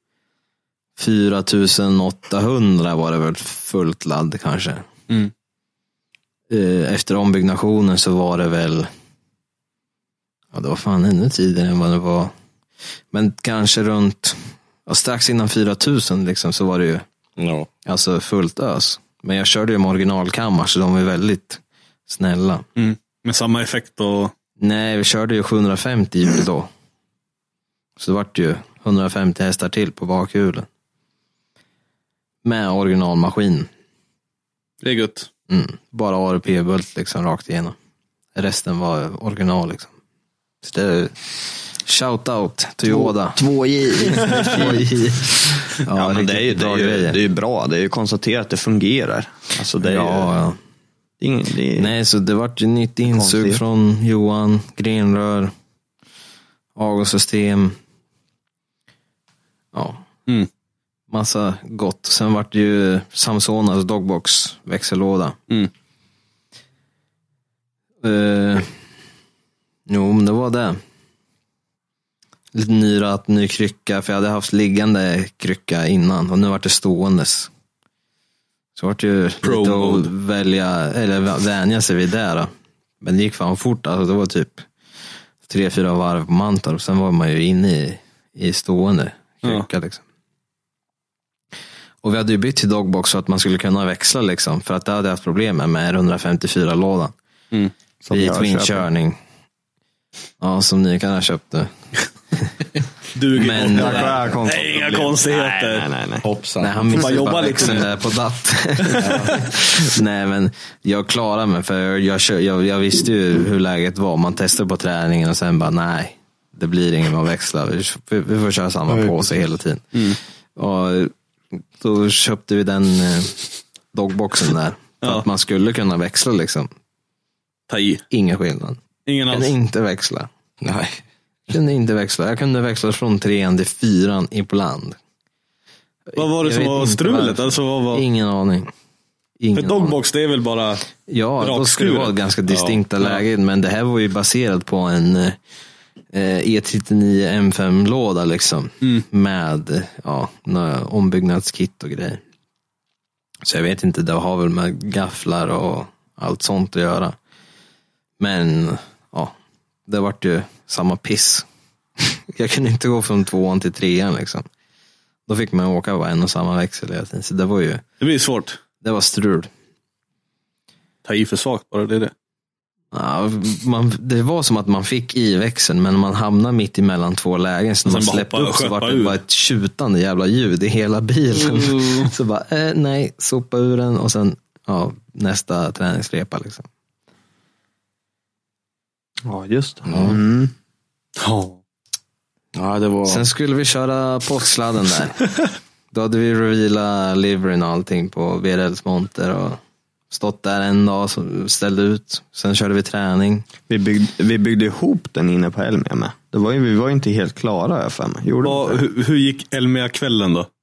4800 var det väl fullt ladd kanske. Efter ombyggnationen så var det väl, ja, det var fan ännu tidigare än vad det var. Men kanske runt, strax innan 4000 liksom, så var det ju alltså fullt ös. Men jag körde ju med originalkammar, så de var väldigt snälla. Med samma effekt och... Nej, vi körde ju 750 hjul då. Så det var ju 150 hästar till på bakhjulen. Med originalmaskin. Det är gött. Bara ARP-bult liksom rakt igenom. Resten var original liksom. Så det är shoutout till Yoda. 2J. Ja, men det är ju bra. Det är ju konstaterat att det fungerar. Alltså det är ja. Nej, så det var ju nytt insug konstigt. från Johan, grenrör, avgassystem. Ja. Massa gott. Sen var det ju Samsonas dogbox växellåda. Jo, men det var det. Lite ny krycka, för jag hade haft liggande krycka innan och nu var det ståendes. Så var det ju lite att välja, eller vänja sig vid det då. Men det gick fan fort, alltså det var typ 3-4 varv på Mantorp och sen var man ju inne i stående krycka liksom. Och vi hade ju bytt till dogbox så att man skulle kunna växla liksom, för att det hade haft problem med 154-lådan. I twinkörning. Ja, som ni kan ha köpt nu. Men nej, inga konstigheter. Nej. Hoppsan. Nej, han missade bara växeln där på datt. Nej, men jag klarade mig, för jag visste ju hur läget var. Man testade på träningen och sen bara nej, det blir ingen att växla. Vi får köra samma påse hela tiden. Och då köpte vi den dogboxen där. För att man skulle kunna växla liksom. Ta i. Ingen skillnad. Ingen alls. Kunde inte växla. Nej. Kunde inte växla. Jag kunde växla från 3 till 4 ibland. Vad var det som var strulet? Alltså, vad var... Ingen aning. För dogbox, det är väl bara... Ja, då skulle det vara ganska distinkta lägen. Men det här var ju baserat på en E39 M5-låda liksom. Med några ombyggnadskit och grejer. Så jag vet inte, det har väl med gafflar och allt sånt att göra. Men ja, det var ju samma piss. Jag kunde inte gå från 2 till 3 liksom. Då fick man åka på en och samma växel hela tiden. Så det var ju... Det blir svårt. Det var strul. Ta i för svagt bara, det är det. Ja, det var som att man fick i växeln, men man hamnade mitt emellan 2 lägen. Så när man släppte upp så var det bara ett tjutande jävla ljud i hela bilen. Så bara, nej, sopa ur den och sen nästa träningsrepa liksom. Ja, just det. Ja, det var... Sen skulle vi köra påsksladden där. Då hade vi revealat liveryn och allting på VRLs monter och stått där en dag och ställde ut. Sen körde vi träning. Vi byggde ihop den inne på Elmia med. Vi var inte helt klara för mig. Hur gick Elmia-kvällen då?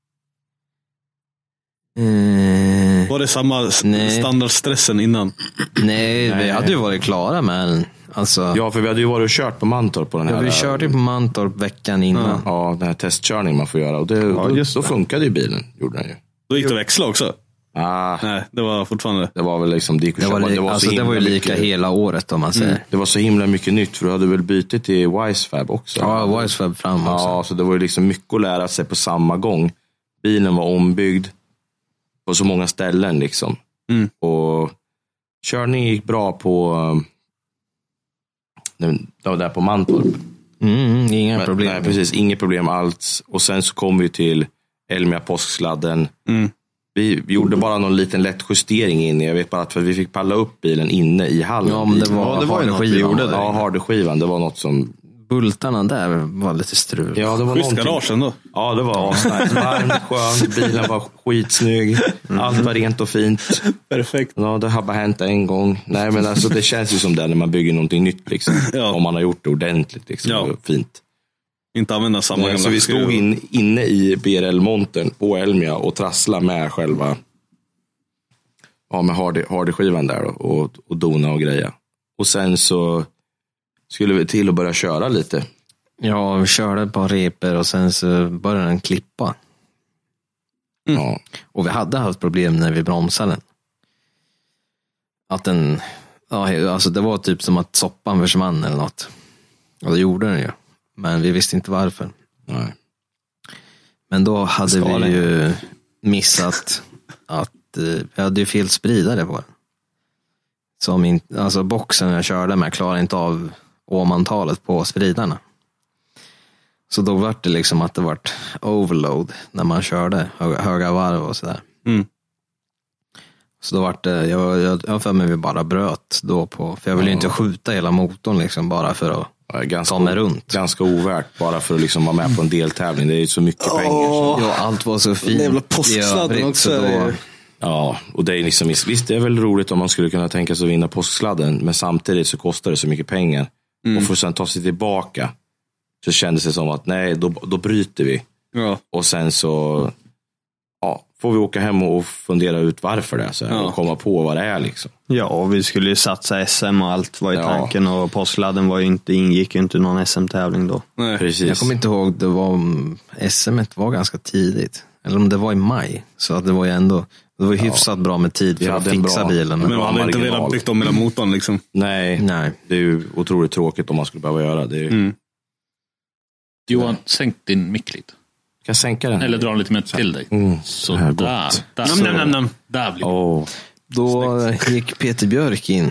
Var det samma standardstressen innan? Nej, vi hade ju varit klara med den. Alltså, ja, för vi hade ju varit och kört på Mantorp på den här. Ja, vi körde ju på Mantorp veckan innan. Ja, den här testkörningen man får göra. Och då funkade ju bilen, gjorde den ju. Då gick det att växla också? Nej, det var fortfarande. Det var väl liksom det var ju lika mycket, hela året om man säger. Det var så himla mycket nytt, för du hade väl bytt till Wisefab också. Ja, Wisefab fram också. Ja, så det var ju liksom mycket att lära sig på samma gång. Bilen var ombyggd på så många ställen liksom. Och körningen gick bra på det var där på Mantorp. Inga problem. Nej, precis, inget problem alls. Och sen så kom vi till Elmia påsksladden. Vi gjorde bara någon liten lätt justering in. Jag vet bara att för vi fick palla upp bilen inne i hallen. Ja, men det var ju något vi gjorde där. Ja, hardskivan. Det var något som... Bultarna där var lite strul. Ja, det var schysst garage ändå. Ja, det var varmt, skönt. Bilen var skitsnygg. Allt var rent och fint. Perfekt. Ja, det har bara hänt en gång. Nej, men alltså det känns ju som det när man bygger någonting nytt liksom. Ja. Om man har gjort det ordentligt liksom. Ja. Fint. Inte använda samma gamla. Så vi stod inne i BRL-montern på Elmia och trasslade med själva med hardskivan där då, och dona och greja. Och sen så skulle vi till och börja köra lite. Ja, vi körde ett par reper och sen så började den klippa. Ja. Och vi hade haft problem när vi bromsade den. Att den, alltså det var typ som att soppan försvann eller något. Och det gjorde den ju. Men vi visste inte varför. Nej. Men då hade vi ju missat att vi hade ju fel spridare på den. Som alltså boxen jag körde med klarade inte av ohmantalet på spridarna. Så då var det liksom att det var overload när man körde höga varv och sådär. Så då var det, jag för mig vi bara bröt då på, för jag ville ju inte skjuta hela motorn liksom bara för att ta mig runt. Ganska ovärt bara för att liksom vara med på en deltävling. Det är ju så mycket pengar. Ja, allt var så fint. Det jävla påsksladden också. Ja, och det är liksom, visst det är väl roligt om man skulle kunna tänka sig att vinna påsksladden, men samtidigt så kostar det så mycket pengar. Och för att sen ta sig tillbaka så kändes det som att nej, då bryter vi. Ja. Och sen så får vi åka hem och fundera ut varför det är så här, och komma på vad det är liksom. Ja, och vi skulle ju satsa SM och allt var i tanken, och påsksladden var ju ingick ju inte någon SM-tävling då. Nej. Precis. Jag kommer inte ihåg, det var SM-et var ganska tidigt. Eller om det var i maj, så att det var ju ändå, det var hyfsat bra med tid för att fixa bilen. Men man hade inte velat byggt om hela motorn liksom. Nej, det är ju otroligt tråkigt om man skulle behöva göra det. Johan, sänk din mick lite. Kan jag sänka den? Eller dra lite mer till dig. Så där blir det. Då gick Peter Björk in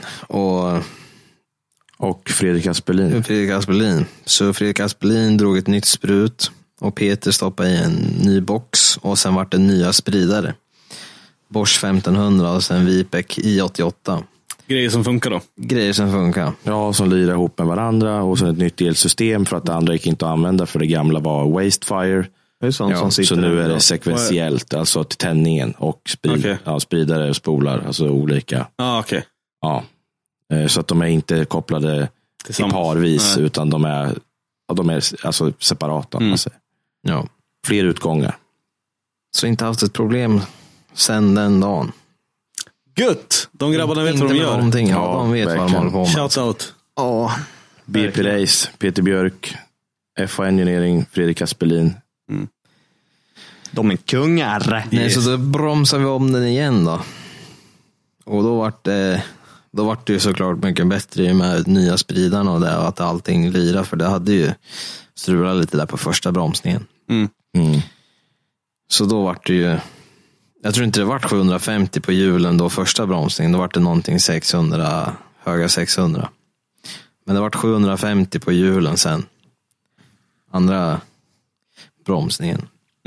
och Fredrik Aspelin. Så Fredrik Aspelin drog ett nytt sprut och Peter stoppade i en ny box, och sen vart det nya spridare. Bosch 1500 och sen Vipek i88. Grejer som funkar då? Grejer som funkar. Ja, som lirar ihop med varandra, och sen ett nytt elsystem för att det andra gick inte att använda, för det gamla var Wastefire. Det är sånt som så nu är det sekventiellt, alltså till tändningen och spridare och spolar, alltså olika. Okay. Ja, så att de är inte kopplade i parvis, utan de är alltså separata. Alltså. Ja. Fler utgångar. Så inte haft ett problem sen den dagen. Gött! De grabbarna vet vad de gör. Ja, de vet vad de håller på med. Shout out. BP Race, Peter Björk, FA Engineering, Fredrik Aspelin. De är kungar. Nej, så då bromsar vi om den igen då. Och då vart det ju såklart mycket bättre med nya spridarna och det, och att allting lirar, för det hade ju strulat lite där på första bromsningen. Så då vart det ju, jag tror inte det vart 750 på hjulen då första bromsningen, då vart det någonting 600, höga 600. Men det vart 750 på hjulen sen. Andra bromsningen.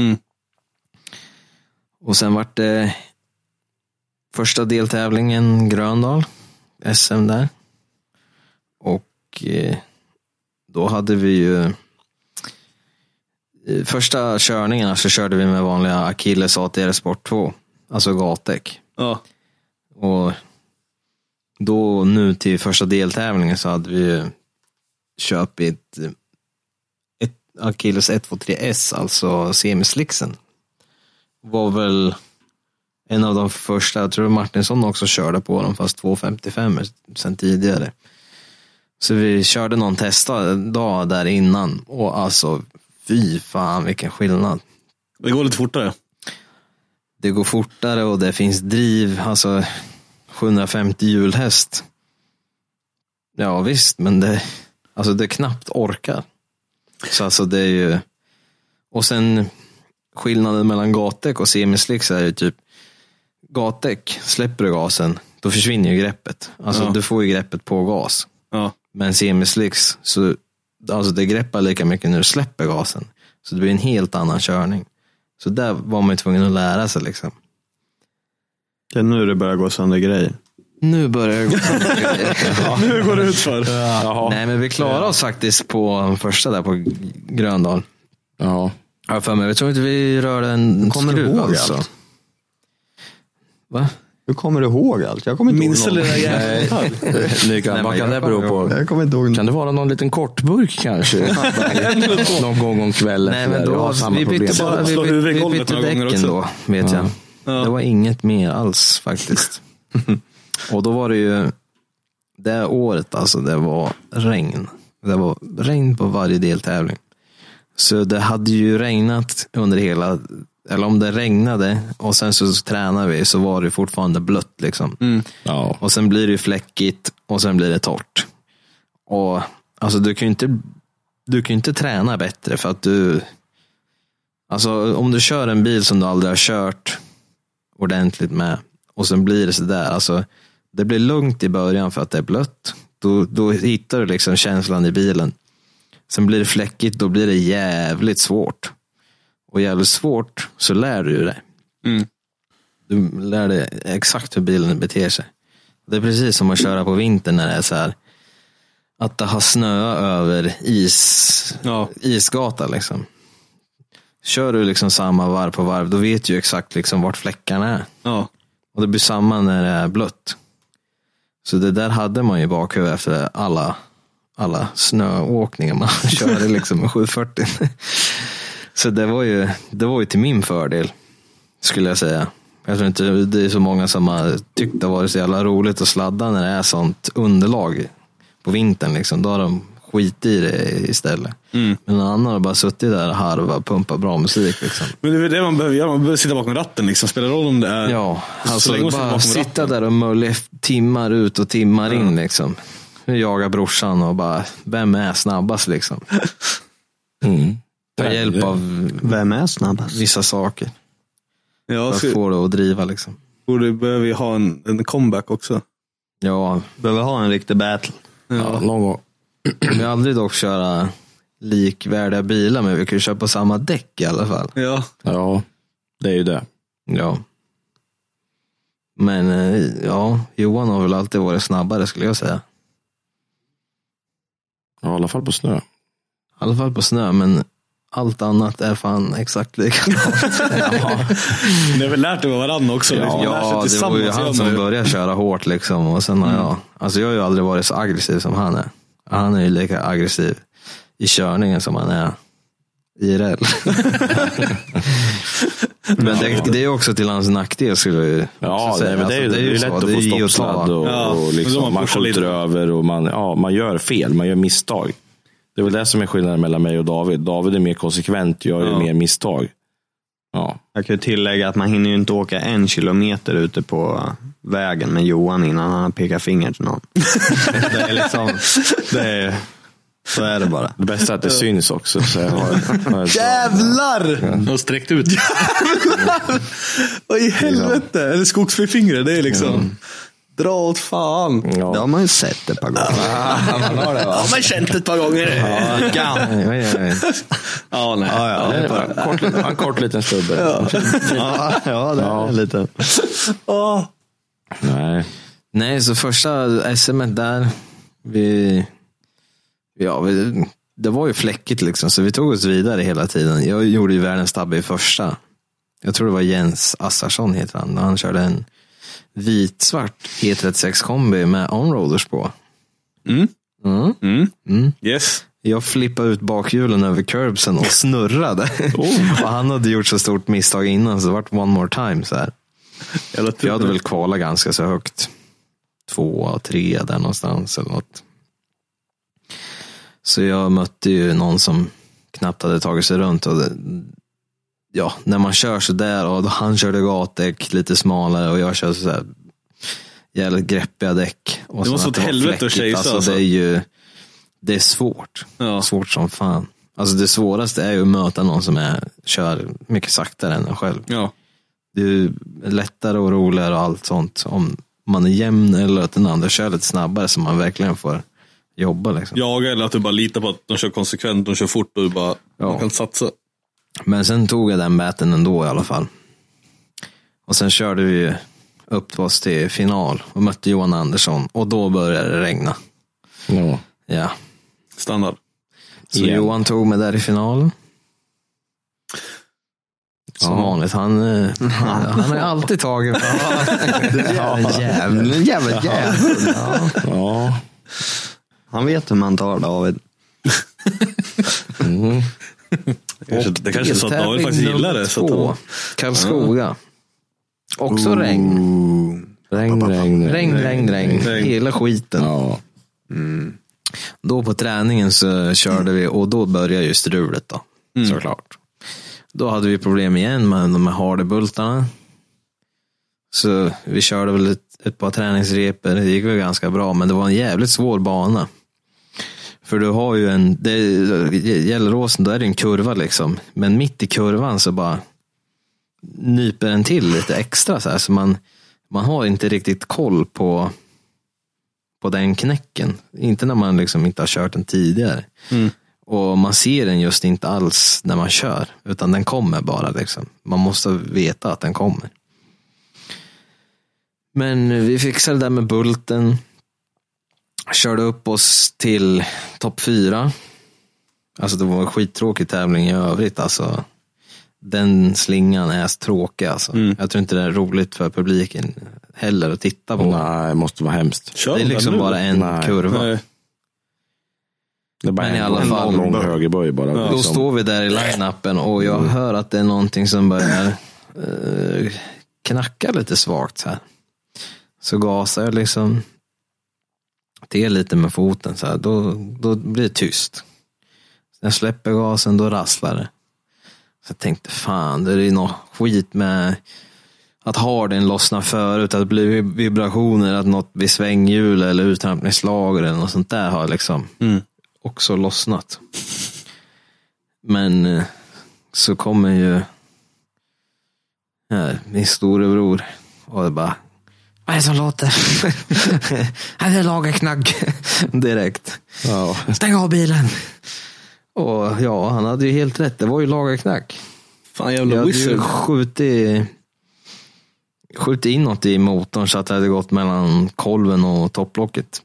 Och sen vart det första deltävlingen Gröndal, SM där. Och då hade vi ju I första körningarna så körde vi med vanliga Achilles ATR Sport 2. Alltså gatdäck. Ja. Och då nu till första deltävlingen så hade vi köpt ett Achilles 123S, alltså semislicksen. Var väl en av de första, jag tror Martinsson också körde på dem, fast 255 sen tidigare. Så vi körde någon testdag där innan och alltså fy fan vilken skillnad. Det går lite fortare. Det går fortare och det finns driv, alltså 750 hjulhäst. Ja visst, men det knappt orkar. Så alltså det är ju, och sen skillnaden mellan gatdäck och semislicks är ju typ, gatdäck, släpper du gasen, då försvinner ju greppet. Alltså du får ju greppet på gas. Ja. Men semislicks, så alltså det greppar lika mycket när du släpper gasen. Så det blir en helt annan körning. Så där var man ju tvungen att lära sig liksom. Ja, nu det börjar gå sönder grejer. Nu börjar det gå sönder grejer. Nu går det ut för. Nej, men vi klarade oss faktiskt på första där på Gröndal. Ja. Ja, för mig. Jag tror inte vi rörde en Kommer skruv du ihåg alltså. allt? Va? Hur kommer du ihåg allt? Jag kommer inte Minns ihåg det någon. där jävla. Vad kan det bero på? Jag kommer inte ihåg. Kan det vara någon liten kortburk kanske? Någon gång om kvällen. Nej, men då, vi bytte bara Slå huvudet i golvet bytte några gånger däcken också. då, vet jag. Ja. Det var inget mer alls faktiskt. Och då var det ju det året, alltså det var regn. Det var regn på varje deltävling. Så det hade ju regnat under hela, eller om det regnade och sen så tränade vi, så var det fortfarande blött liksom. Ja. Och sen blir det ju fläckigt och sen blir det torrt. Och alltså du kan ju inte träna bättre, för att du, alltså om du kör en bil som du aldrig har kört ordentligt med och sen blir det sådär, alltså det blir lugnt i början för att det är blött. Då hittar du liksom känslan i bilen. Sen blir det fläckigt, då blir det jävligt svårt. Och jävligt svårt så lär du det. Du lär dig exakt hur bilen beter sig. Det är precis som att köra på vintern när det är så här, att det har snö över isgata liksom. Kör du liksom samma varv på varv, då vet du ju exakt liksom vart fläckarna är. Ja. Och det blir samma när det är blött. Så det där hade man ju bakhuvudet efter alla snöåkningar man körde liksom med 740. Så det var ju till min fördel, skulle jag säga. Jag tror inte det är så många som har tyckt det var så jävla roligt att sladda när det är sånt underlag på vintern liksom. Då har de skit i det istället. Men någon annan har bara suttit där och harva och pumpa bra musik liksom. Men det är det man behöver göra, man behöver sitta bakom ratten liksom. Spelar roll om det är. Ja, alltså länge man sitter bara bakom sitta ratten. där och mölja timmar ut och timmar in liksom. Nu jagar brorsan och bara, vem är snabbast liksom? Ta hjälp av Vem är snabbast? vissa saker. Ja, För att få det att driva liksom. borde behöver vi ha en comeback också. Ja, Behöver ha en riktig battle. Ja, någon gång. vi har aldrig dock köra likvärdiga bilar, men vi kan ju köra på samma däck i alla fall. Ja. Ja, det är ju det. Ja. Men ja, Johan har väl alltid varit snabbare, skulle jag säga. Ja, i alla fall på snö. I alla fall på snö, men allt annat är fan exakt likadant. Det är väl lärt av varandra också. liksom. Man lär sig Ja, det var ju tillsammans, han gör som man ju. började köra hårt liksom. Och sen har jag, alltså jag har ju aldrig varit så aggressiv som han är. Han är ju lika aggressiv i körningen som han är IRL. Men det är också till hans nackdel, skulle jag ju Ja, säga. men det är ju Alltså, det är lätt så, att det är få ge och ta. stoppsladd och, Ja, och men då liksom, man man pushar skjuter lite. över och man gör fel, man gör misstag. Det är väl det som är skillnaden mellan mig och David. David är mer konsekvent, jag är mer misstag. Ja. Jag kan ju tillägga att man hinner ju inte åka 1 kilometer ute på vägen med Johan innan han pekar finger till någon. Det är liksom, så är det bara. Det bästa är att det syns också. Så jag har Jävlar! De har sträckt ut. Vad i helvete? Eller skogsfingret, det är liksom. Dra åt fan. Det har man ju sett ett par gånger. Man har det, va? Ja, man känt ett par gånger. Ja, nej. Ja, nej. en kort liten stubbe. Ja, det är lite. Nej. Nej, så första SM där det var ju fläckigt liksom, så vi tog oss vidare hela tiden. Jag gjorde ju världens tabbe i första. Jag tror det var Jens Assarsson heter han. Han körde en vitsvart E36 kombi med onrollers på. Yes. Jag flippade ut bakhjulen över curbsen och snurrade. Och han hade gjort så stort misstag innan så det var one more time så här. Jag hade väl kvalat ganska så högt. 2, 3 där någonstans eller något. Så jag mötte ju någon som knappt hade tagit sig runt och ja, när man kör så där och han körde gatdäck lite smalare och jag kör så här jävligt greppiga däck. Och det var så ett helvete att köra alltså. Det är svårt. Ja. Svårt som fan. Alltså det svåraste är ju att möta någon som kör mycket saktare än en själv. Ja. Det är lättare och roligare och allt sånt om man är jämn eller att den andra kör lite snabbare så man verkligen får jobba liksom. Jaga eller att du bara litar på att de kör konsekvent, de kör fort och du bara man kan satsa. Men sen tog jag den baten ändå i alla fall. Och sen körde vi upp oss till final och mötte Johan Andersson och då började det regna. Ja. Standard. Så Johan tog mig där i finalen. Som vanligt, han är alltid tagen för jävla jävel. Ja. Han vet hur man tar David. Det kanske är så att David faktiskt gillar det. Så Karlskoga. Också regn. Regn. Hela skiten. Ja. Då på träningen så körde vi och då började ju strulet då. Såklart. Då hade vi problem igen med de här hardebultarna. Så vi körde väl ett par träningsreper. Det gick väl ganska bra, men det var en jävligt svår bana. För du har ju Gelleråsen, då är det en kurva liksom. Men mitt i kurvan så bara nyper den till lite extra så här. Så man har inte riktigt koll på den knäcken. Inte när man liksom inte har kört den tidigare. Och man ser den just inte alls när man kör. Utan den kommer bara liksom. Man måste veta att den kommer. Men vi fixade det där med bulten. Körde upp oss till topp 4. Alltså det var en skittråkig tävling i övrigt. Alltså, den slingan är tråkig. Alltså. Jag tror inte det är roligt för publiken heller att titta på. Nej, det måste vara hemskt. Det är liksom bara en kurva. Nej. Det är bara en lång högerböj bara. Då står vi där i line-upen och jag hör att det är någonting som börjar knacka lite svagt här. Så gasar jag liksom till lite med foten så här. Då blir det tyst. När jag släpper gasen då rasslar det. Så jag tänkte fan, det är något skit med att harden lossnar förut, att det blir vibrationer, att något vid svänghjul eller uttrampningslager eller något sånt där har liksom också lossnat. Men så kommer ju min storebror och det bara, vad är det som låter? Det är lagerknagg direkt. Ja. Stäng av bilen. Och ja, han hade ju helt rätt. Det var ju lagerknack. Fan jävla jag hade ju skjutit in något i motorn så att det hade gått mellan kolven och topplocket.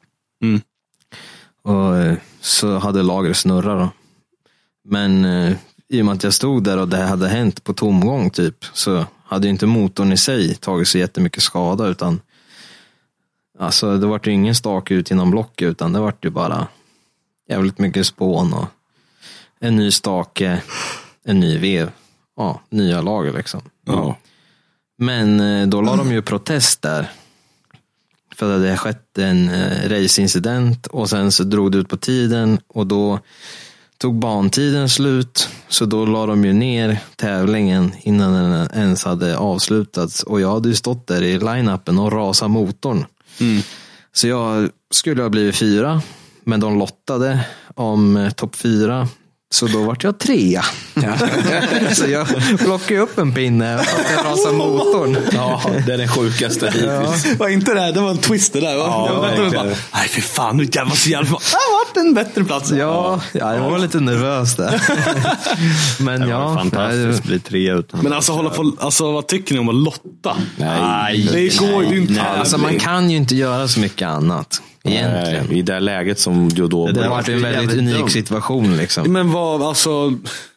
Och så hade lagret snurrat då. Men i och med att jag stod där och det hade hänt på tomgång typ, så hade ju inte motorn i sig tagit så jättemycket skada, utan alltså det var ju ingen stak ut inom blocket, utan det var ju bara jävligt mycket spån och en ny stake, en ny vev, nya lager liksom. Ja. Men då la de ju protest där för att det hade skett en raceincident och sen så drog det ut på tiden och då tog bantiden slut, så då la de ju ner tävlingen innan den ens hade avslutats, och jag hade ju stått där i line-upen och rasat motorn. Så jag skulle ha blivit 4, men de lottade om topp 4, så då vart jag 3. Så jag plockade upp en pinne och jag rasade motorn. Ja, det är den sjukaste hittills. Var inte det? Det var en twist det där. Nej för fan, nu jävlar så jävla. Det har varit en bättre plats. Ja, jag var lite nervös där. Men det var fantastiskt att bli 3 utan. Men alltså hålla på, alltså vad tycker ni om att lotta? Nej. Det går ju inte. Alltså man kan ju inte göra så mycket annat. Egentligen. I det läget som ju då... Det har varit en väldigt unik situation liksom. Men vad, alltså...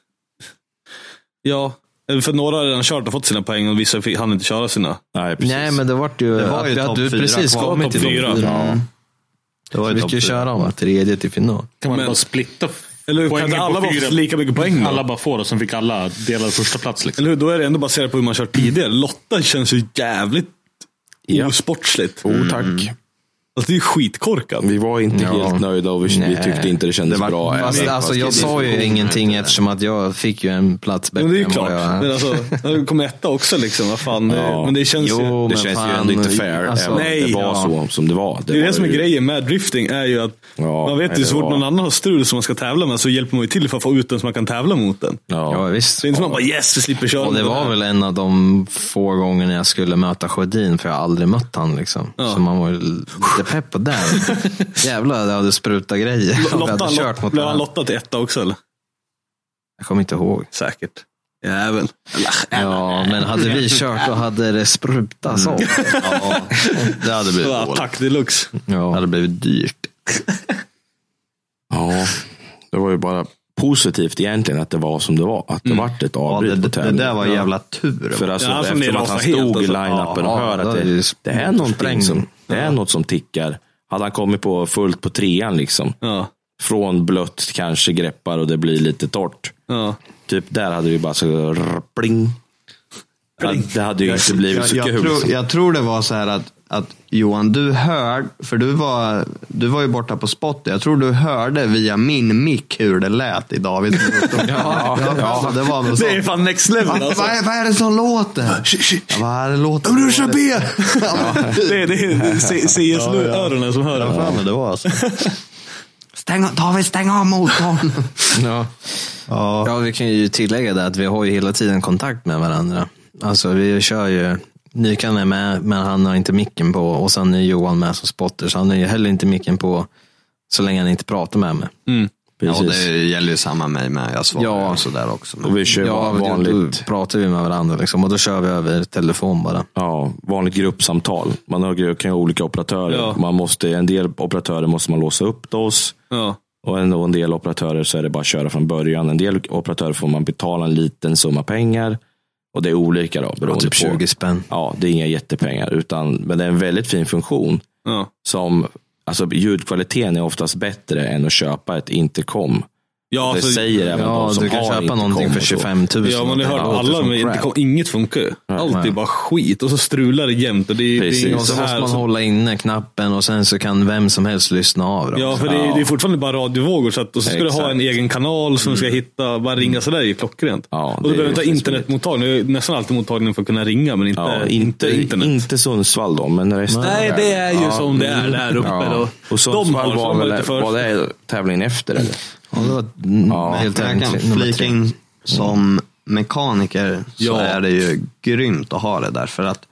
Ja, för några har redan kört och fått sina poäng och vissa hann inte köra sina. Nej, men det var ju att du precis kommit till fyra. Det var vi ska köra om tredje till final. Kan man bara splitta eller kan inte alla bara få lika mycket poäng då? Alla bara får och sen fick alla dela första plats liksom. Eller hur, då är det ändå baserat på hur man kört tidigare. Lotta känns ju jävligt osportsligt. Tack. Alltså det är skitkorkat. Vi var inte helt nöjda och vi tyckte inte det kändes bra. Alltså, jag sa ju ingenting eftersom att jag fick ju en plats bättre. Men det är ju klart. Men alltså, det kom etta också liksom. Vad fan. Men det känns ju... Det känns ju ändå inte fair. Alltså, nej, det var så som det var. Det är det som är grejen med drifting. Är ju att man vet ju så fort någon annan har strul som man ska tävla med så hjälper man ju till för att få ut den så man kan tävla mot den. Ja, visst. Det är inte som man bara yes, vi slipper köra. Och det var väl en av de få gångerna jag skulle möta Sjödin för jag har aldrig mött han liksom. Så man var lite pepp på där. Jävlar, det hade sprutat grejer. Blev han lottad till etta också eller? Jag kommer inte ihåg. Säkert. Jävel. Ja, men hade vi kört då hade det sprutat så. Ja, det hade blivit dåligt. Tack deluxe. Ja. Det hade blivit dyrt. Ja, det var ju bara positivt egentligen att det var som det var. Att det vart ett avbryt på tävling. Det där var jävla tur. För alltså, eftersom att han stod i line-upen och hör att det är någonting som, det är något som tickar. Hade han kommit på fullt på trean liksom. Ja. Från blött kanske greppar och det blir lite torrt. Ja. Typ där hade vi bara så pling. Det hade ju inte blivit så kul. Jag tror det var så här att Johan, du hörde, för du var ju borta på spot. Jag tror du hörde via min mick hur det lät i David. Ja, det var väl så. Det är fan next level alltså. Vad är det som låter? Vad är det låter? Du kör B! Det är CS-öronen som hör. Ja, men det var alltså. Stäng av motorn. Ja, vi kan ju tillägga det att vi har ju hela tiden kontakt med varandra. Alltså vi kör ju, Nykan är med men han har inte micken på och sen är Johan med som spotter så han är ju heller inte micken på så länge han inte pratar med mig. Ja, det gäller ju samma mig med. Jag svarar och sådär också. Men... Och vi kör vanligt. Då pratar vi med varandra liksom, och då kör vi över telefon bara. Ja, vanligt gruppsamtal. Man kan ha olika operatörer. Man måste, en del operatörer måste man låsa upp oss. Ja. Och en del operatörer så är det bara att köra från början. En del operatörer får man betala en liten summa pengar. Och det är olika då. Beroende typ 20 spänn. Ja, det är inga jättepengar. Men det är en väldigt fin funktion. Som, alltså ljudkvaliteten är oftast bättre än att köpa ett intercom. Ja, det säger även de som du kan köpa någonting för 25 000. Ja, men det hör alla med intercom. Inget funkar ju. Allt är bara skit. Och så strular det jämt. Och så måste man hålla inne knappen och sen så kan vem som helst lyssna av dem. Ja, för det är fortfarande bara radiovågor. Så att, och så ska du ha en egen kanal som ska hitta, bara ringa sådär i klockrent. Ja, och du behöver inte ha internetmottagning. Nästan alltid mottagning för att kunna ringa, men inte internet. Inte Sundsvall då, men resten. Nej, det är ju som det är där uppe. Och Sundsvall var det tävlingen efter eller? Ja, det var helt jag kan flika in som mekaniker så är det ju grymt att ha det där för att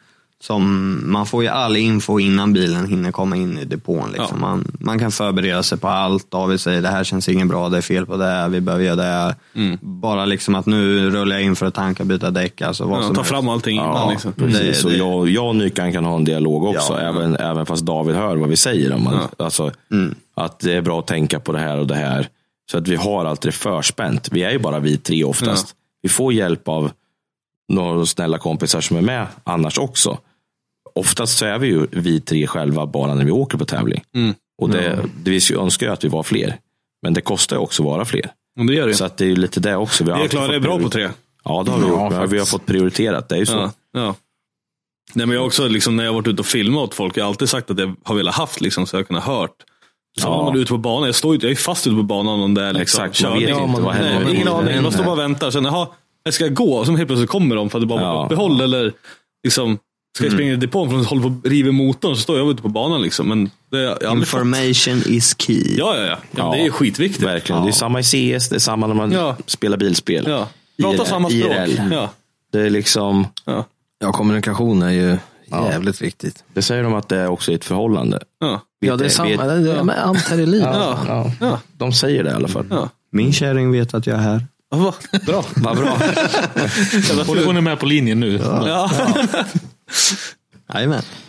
man får ju all info innan bilen hinner komma in i depån liksom. Man kan förbereda sig på allt. David säger det här känns inget bra, det är fel på det, vi behöver göra det. Bara liksom att nu rullar jag in för att tanka, byta däck alltså, ta fram allting innan liksom. Precis. Så jag och Nykan kan ha en dialog också även fast David hör vad vi säger om alltså, att det är bra att tänka på det här och det här. Så att vi har alltid förspänt. Vi är ju bara vi tre oftast. Vi får hjälp av några snälla kompisar som är med annars också. Oftast så är vi ju vi tre själva bara när vi åker på tävling. Och det vi önskar ju att vi var fler. Men det kostar ju också att vara fler. Det gör det. Så att det är ju lite det också. Vi har är bra på 3. Ja, det har vi gjort. Vi har fått prioriterat, det är ju så. Ja. Nej, men jag också liksom, när jag har varit ute och filmat åt folk, jag har alltid sagt att jag har velat haft liksom, så jag kunnat hört. Så när man är ute på banan, jag är fast ute på banan om det är liksom. Exakt, man vet inte vad händer. Ingen aning, man står bara och väntar. Sen, jag ska gå, och så helt plötsligt kommer de för att det bara uppehåll eller liksom, ska jag springa i depån för att hålla på att riva motorn så står jag ute på banan liksom. Men information is key. Ja, det är skitviktigt. Verkligen, det är samma i CS, det är samma när man spelar bilspel. Ja, prata samma språk. Ja. Det är liksom... Ja, kommunikation är ju jävligt viktigt. Det säger de att det är också i ett förhållande. Ja, det är samma. Det är med allt här i livet. Ja. De säger det i alla fall. Ja. Min kärring vet att jag är här. Bra. Vad bra. Hon är med på linjen nu. Jajamän.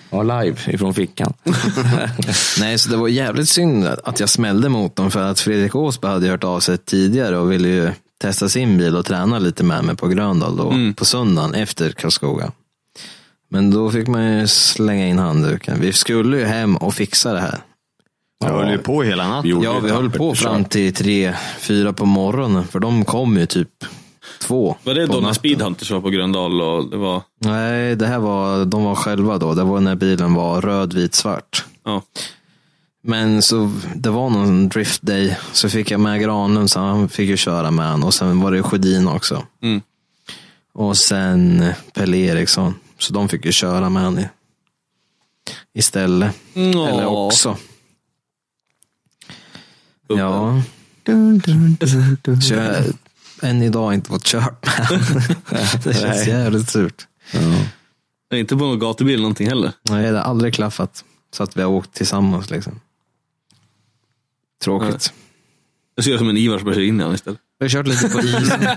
Ja, live ifrån fickan. Nej, så det var jävligt synd att jag smällde mot dem, för att Fredrik Åsberg hade hört av sig tidigare och ville ju testa sin bil och träna lite med mig på Gröndal då, på söndagen efter Karlskoga. Men då fick man ju slänga in handduken. Vi skulle ju hem och fixa det här. Jag höll ju på hela natten. Ja, vi höll på fram till 3-4 på morgonen, för de kom ju typ 2. Var det då när Speedhunters var på Gröndal? Och det var... Nej, det här var, de var själva då. Det var när bilen var röd, vit, svart. Ja. Men så det var någon drift day, så fick jag med Granlund, så han fick ju köra med han. Och sen var det Sjödin också. Och sen Pelle Eriksson. Så de fick ju köra med han istället. Eller också. Ja. Så jag än idag inte fått kört med. Det känns jävligt surt. Det är inte på någon gatubil någonting heller. Nej, det har aldrig klaffat. Så att vi har åkt tillsammans liksom. Tråkigt. Jag ser som en Ivar som kör in i han istället. Vi har kört lite på isen.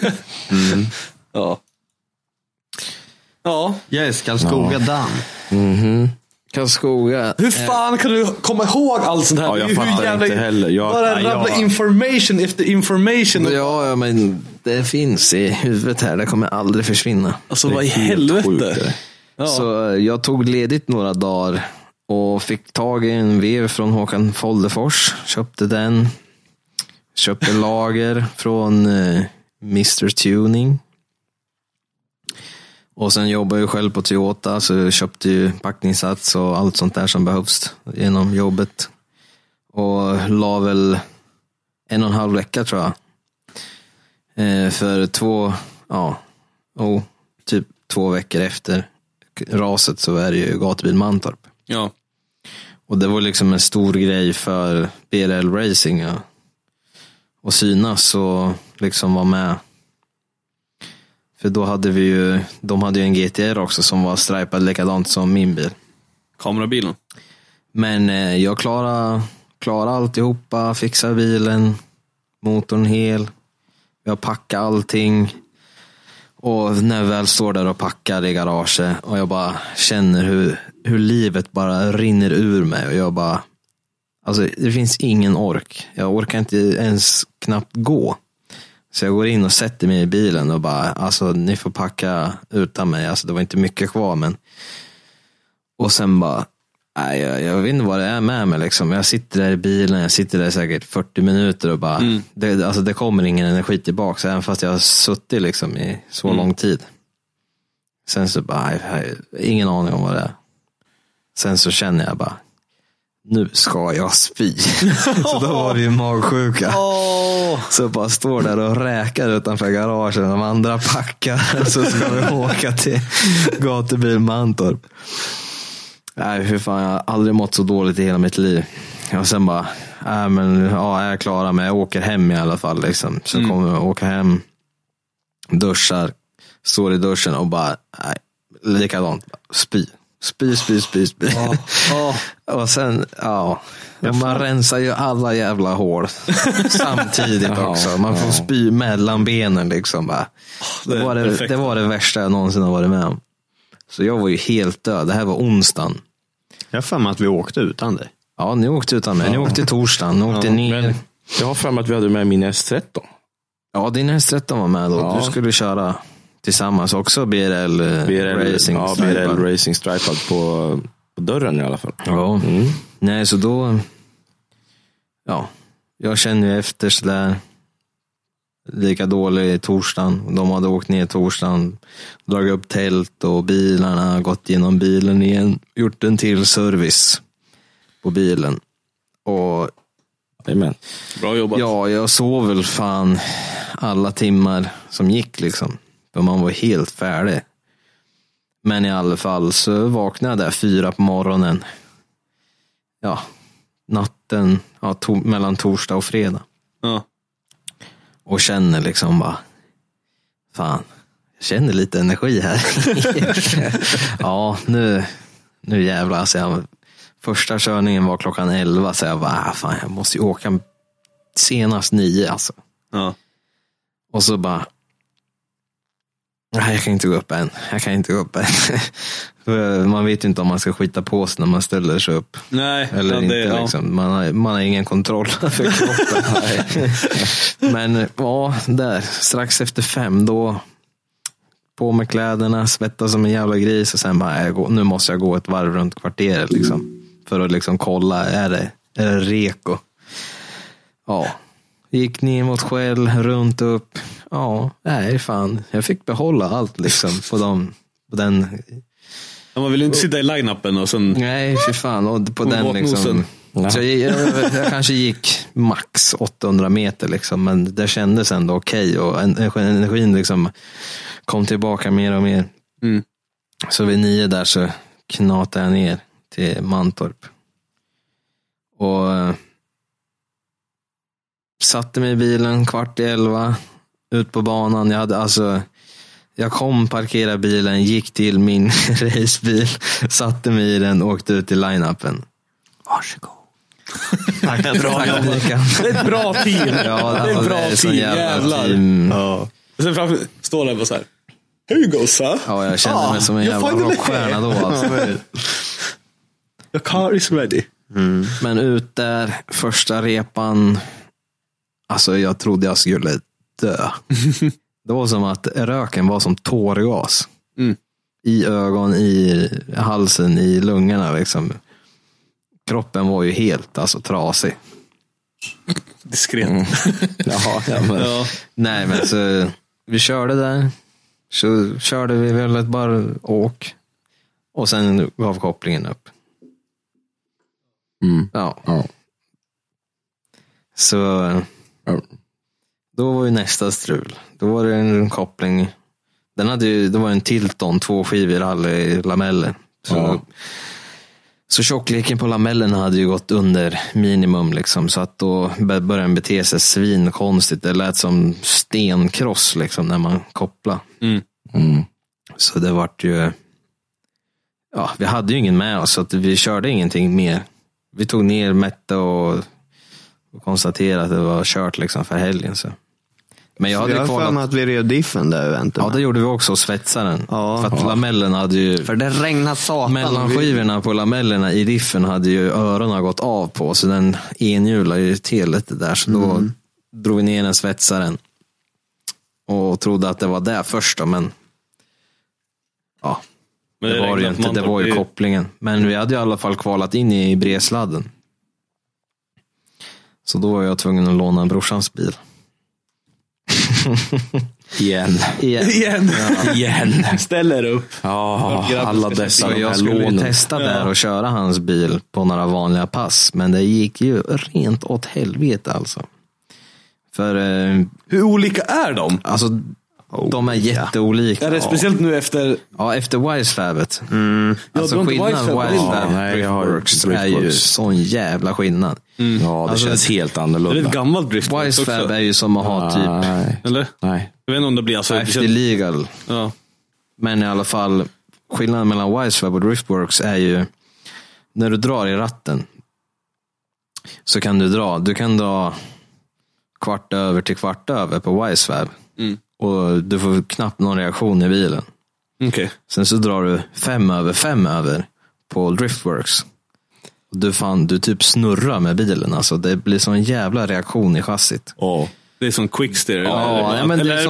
Ja. Ja. Yes, Karlskoga damm. Karlskoga. Hur fan kan du komma ihåg allt sånt här? Ja, jag fattar inte heller. Bara rabbla information efter information. Ja, men det finns i huvudet här. Det kommer aldrig försvinna. Alltså vad i helvete. Ja. Så jag tog ledigt några dagar och fick tag i en vev från Håkan Foldefors. Köpte den. Köpte lager från Mr. Tuning. Och sen jobbar jag själv på Toyota, så jag köpte ju packningssats och allt sånt där som behövs genom jobbet. Och la väl 1,5 vecka tror jag. För typ 2 veckor efter raset så är det ju gatubil Mantorp. Ja. Och det var liksom en stor grej för BRL Racing och synas och liksom vara med. För då hade de hade ju en GTR också som var stripad likadant som min bil. Kamerabilen. Men jag klarade alltihopa, fixade bilen, motorn hel. Jag packade allting. Och när jag väl står där och packar i garaget och jag bara känner hur livet bara rinner ur mig. Och jag bara, alltså det finns ingen ork. Jag orkar inte ens knappt gå. Så jag går in och sätter mig i bilen och bara, alltså ni får packa utan mig. Alltså det var inte mycket kvar, men. Och sen bara, nej, jag vet inte vad det är med mig liksom. Jag sitter där i bilen, jag sitter där säkert 40 minuter och bara, det kommer ingen energi tillbaka. Även fast jag har suttit liksom i så lång tid. Sen så bara, ingen aning om vad det är. Sen så känner jag bara, nu ska jag spy. Så då var det ju magsjuka. Så jag bara står där och räkar utanför garagen. De andra packar. Så ska vi åka till gatubil Mantorp. Nej, hur fan, jag har aldrig mått så dåligt i hela mitt liv. Och sen bara, jag är klar, men jag åker hem i alla fall liksom. Så kommer jag åka hem, duschar, står i duschen och bara, likadant, spy. Spy. Och sen, man rensar ju alla jävla hål samtidigt också. Man får spy mellan benen liksom bara. Det var det värsta jag någonsin har varit med om. Så jag var ju helt död. Det här var onsdagen. Jag har för mig att vi åkte utan dig. Ja, ni åkte utan mig. Ni åkte torsdagen. Ni åkte ner. Men jag har för mig att vi hade med min S13. Ja, din S13 var med då. Ja. Du skulle köra tillsammans också BRL Racing. Ja, BRL Racing stripad på dörren i alla fall. Ja. Nej, så då jag känner ju efter sådär lika dålig i torsdagen. De hade åkt ner torsdagen, dragit upp tält och bilarna, gått igenom bilen igen, gjort en till service på bilen. Och amen. Bra jobbat. Ja, jag sov väl fan alla timmar som gick liksom. För man var helt färdig. Men i alla fall så vaknade jag där 4 på morgonen. Ja, natten mellan torsdag och fredag. Ja. Och känner liksom bara, fan, jag känner lite energi här. Ja, nu jävlar. Så första körningen var klockan 11, så jag bara, fan, jag måste ju åka senast 9 alltså. Ja. Och så bara, Nej, jag kan inte gå upp än. Man vet ju inte om man ska skita på sig när man ställer sig upp. Nej. Eller inte, liksom. Man har ingen kontroll för kroppen. Men ja, där. Strax efter 5 då. På med kläderna, svettas som en jävla gris. Och sen bara, nu måste jag gå ett varv runt kvarteret. Liksom, för att liksom kolla, är det reko? Ja. Gick ner mot skäll, runt upp. Ja, nej fan. Jag fick behålla allt liksom på den. Man vill inte sitta i line-upen och sen... Nej, för fan. Och på den liksom. Så jag kanske gick max 800 meter liksom. Men det kändes ändå okej. Och energin liksom kom tillbaka mer och mer. Mm. Så vid 9 där så knatade jag ner till Mantorp. Och satte mig i bilen 10:15 ut på banan. Jag kom, parkerade bilen, gick till min racebil, satte mig i den och åkte ut till line-upen. Varsågod. Tack, det är ett bra team. Ja, det är ett bra team, jävlar. Team. Ja. Sen framför står det bara så här. Here you go, sir. Ja, jag kände mig som en jävla rockstjärna då. Alltså. The car is ready. Mm. Men ut där, första repan. Alltså jag trodde jag skulle dö. Det var som att röken var som tårgas. Mm. I ögon, i halsen, i lungorna liksom. Kroppen var ju helt trasig. Diskret. Mm. Ja. Nej, men så vi körde där. Så körde vi väl ett bara åk. Och sen gav kopplingen upp. Mm. Ja. Så då var ju nästa strul. Då var det en koppling. Det var en Tilton, 2 skivor alla i lameller. Så tjockleken på lamellerna hade ju gått under minimum liksom, så att då började den bete sig svinkonstigt. Det lät som stenkross liksom när man kopplade. Så det vart ju, ja, vi hade ju ingen med oss så att vi körde ingenting mer. Vi tog ner mätte och konstaterade att det var kört liksom för helgen så. Men jag hade för mig att vi rev diffen där eventet. Ja, det gjorde vi också, svetsaren. Ja, för att lamellen hade ju... För det regnade satan. Mellanskivorna på lamellerna i diffen hade ju öronen gått av på. Så den enhjulade ju till lite där. Så då drog vi ner den svetsaren. Och trodde att det var där först då, men... Ja, men det var ju inte. Det var ju kopplingen. Men vi hade ju i alla fall kvalat in i Bresladden. Så då var jag tvungen att låna brorsans bil. Igen. Ställer upp. Ja, alla dessa. Jag skulle testa där och köra hans bil på några vanliga pass. Men det gick ju rent åt helvete alltså. För hur olika är de? Alltså de är jätteolika. Är det speciellt nu efter? Ja, efter Wisefabet. Alltså skillnaden Wisefab Driftworks är ju sån jävla skillnad. Ja, det känns helt annorlunda. Det är ett gammalt Driftworks Wisefab också. Är ju som att ha typ... Eller? Nej. Jag vet inte om det blir alltså... Efter legal. Ja. Men i alla fall, skillnaden mellan Wisefab och Driftworks är ju... När du drar i ratten så kan du kan dra kvart över till kvart över på Wisefab. Och du får knappt någon reaktion i bilen. Okay. Sen så drar du 5 över på Driftworks. Du typ snurrar med bilen. Alltså det blir sån jävla reaktion i chassit. Det är som quicksteer. Ja, men det är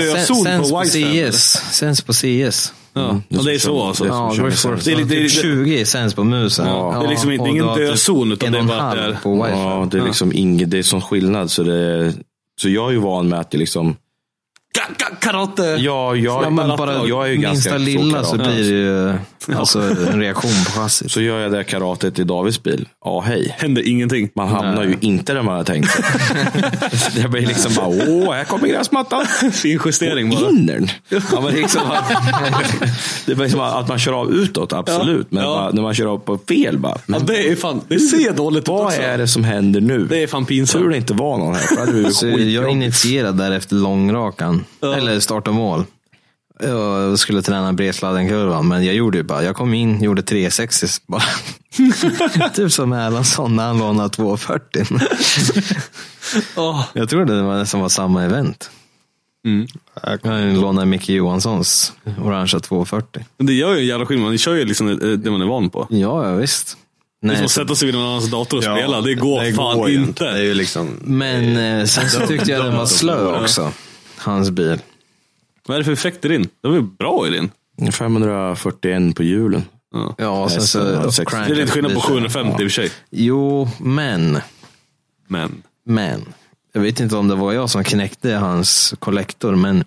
som sens på CS. Ja, det är så alltså. Ja, det är 20 sens på musen. Ja. Det är liksom ingen dödszon utan det är bara där. Ja, det är liksom det är sån skillnad så jag är ju van med att det liksom karate. Ja, men bara jag är ju minsta lilla så blir det ju alltså en reaktion på chassit. Så gör jag det karatet i Davids bil. Ja, hej. Händer ingenting. Man hamnar ju inte där man har tänkt. Det blir liksom bara, här kommer gräsmattan. Fin justering bara. Innern. Ja, men liksom det blir som att man kör av utåt, absolut. Men bara, när man kör av på fel bara. Men, det är fan, det ser dåligt ut vad också. är det som händer nu? Det är fan pinsamt. Tror det inte var någon här. Så jag initierade där efter långrakan. Eller start och mål. Jag skulle träna Bresladden-kurvan, men jag kom in, gjorde 360 bara. Typ som Erlandsson när han lånade 240. Jag trodde det var nästan var samma event. Jag lånade Micke Johanssons orangea 240. Men det gör ju en jävla skillnad. Man kör ju liksom det man är van på. Ja, visst. Det är som att sätta sig vid någon annans dator och spela. Det går fan inte. Det är ju liksom... Men sen så tyckte jag den var slö också. Hans bil. Vad är det för effekter in? Det var ju bra i din. 541 på hjulen. Ja, sen så... Det är lite skillnad på 750 i och för sig. Jo, men... Jag vet inte om det var jag som knäckte hans kollektor, men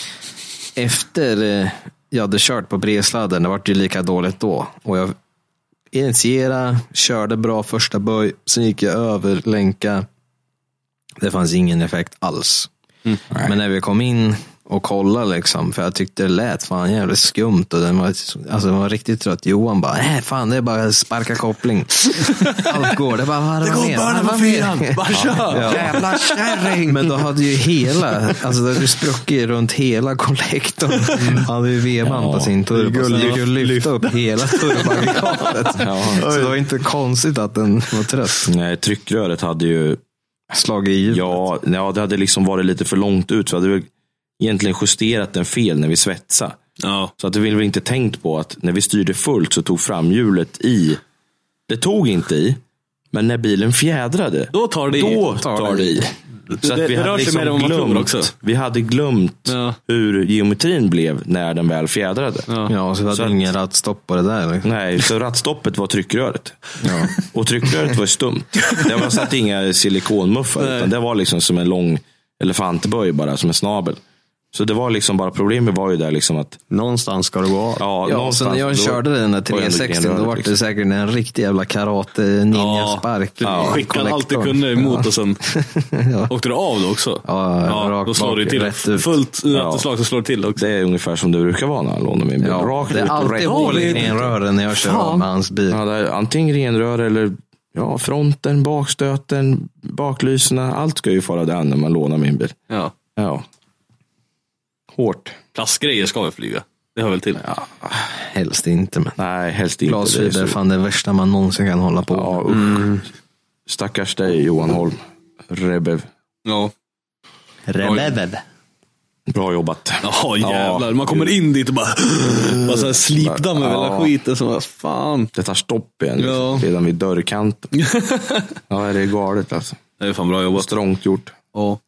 efter jag hade kört på bredsladden, det var ju lika dåligt då. Och jag initierade, körde bra första böj, sen gick jag över, länka. Det fanns ingen effekt alls. Men när vi kom in och kollade liksom, för jag tyckte det lät fan jävligt skumt och den var riktigt trött. Johan bara, fan det är bara sparka koppling. Allt går, det bara varva ner. Det går bara på fyran, bara kör. Jävla kärring. Men då hade ju det hade spruckit runt hela kollektorn. Hade ju vevan på sin turbo. Så det gick ju lyfta upp hela turboaggregatet. Så det var inte konstigt att den var trött. Nej, tryckröret hade ju slagit i hjulet. Ja, det hade liksom varit lite för långt ut, så hade vi egentligen justerat den fel när vi svetsade. Ja. Så att det vill vi inte tänkt på att när vi styrde fullt så tog framhjulet i. Det tog inte i, men när bilen fjädrade, då tar det i. Så att vi hade liksom glömt. Vi hade glömt hur geometrin blev när den väl fjädrade. Ja, så vi hade ingen rattstopp på det där. Liksom. Nej, så rattstoppet var tryckröret. Ja. Och tryckröret var stumt. Det var satt inga silikonmuffar, utan det var liksom som en lång elefantböj bara, som en snabel. Så det var liksom bara, problemet var ju där liksom att någonstans ska det gå av. Ja, så när jag körde den där 360 då var det säkert en riktig jävla karate ninja-spark. Skickade allt du kunde emot och sen åkte du av då också. Ja, då slår du till. Fullt slag så slår du till också. Det är ungefär som det brukar vara när han lånar min bil. Rakt det är alltid hål i renrören när jag kör av med hans bil. Ja, det är antingen renrör eller fronten, bakstöten, baklyserna. Allt ska ju fara där när man lånar min bil. Ja. Hårt. Plastgrejer ska vi flyga. Det hör väl till. Ja, helst inte. Men. Nej, helst inte. Glasfiber är fan det värsta man någonsin kan hålla på. Ja, stackars dig, Johan Holm. Rebev. Ja. Rebev. Bra jobbat. Ja, jävlar. Man kommer in dit och bara så här slipdamm över hela skiten. Så fan. Det tar stopp igen. Redan vid dörrkanten. Ja, det är galet alltså. Det är fan bra jobbat. Strångt gjort. Ja.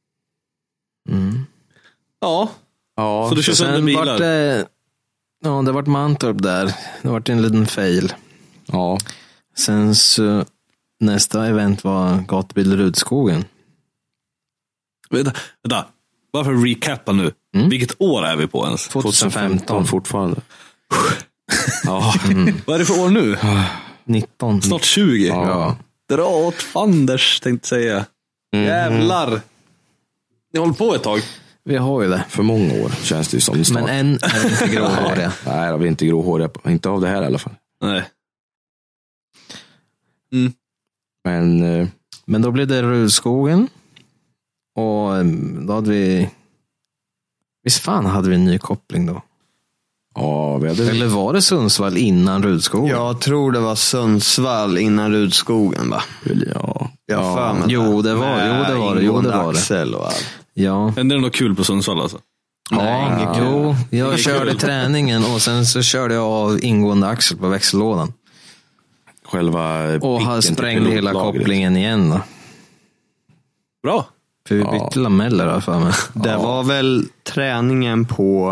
Så du kör sönder bilar. Det vart Mantorp där. Det vart en liten fail. Ja. Sen så nästa event var Gatubil Rudskogen. Vänta. Varför recappa nu? Vilket år är vi på ens? 2015 fortfarande. Vad är det för år nu? 19. Snart 20. Ja. Dra åt fanders, tänkte säga. Jävlar. Ni håller på ett tag. Vi har ju det. För många år känns det som. Men än är vi inte gråhåriga. Nej, vi är inte gråhåriga. Inte av det här i alla fall. Nej. Men då blev det Rudskogen. Och då hade vi... Visst fan hade vi en ny koppling då? Ja, vi hade... Eller var det Sundsvall innan Rudskogen? Jag tror det var Sundsvall innan Rudskogen, va? Ja. Jag för mig Jo, det var det. Axel och allt. Ja. Men det är nog kul på Sundsvall alltså. Jag körde träningen och sen så körde jag av ingående axel på växellådan. Och sprängde hela kopplingen igen då. Bra. För vi bytte lameller för mig. Det var väl träningen på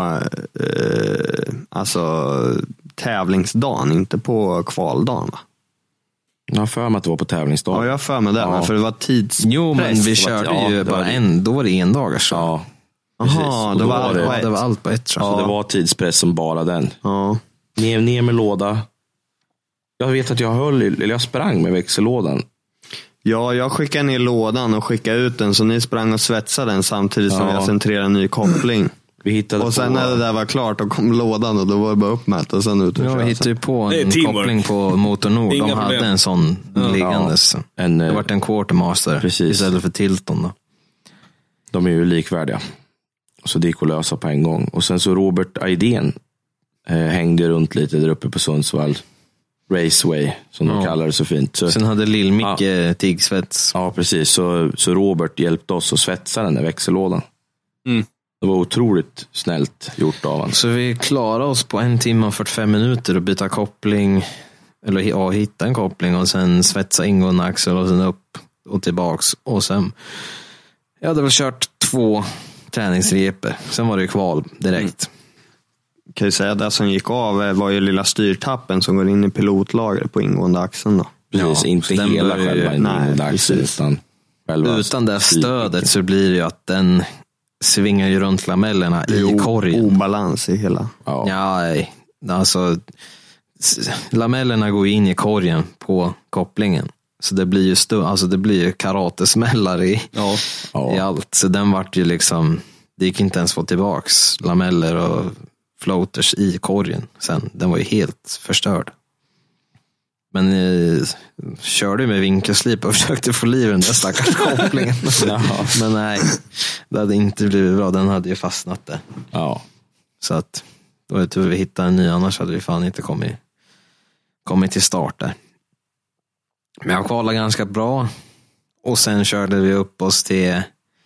tävlingsdagen, inte på kvaldagen, va? Jag har för mig att det var på tävlingsdagen. Ja, jag har för mig det, men för det var tidspress. Jo, men vi körde ju bara då var det en dag så. Ja. Jaha, det var allt på ett. Så det var tidspress som bara den. Ja. Ner med låda. Jag vet att jag sprang med växellådan. Ja, jag skickade ner lådan och skickade ut den, så ni sprang och svetsade den samtidigt som jag centrerade en ny koppling. Och sen när det där var klart, då kom lådan och då var det bara uppmätt och sen ut och vi hittade ju på en koppling på Motor Nord. De hade en sån liggandes. Det var en Quartermaster istället för Tilton då. De är ju likvärdiga. Så det gick att lösa på en gång. Och sen så Robert Aidén hängde runt lite där uppe på Sundsvall Raceway, som de kallar det så fint. Så, sen hade Lill-Micke tiggsvets. Ja, precis. Så Robert hjälpte oss att svetsa den där växellådan. Det var otroligt snällt gjort av honom. Så vi klarade oss på 1 timme och 45 minuter och byta koppling. Eller hitta en koppling och sen svetsa ingående axel och sen upp och tillbaks. Och sen, jag hade väl kört 2 träningsreper. Sen var det ju kval direkt. Kan ju säga att det som gick av var ju lilla styrtappen som går in i pilotlagret på ingående axeln då. Precis, inte hela själva ingående axeln utan själva. Utan det stödet så blir det ju att den svingar ju runt lamellerna i korgen. Obalans i hela. Ja, alltså lamellerna går in i korgen på kopplingen. Så det blir ju det blir ju karatesmällar i allt. Så den vart ju liksom, det gick inte ens få tillbaks lameller och floaters i korgen sen. Den var ju helt förstörd. Men körde med vinkelslip och försökte få liv i den där stackars kopplingen. Men nej, det hade inte blivit bra. Den hade ju fastnat där. Ja. Så att då var det tur vi hittade en ny, annars hade vi fan inte kommit till start där. Men jag kvalade ganska bra. Och sen körde vi upp oss till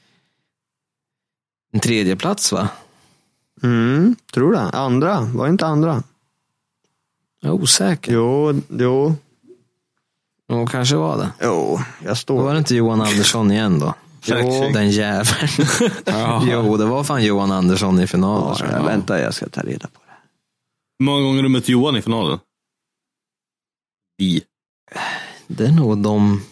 en 3:e plats, va? Tror det. Andra, var inte andra? Jag är osäker. Jo. Och kanske var det. Jo, jag står. Då var det inte Johan Andersson igen då. Jo, den jäveln. Jo, det var fan Johan Andersson i finalen. Ja, vänta, jag ska ta reda på det. Hur många gånger har du mött Johan i finalen? Det är nog de...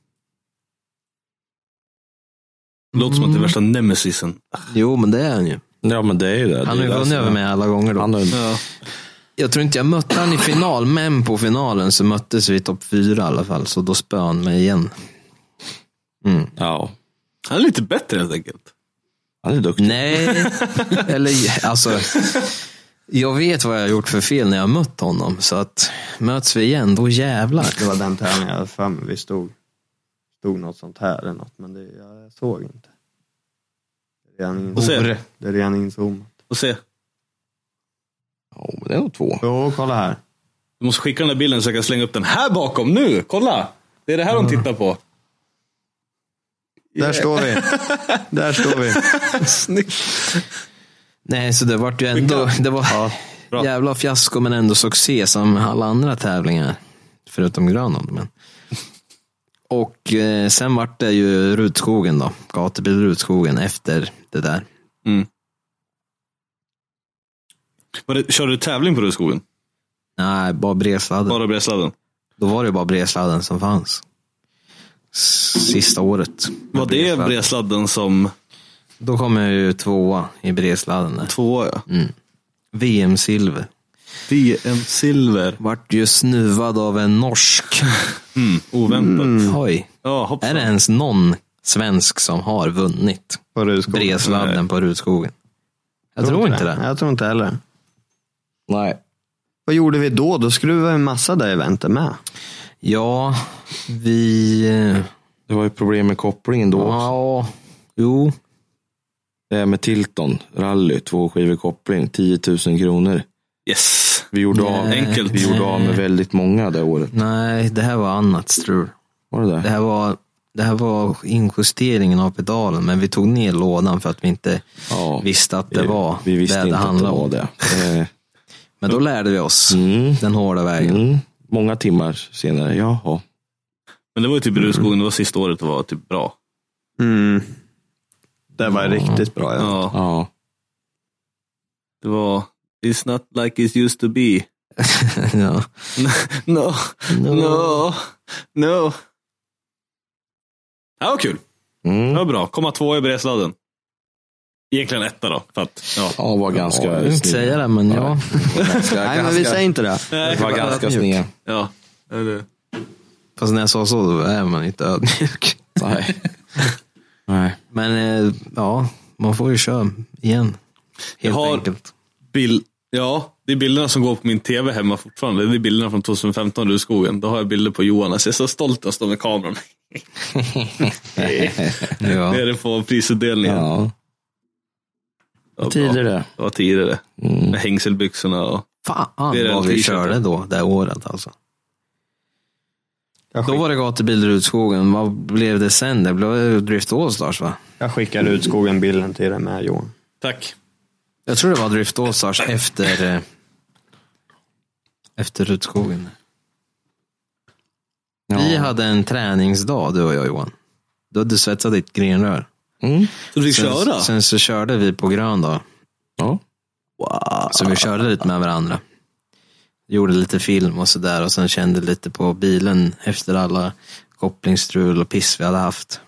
Det låter som att det är värsta nemesisen. Jo, men det är han ju. Ja, men det är ju det. Han har ju vunnit över mig alla gånger då. Jag tror inte jag mötte han i final, men på finalen så möttes vi i topp 4 i alla fall. Så då spöade han mig igen. Ja. Han är lite bättre helt enkelt. Han är duktig. Nej, eller alltså... Jag vet vad jag har gjort för fel när jag mött honom. Så att möts vi igen, då jävlar. Det var den tävlingen jag för mig. Vi stod något sånt här eller något. Men jag såg inte. Det är redan inzoomat. Och se. Ja, men det är nog 2. Jo, kolla här. Du måste skicka den där bilden så jag kan slänga upp den här bakom nu. Kolla. Det är det här de tittar på. Där står vi. Snyggt. Nej, så det var ju ändå... Det var jävla fiasko, men ändå succé som alla andra tävlingar. Förutom Grönland, men... Och sen var det ju Rudskogen då. Gatubil Rudskogen efter det där. Körde du tävling på Rudskogen? Nej, bara bredsladden. Bara bredsladden? Då var det bara bredsladden som fanns. Sista året. Var det bredsladden som... Då kom jag ju 2 i bredsladden. 2, ja. VM-silver. VM-silver. Vart ju snuvad av en norsk. Oväntat. Oj. Ja, är det ens någon svensk som har vunnit bredsladden på Rudskogen? Jag tror inte det. Jag tror inte heller. Nej. Vad gjorde vi då? Då skruvade vi en massa där eventet med. Ja, det var ju problem med kopplingen då. Ja, jo. Det är med Tilton, rally, 2 skivor koppling, 10 000 kronor. Yes. Vi gjorde av med väldigt många det året. Nej, det här var annat strul. Var det? Det här var injusteringen av pedalen, men vi tog ner lådan för att vi inte visste att det var vi visste inte att det var det. Men då lärde vi oss den hårda vägen. Många timmar senare, jaha. Men det var ju typ Rudskogen, det var sista året, det var typ bra. Det var riktigt bra. Ja. Det var it's not like it used to be. Ja. No. Det var kul. Det var bra. Komma 2 i bredsladden. Egentligen 1 då. För att, var ganska... jag vill inte säga det, men ja. Nej, men vi säger inte det. Det var ganska sned. Ja. Eller... Fast när jag sa så, då är man inte ödmjuk. Nej. Men man får ju köra igen. Helt enkelt. Det är bilderna som går på min tv hemma fortfarande. Det är bilderna från 2015 Rudskogen. Då har jag bilder på Johan. Jag är så stolt att stå med kameran. Det är det på prisutdelningen. Ja. Vad tidigare det. Det var tidigare. Med hängselbyxorna och... Fan vad vi körde då, det året alltså. Då var det gatubil Rudskogen. Vad blev det sen? Det blev Drift All Stars, va? Jag skickade Rudskogen bilden till dig med, Johan. Tack. Jag tror det var Drift All-Stars efter Rutskogen. Ja. Vi hade en träningsdag, du och jag, Johan. Du hade svetsat ditt grenrör. Så du fick köra? Sen så körde vi på grön då. Ja. Wow. Så vi körde lite med varandra. Gjorde lite film och sådär. Och sen kände lite på bilen efter alla kopplingsstrul och piss vi hade haft.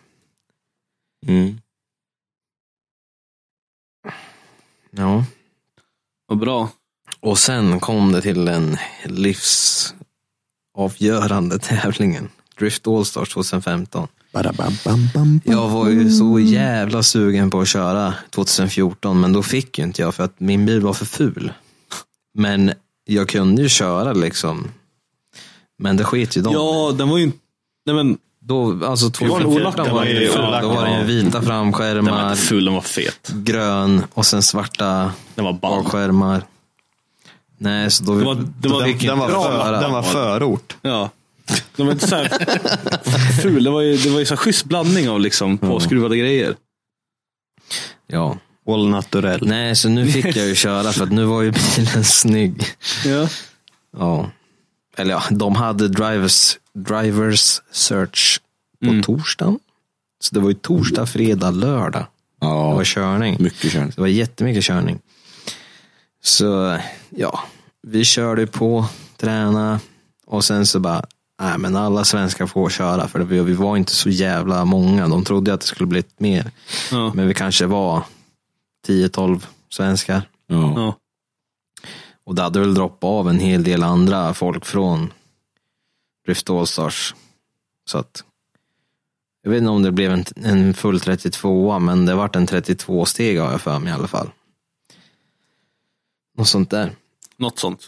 Ja. Vad bra. Och sen kom det till en livsavgörande tävlingen. Drift All-Stars 2015. Jag var ju så jävla sugen på att köra 2014, men då fick ju inte jag för att min bil var för ful. Men jag kunde ju köra liksom. Men det skit ju dem. Ja, den var ju inte... Nej, men... Då, alltså 2014 var det ju då var det ju vita framskärmar. Den var inte ful, den var fet. Grön och sen svarta bakskärmar. Nej, så då den var förort. Ja. De var inte så här ful. Det var ju så här schysst blandning av liksom påskruvade grejer. Ja. All naturell. Nej, så nu fick jag ju köra för att nu var ju bilen snygg. Ja. Ja. Eller ja, de hade drivers search på torsdagen. Så det var ju torsdag, fredag, lördag. Ja. Det var körning. Mycket körning. Det var jättemycket körning. Så ja, vi körde på, träna och sen så bara, nej men alla svenskar får köra för vi var inte så jävla många. De trodde att det skulle bli mer. Ja. Men vi kanske var 10-12 svenskar. Ja. Och det hade väl droppat av en hel del andra folk från Drift All-Stars. Så att jag vet inte om det blev en full 32, men det vart en 32-steg har jag för mig i alla fall. Något sånt där. Något sånt.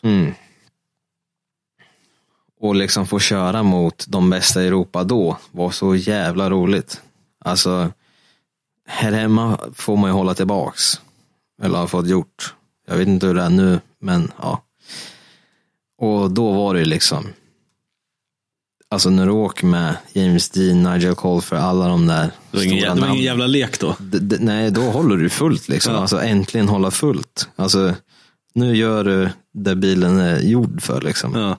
Och liksom få köra mot de bästa i Europa då var så jävla roligt. Alltså här hemma får man ju hålla tillbaks. Eller har fått gjort. Jag vet inte hur det är nu, men ja. Och då var det liksom, alltså när du åker med James Dean, Nigel Colfer, alla de där. Det var ingen jävla lek då. Nej, då håller du fullt liksom. Ja. Alltså äntligen hålla fullt. Alltså nu gör du det bilen är gjord för liksom. Ja.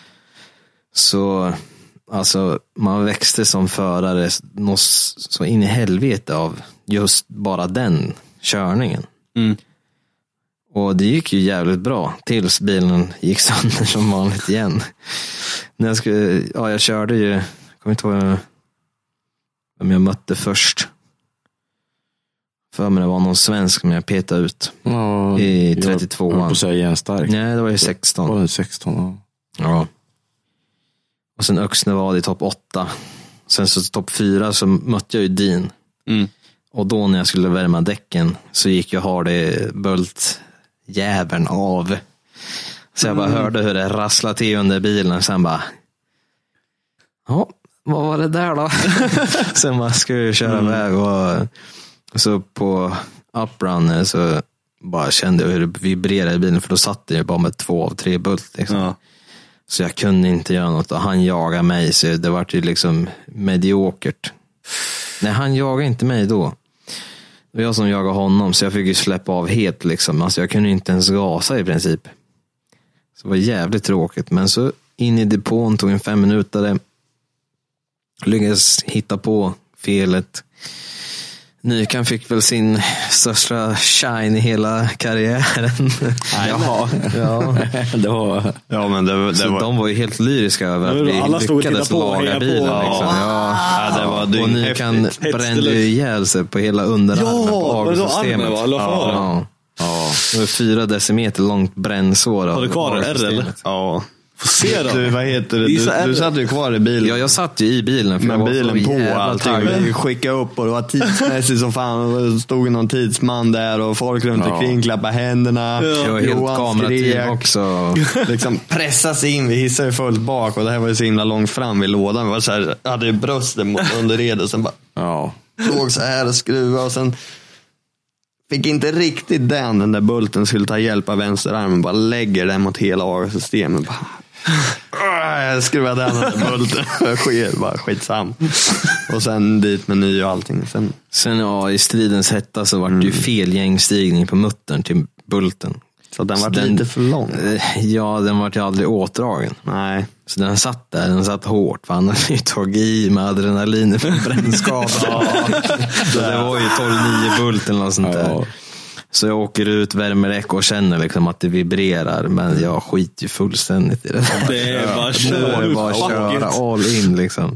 Så alltså man växte som förare så in i helvete av just bara den körningen. Och det gick ju jävligt bra tills bilen gick sönder som vanligt igen. När jag körde ju, jag kommer inte ihåg vem jag mötte först. För mig det var någon svensk som jag petade ut i 32. Jag på säga en stark. Nej, det var ju 16. Var det 16? Ja. Och sen Öxne var i topp 8. Sen så topp 4 så mötte jag ju Dean. Och då när jag skulle värma däcken så gick jag Hardy-bult jävern av. Så jag bara hörde hur det rasslade till under bilen. Sen bara, ja, vad var det där då? Sen man skulle köra iväg och så på uprun så bara kände jag hur det vibrerade i bilen. För då satt jag bara med 2 av 3 bult liksom. Ja. Så jag kunde inte göra något och han jagade mig så det var ju liksom mediokert. Nej, han jagade inte mig då. Det var jag som jagade honom så jag fick ju släppa av helt liksom. Alltså jag kunde inte ens gasa i princip. Så det var jävligt tråkigt. Men så in i depån tog en 5 minuter. Lyckades hitta på felet. Nykan fick väl sin största shine i hela karriären. Jaha. Ja. Det var... Ja, men det var... De var ju helt lyriska över att vi lyckades laga bilen. Liksom. Ja, det var och Nykan brände ju ihjäl sig på hela underarmen på AG-systemet. Ja. Det var 4 decimeter långt brännsår. Har du kvar R eller? Ja. Se då. Du, vad heter det? Du satt ju kvar i bilen. Ja, jag satt ju i bilen. För med bilen på allting. Vi skickade upp och det var tidsmässigt som fan. Och det stod någon tidsman där och folk runt omkring klappade händerna. Jag var helt kamerateam också. Liksom pressas in. Vi hissade fullt bak och det här var ju så himla långt fram vid lådan. Vi var så här, hade ju bröstet mot underredet och sen bara låg så här och skruva och sen fick inte riktigt den där bulten skulle ta hjälp av vänsterarmen. Bara lägger den mot hela AG-systemet. jag skruvade den bulten. Bara skitsam. Och sen dit med ny och allting. Sen i stridens hetta så var det ju fel gängstigning på muttern till bulten. Så den var lite för lång. Ja, den var ju aldrig åtdragen. Nej. Så den satt hårt. För han hade ju tagit i med adrenalin för brännskada. Så det var ju 12-9 bulten och sånt där. Så jag åker ut, värmer däck och känner liksom att det vibrerar. Men jag skiter ju fullständigt i det. Det är bara köra all in liksom.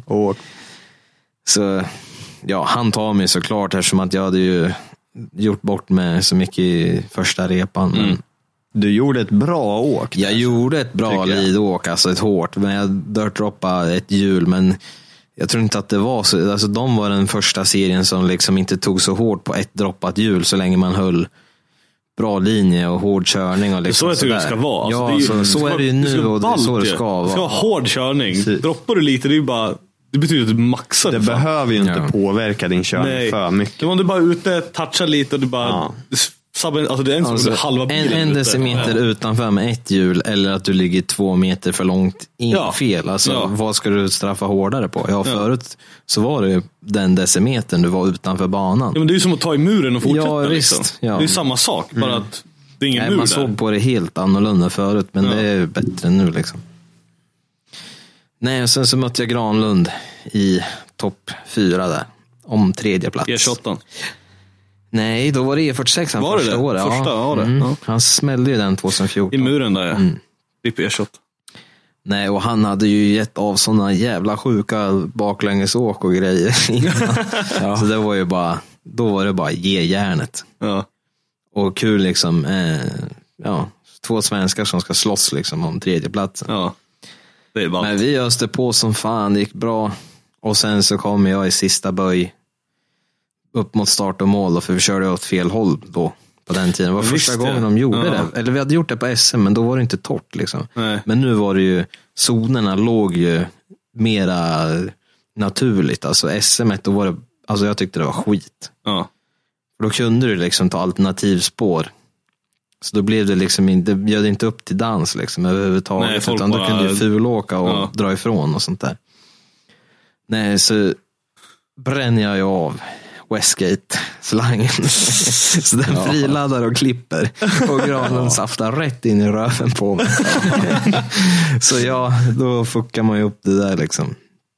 Så han tar mig såklart eftersom att jag hade ju gjort bort med så mycket i första repan. Men du gjorde ett bra åk. Jag gjorde ett bra lidåk, alltså ett hårt. Men jag dirtdroppade ett hjul, men jag tror inte att det var så. Alltså de var den första serien som liksom inte tog så hårt på ett droppat hjul så länge man höll bra linje och hård körning. Och liksom så är det ska vara. Alltså, ja, så är det ju nu och det är så det ska vara. Det ska vara hård körning. Droppar du lite, det är ju bara... Det betyder att du maxar. Det behöver ju inte påverka din körning för mycket. Om du bara är ute, touchar lite och du bara... Alltså det är en halva bilen. En decimeter utanför med ett hjul eller att du ligger 2 meter för långt in fel. Alltså vad ska du straffa hårdare på? Förut så var det ju den decimetern du var utanför banan. Ja, men det är ju som att ta i muren och fortsätta. Ja, liksom. Det är ju samma sak, bara att det är ingen mur där. Man såg på det helt annorlunda förut, men det är bättre nu liksom. Nej, och sen så mötte jag Granlund i topp 4 där. Om 3:e plats. E28. Nej, då var det E46 var första det? året. Första, ja. Han smällde ju den 2014. I muren där, Det är E28. Nej, och han hade ju gett av sådana jävla sjuka baklängesåk och grejer. Så det var ju bara, då var det bara ge järnet. Ja. Och kul liksom, 2 svenskar som ska slåss liksom om 3:e platsen. Ja. Det är bara... Men vi öste på som fan, det gick bra. Och sen så kom jag i sista böj upp mot start och mål, för vi körde åt fel håll då på den tiden. Det var första gången de gjorde det. Eller vi hade gjort det på SM, men då var det inte torrt liksom. Nej. Men nu var det ju, zonerna låg ju mera naturligt. Alltså SM1, då var det, alltså jag tyckte det var skit. Ja. För då kunde du liksom ta alternativspår. Så då blev det liksom inte, bjöd inte upp till dans liksom överhuvudtaget. Nej, utan då kunde du fulåka och dra ifrån och sånt där. Nej, så bränner jag ju av Westgate-slangen. Så den friladdar och klipper. Och Granlund saftar rätt in i röven på mig. Så då fuckar man ju upp det där liksom.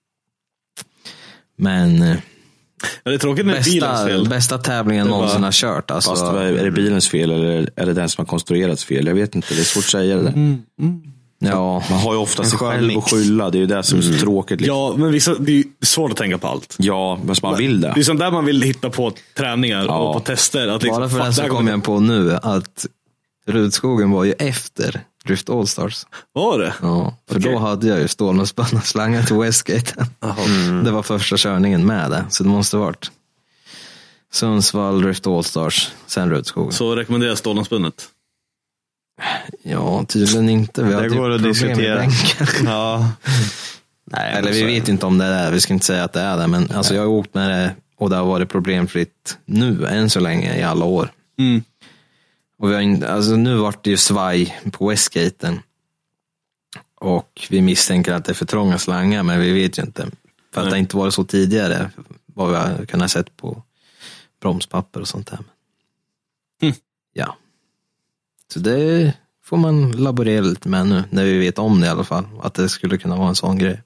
Men det är tråkigt med bilens fel. Bästa tävlingen någonsin har kört. Alltså, fast är det bilens fel eller är det den som har konstruerats fel? Jag vet inte, det är svårt att säga det. Ja. Man har ju ofta sig själv att skylla. Det är ju det som är så tråkigt. Liksom. Ja, men det är ju svårt att tänka på allt. Ja, men man vill det. Det är sånt där man vill hitta på träningar och på tester. Att liksom, bara för det så kommer jag på nu att Rudskogen var ju efter Drift All-Stars. Var det? Ja, för då hade jag ju stål och spänna slangar till Westgate. Det var första körningen med det. Så det måste varit Sundsvall, Drift All-Stars, sen Rudskogen. Så rekommenderar stålanspunnet? Ja, tydligen inte. Vi det går att diskutera. Ja. Nej, eller vi vet inte om det är. Vi ska inte säga att det är det. Men alltså, jag har åkt med det och det har varit problemfritt nu, än så länge, i alla år. Och vi har alltså, nu vart det ju svaj på Westgaten. Och vi misstänker att det är för trånga slangar, men vi vet ju inte. För att det inte varit så tidigare, vad vi har kunnat sett på bromspapper och sånt där. Ja. Så det får man laborera lite med nu, när vi vet om det i alla fall. Att det skulle kunna vara en sån grej.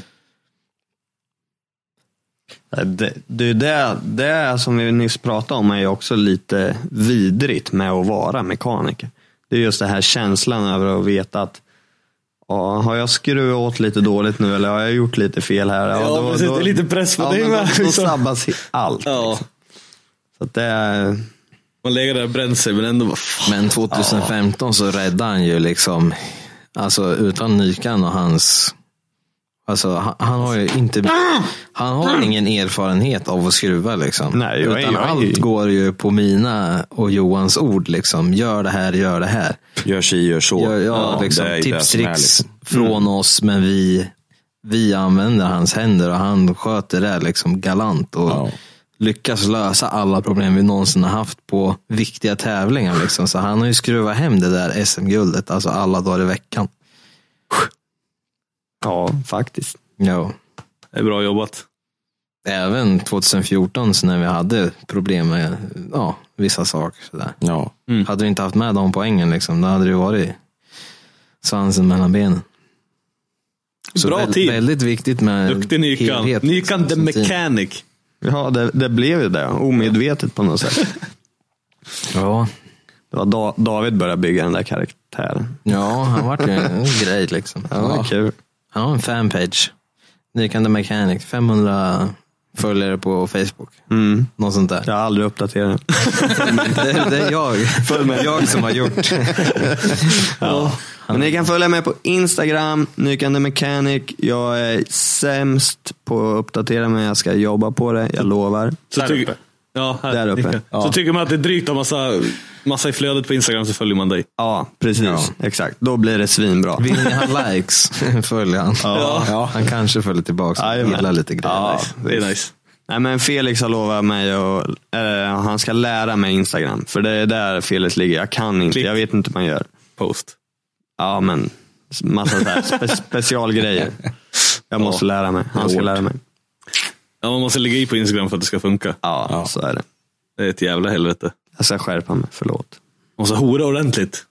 Det som vi nyss pratade om är ju också lite vidrigt med att vara mekaniker. Det är just det här känslan över att veta att har jag skruvat åt lite dåligt nu eller har jag gjort lite fel här? Ja, precis, det är lite press på dig med. Då sabbas allt. Ja. Liksom. Så att det är... Man lägger där och bränner sig, men ändå var fan. Men 2015 så räddade han ju liksom, alltså utan Nykan och hans, alltså han har ju inte, han har ingen erfarenhet av att skruva liksom. Nej, utan allt går ju på mina och Johans ord liksom. Gör det här. Gör si, gör så. Liksom, tips, tricks från oss, men vi använder hans händer och han sköter det liksom galant och lyckas lösa alla problem vi någonsin har haft på viktiga tävlingar liksom. Så han har ju skruvat hem det där SM-guldet, alltså alla dagar i veckan. Ja, faktiskt. Ja. Det är bra jobbat. Även 2014 så när vi hade problem med vissa saker. Sådär. Ja. Hade vi inte haft med de poängen liksom, då hade det varit svansen mellan benen. Så bra tid. Väldigt viktigt med Duktig Nykan. helhet, Nykan liksom, the som team. mechanic. Ja, det blev ju det. Omedvetet på något sätt. Ja. Det var David började bygga den där karaktären. Ja, han var ju en grej liksom. Ja, det var kul. Ja, en fanpage. Nykan the mechanic. 500 följare på Facebook. Något sånt där. Jag har aldrig uppdaterat den. Det är jag som har gjort. Ja. Men ni kan följa mig på Instagram, Nykan the Mechanic. Jag är sämst på att uppdatera mig. Jag ska jobba på det, jag lovar. Ja, här. Där uppe. Ja. Så tycker man att det är drygt av massa i flödet på Instagram, så följer man dig. Ja, precis. Exakt. Då blir det svinbra. Vill ni ha likes? Följ han. Ja. Han kanske följer tillbaka. Gillar lite grejer. Ja, det är nice. Nej, men Felix har lovat mig och han ska lära mig Instagram. För det är där Felix ligger. Jag kan inte. Jag vet inte hur man gör. Post. Ja, men massa så här specialgrejer. Jag måste lära mig. Han ska lära mig. Ja, man måste lägga i på Instagram för att det ska funka. Ja, så är det. Det är ett jävla helvete. Jag ska skärpa mig, förlåt. Man måste hora ordentligt.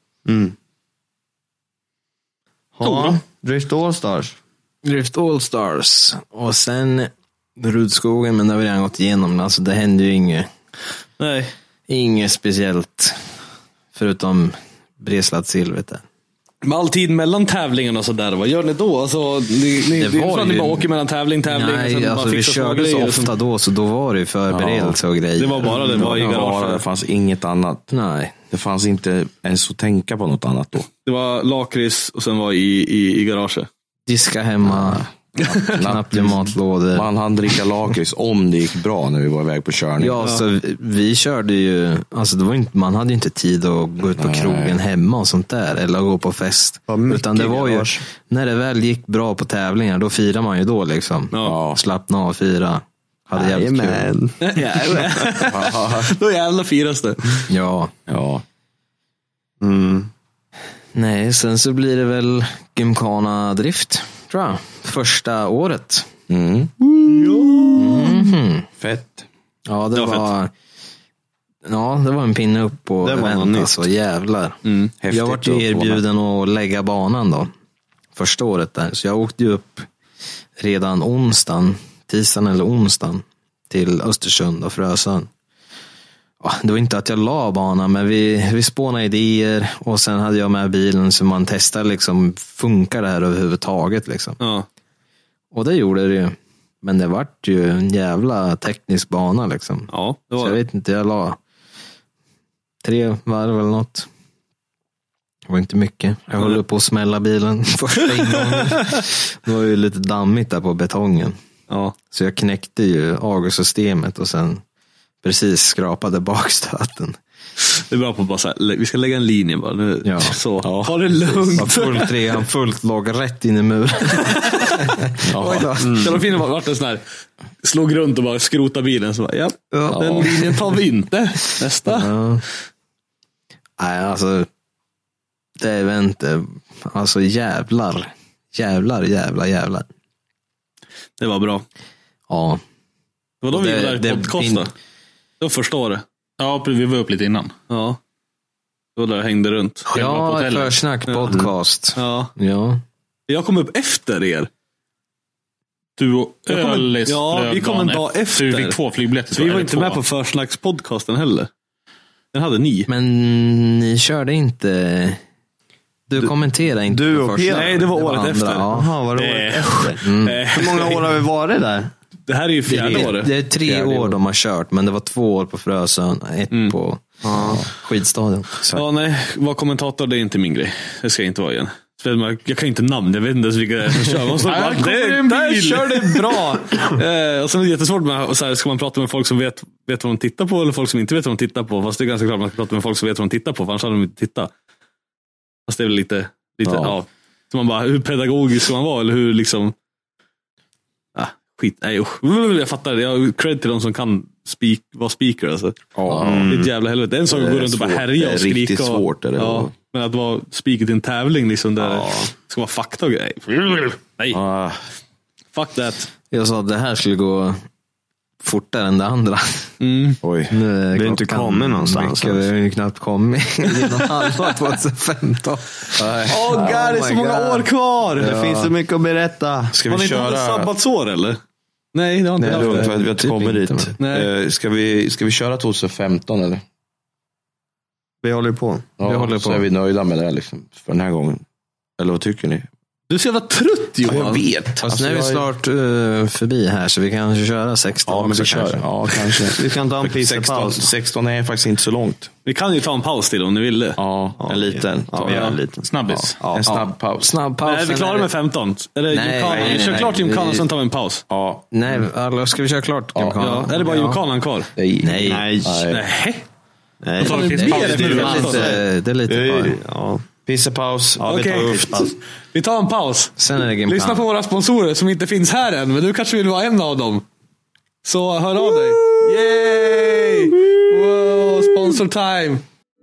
Ja, Drift All Stars. Drift All Stars. Och sen Rudskogen, men det har vi redan gått igenom. Alltså det händer ju inget speciellt. Förutom Breslatt-silvet där. Med all tid mellan tävlingarna och sådär, vad gör ni då? Alltså, ni bara åker mellan tävling. Nej, alltså vi körde så ofta då, så då var det förberedelse och grejer. Det var bara det, var i garaget. Det fanns inget annat. Nej. Det fanns inte ens att tänka på något annat då. Det var lakrits och sen var i garaget. Diska hemma. Knappt i matlådor. Man hann dricka lakrits om det gick bra när vi var iväg på körning. Ja, så vi körde ju, alltså det var inte, man hade inte tid att gå ut på krogen hemma och sånt där, eller gå på fest. Utan det var ju, när det väl gick bra på tävlingar, då firar man ju då liksom. Ja. Slappna av, fira. Hade jävligt kul. Då jävla firas det. Ja. Nej, sen så blir det väl Gymkhana Drift, tror jag. Första året. Fett. Ja, det var en pinne upp på event, alltså, jävlar. Jag var ju erbjuden att lägga banan då. Första året där. Så jag åkte ju upp redan tisdagen eller onsdagen till Östersund och Frösön. Det var inte att jag la banan, men vi spånade idéer och sen hade jag med bilen så man testade liksom, funkar det här överhuvudtaget liksom. Ja. Och det gjorde det ju. Men det vart ju en jävla teknisk bana liksom. Ja, det var så jag vet inte, jag la 3 varv eller något. Det var inte mycket. Jag höll på att smälla bilen första ingången. Det var ju lite dammigt där på betongen. Ja. Så jag knäckte ju AGO-systemet och sen precis skrapade bakstöten. Det är bra på bara så här, vi ska lägga en linje bara nu. Ja. Så, ha det lugnt. Fullt låg rätt in i muren. Så då finner man vart en sån här, slog runt och bara skrota bilen. Så bara, den linjen tar vi inte. Nästa. Ja. Nej, alltså det är väl inte, alltså jävlar. Det var bra. Ja. Det var då vi var där i podcast då. Det var första året. Ja, vi var upp lite innan. Ja. Det var där jag hängde runt. Ja, försnack podcast. Ja. Ja. Jag kom upp efter er. Du och Ölis. Ja, vi kom en dag efter. Du fick 2 flygbiljetter. Så vi var inte med på försnackspodcasten heller. Den hade ni. Men ni körde inte. Du kommenterade inte. Du och Peter. Nej, det var året efter. Jaha, var det året efter? Hur många år har vi varit där? Det här är ju 4:e året. Det är 3 år de har kört, men det var 2 år på Frösön, 1 på skidstadion. Ja, nej, var kommentator, det är inte min grej. Det ska jag inte vara igen. Jag kan inte namn, jag vet inte ens vilka det är som kör. Där kör det bra. Och sen är det jättesvårt med, så här, ska man prata med folk som vet vad de tittar på eller folk som inte vet vad de tittar på. Fast det är ganska klart att man ska prata med folk som vet vad de tittar på, för annars hade de inte tittat. Fast det är väl lite så man bara, hur pedagogisk ska man vara eller hur liksom skit. Nej, jag fattar det. Jag har cred till de som kan vara speaker. Alltså. Det är ett jävla helvete. En sak går runt och bara härja och skrika. Det är riktigt svårt. Men att vara speaker till en tävling liksom, där det ska vara fakta och grejer. Nej. Fuck that. Jag sa att det här skulle gå fortare än det andra. Oj. Vi har inte kommit någonstans. Vi har ju knappt kommit genom halva 2015. God, det är så många år kvar. Det finns så mycket att berätta. Ska Har vi ni inte köra? sabbatsår eller? Nej, det har inte Nej, haft det. vi har inte kommit dit. Nej. Ska vi köra 2015 eller? Vi håller på. Ja, Vi håller så på. är vi nöjda med det liksom, för den här gången. Eller vad tycker ni? Du är så jävla trött, Johan. Jag vet. Fast nu är vi snart förbi här, så vi kan köra 16 Ja, men också vi kör. kanske. Ja, kanske. Vi kan ta en pizzapaus. 16 är faktiskt inte så långt. Vi kan ju ta en paus till om ni vill det. Ja, en liten. Ja, vi gör en liten. Snabbis. En snabb paus. Snabb paus. Nej, vi klarar med 15. Eller Nej, vi kör klart gymkanan och sen tar vi en paus. Ja. Nej, alltså, ska vi köra klart? Ja, är det bara gymkanan kvar? Nej. Nej. Nej. Nej. Då tar vi Det mer är efter lite, det är lite kvar. Ja. Pissepaus. Ja, vi tar Okej. luftpaus. Vi tar en paus. Sen är det gymkan. Lyssna på våra sponsorer som inte finns här än, men du kanske vill vara en av dem. Så hör av dig. Yay! Wow, sponsor time.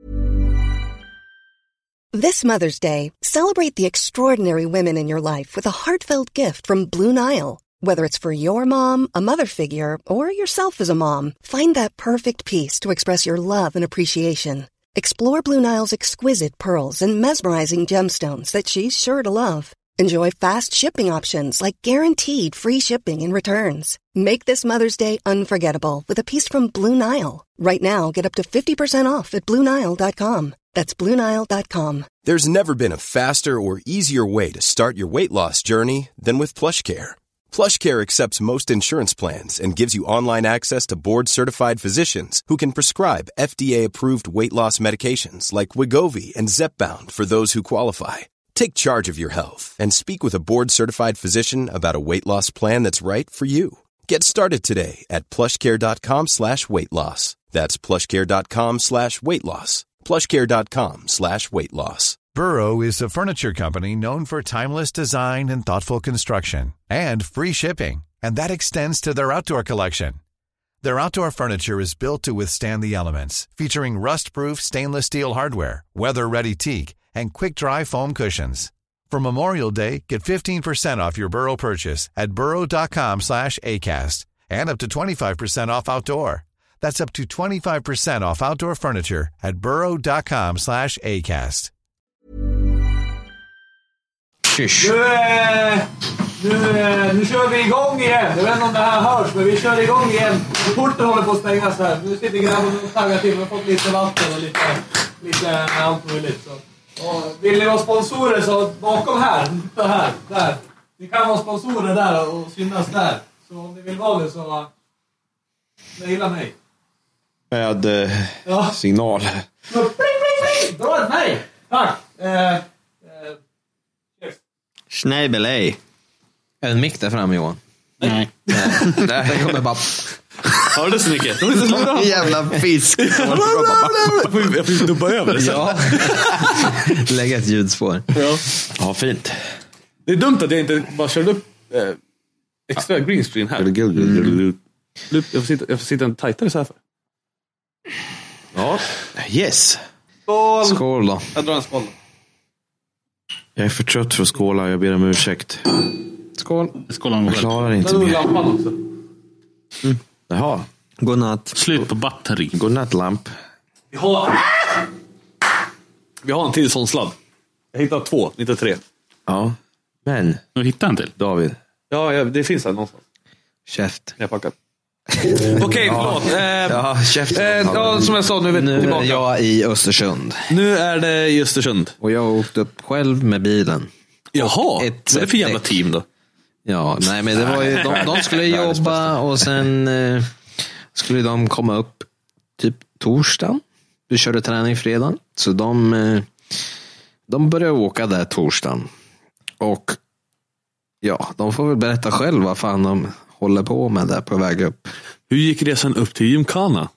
This Mother's Day, celebrate the extraordinary women in your life with a heartfelt gift from Blue Nile. Whether it's for your mom, a mother figure, or yourself as a mom, find that perfect piece to express your love and appreciation. Explore Blue Nile's exquisite pearls and mesmerizing gemstones that she's sure to love. Enjoy fast shipping options like guaranteed free shipping and returns. Make this Mother's Day unforgettable with a piece from Blue Nile. Right now, get up to 50% off at BlueNile.com. That's BlueNile.com. There's never been a faster or easier way to start your weight loss journey than with PlushCare. PlushCare accepts most insurance plans and gives you online access to board-certified physicians who can prescribe FDA-approved weight loss medications like Wegovy and Zepbound for those who qualify. Take charge of your health and speak with a board-certified physician about a weight loss plan that's right for you. Get started today at plushcare.com/weight loss. That's plushcare.com/weight loss. plushcare.com/weight loss. Burrow is a furniture company known for timeless design and thoughtful construction and free shipping, and that extends to their outdoor collection. Their outdoor furniture is built to withstand the elements, featuring rust-proof stainless steel hardware, weather-ready teak, and quick-dry foam cushions. For Memorial Day, get 15% off your Burrow purchase at burrow.com/acast, and up to 25% off outdoor. That's up to 25% off outdoor furniture at burrow.com/acast. Nu kör vi igång igen. Jag vet inte om det här hörs, men vi kör igång igen. Porten håller på att stängas här. Nu sitter grabben och taggar till. Vi har fått lite vatten och lite allt möjligt. Så. Och vill ni vara sponsorer så bakom här. Här, där. Ni kan vara sponsorer där och synas där. Så om ni vill vara det så mejla mig. Med signal. Bra, nej. Tack. Schneebelej. Är det en mick där framme, Johan? Nej. Den kommer bara... Hör du så mycket? Jävla fisk. Jag får dubba över det sen. Ja. Lägga ett ljudspår. Ja, fint. Det är dumt att jag inte bara körde upp extra green screen här. Jag får sitta en tajtare så här för. Ja, yes. Skål! Skål då. Jag drar en skål. Jag är för trött för att skåla, jag ber om ursäkt. Skål. Skål Jag klarar inte Där är mer. lampan också. Jaha, Godnatt. Slut på batteri. godnattlamp. Vi har en till sån sladd. Jag hittade 2, inte 3. Ja, men Nu hittar jag en till. David. Ja, det finns här någonstans. Käft. Jag packar. Okej, förlåt. Ja, käften. Som jag sa, nu är vi Nu tillbaka. är jag i Östersund. Nu är det i Östersund. Och jag har åkt upp själv med bilen. Jaha, vad är det för jävla däck. team då? Ja, nej men det var ju, de skulle jobba och sen skulle de komma upp typ torsdagen. Du körde träning fredag. Så de började åka där torsdagen. Och ja, de får väl berätta själva vad fan de håller på med där på väg upp. Hur gick resan upp till Gymkhana?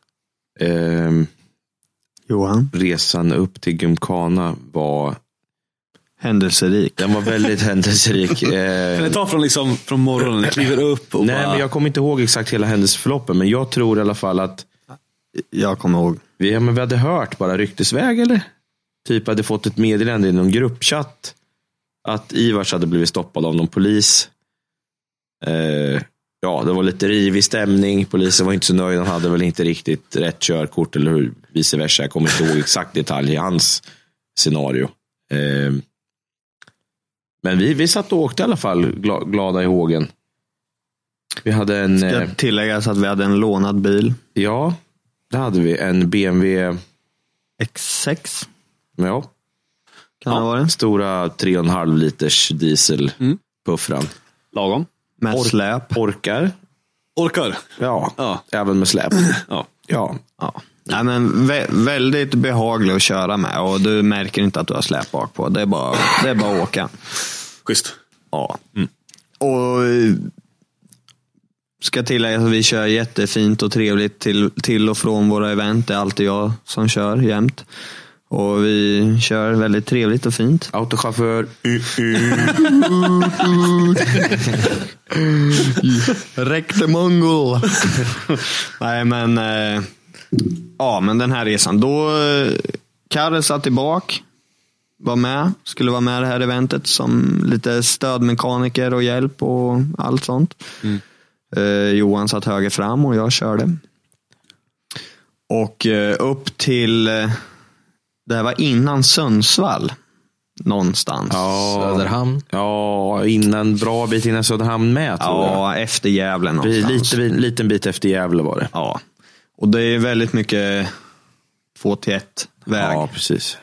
Johan. Resan upp till Gymkhana var händelserik. Den var väldigt händelserik. Kan ni ta från morgonen, ni kliver upp och Nej, men jag kommer inte ihåg exakt hela händelseförloppen, men jag tror i alla fall att jag kommer ihåg. Vi hade hört bara ryktesväg, eller? Typ hade fått ett meddelande i någon gruppchatt att Ivars hade blivit stoppad av någon polis. Ja, det var lite rivig stämning. Polisen var inte så nöjd. Han hade väl inte riktigt rätt körkort eller hur, vice versa. Jag kommer inte ihåg exakt detalj i hans scenario. Men vi satt och åkte i alla fall glada i hågen. Vi hade en... Ska tilläggas att vi hade en lånad bil. Ja, det hade vi. En BMW X6. Ja. Kan det vara det? Stora 3,5 liters diesel puffran. Lagom. Med släp. Orkar. Ja. Även med släp. Ja. Nej, men väldigt behaglig att köra med. Och du märker inte att du har släp bak på. Det är bara att åka. Schysst. Ja. Och ska tillägga att vi kör jättefint och trevligt till och från våra event. Det är alltid jag som kör jämt. Och vi kör väldigt trevligt och fint. Autochaufför. Räckte mongol. Nej, men men den här resan då Karre satt tillbaka, skulle vara med det här eventet som lite stödmekaniker och hjälp och allt sånt. Johan satt höger fram och jag körde. Och upp till det här var innan Sundsvall någonstans. Söderhamn. Ja, bra bit innan Söderhamn med, tror jag. Ja, efter Gävle någonstans. Liten bit efter Gävle var det. Ja. Och det är väldigt mycket 2-1 väg. Ja, precis.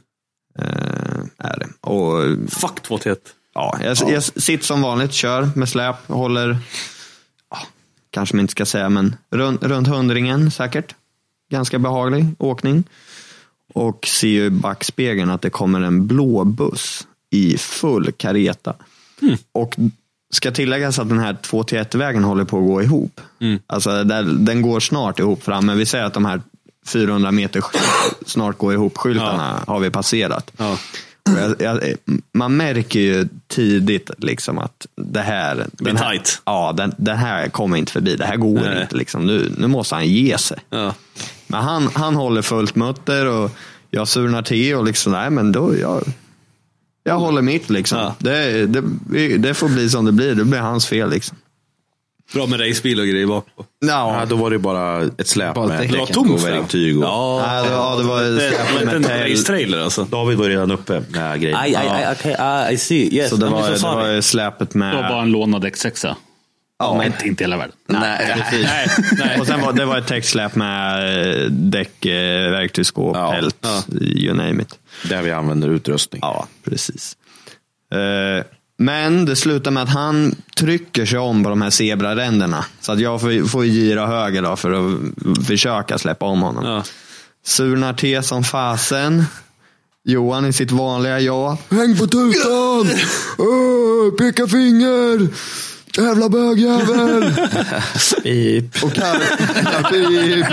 Är det. Och fuck 2-1. Ja, jag sitter som vanligt, kör med släp, håller kanske man inte ska säga, men runt 100-ringen säkert. Ganska behaglig åkning. Och ser ju i backspegeln att det kommer en blå buss i full kareta. Och ska tilläggas att den här 2-1-vägen håller på att gå ihop. Alltså den går snart ihop fram. Men vi säger att de här 400 meter snart går ihop. Skyltarna har vi passerat. Ja. Man märker ju tidigt liksom att det här... Den här kommer inte förbi. Det här går inte liksom. Nu måste han ge sig. Ja. Men han håller fullt mutter och jag surnar till och liksom, nej men då jag håller mitt liksom. Ja. Det får bli som det blir. Det blir hans fel liksom. Bra med racebil och grejer bak på. Ja, då var det bara ett släp med däck och verktyg. Det var släp med race-trailer alltså. David var redan uppe med grejer. I see. Yes. Så det var släpet med... Det var bara en lånad X6. Ja, men inte hela världen. Nej. Och sen det var ett täcksläp med däck, verktygsskåp, tält, you name it. Där vi använder utrustning. Ja, precis. Men det slutar med att han trycker sig om på de här zebraränderna. Så att jag får gira höger då för att försöka släppa om honom. Ja. Surnar till som fasen. Johan i sitt vanliga häng på tutan! Peka finger! Jävla bögjävel! Och Karre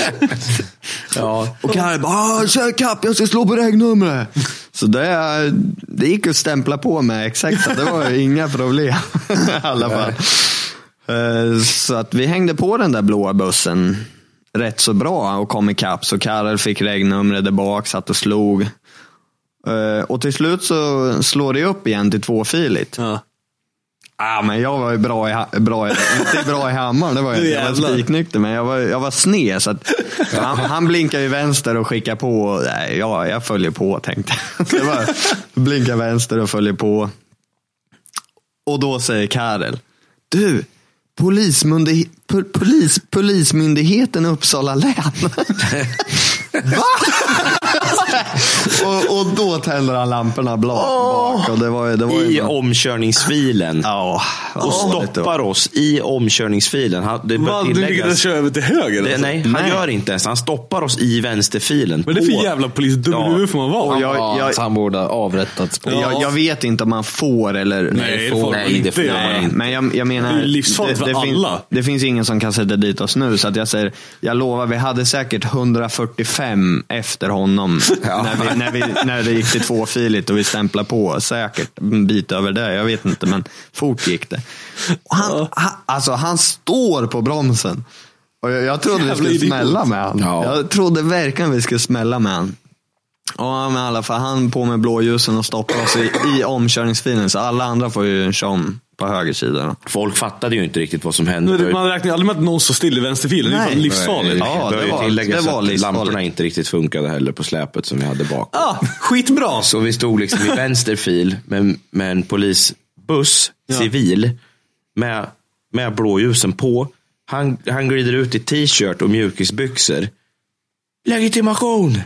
och Karre bara, kör kapp, jag ska slå på regnumret. Så det gick att stämpla på med exakt. Det var inga problem i alla fall. Så att vi hängde på den där blåa bussen rätt så bra och kom i kapp. Så Karre fick regnumret där bak, satt och slog. Och till slut så slår det upp igen till 2-filigt. Ja. Men jag var ju inte bra i hammaren. Det var jag var spiknykter, men jag var sned så att han blinkar ju vänster och skickar på. Nej, jag följer på, tänkte jag. Det var blinka vänster och följer på. Och då säger Karel: du, polismyndigheten Uppsala län. Va? och då tänder han lamporna bak. Och det var i omkörningsfilen. Ja. Och stoppar oss i omkörningsfilen. Du lyckades köra över till höger? Nej, han gör inte ens. Han stoppar oss i vänsterfilen. Men det är för jävla polis. Hur får man vara? Han borde ha avrättats på. Jag vet inte om man får eller... Nej, det får man inte. Men jag menar... Det är livsfarligt för alla. Det finns ingen som kan sätta dit oss nu. Så att jag säger, jag lovar, vi hade säkert 145 efter honom när det gick till tvåfiligt och vi stämplade på säkert en bit över det, jag vet inte, men fort gick det. Och han står på bromsen. Och jag trodde vi skulle smälla med han. Ja. Jag trodde verkligen vi skulle smälla med han. Ja, men i alla fall, han på med blåljusen och stoppar oss i omkörningsfilen, så alla andra får ju en tjom på högersidan. Folk fattade ju inte riktigt vad som hände. Man räknar aldrig med att någon står still i vänsterfilen. Det är livsfarligt. Ja, det var livsfarligt. Lamporna inte riktigt funkade heller på släpet som vi hade bak. Skitbra. Så vi stod liksom i vänsterfil med en polisbuss, civil, med blåljusen på. Han glider ut i t-shirt och mjukisbyxor. Legitimation!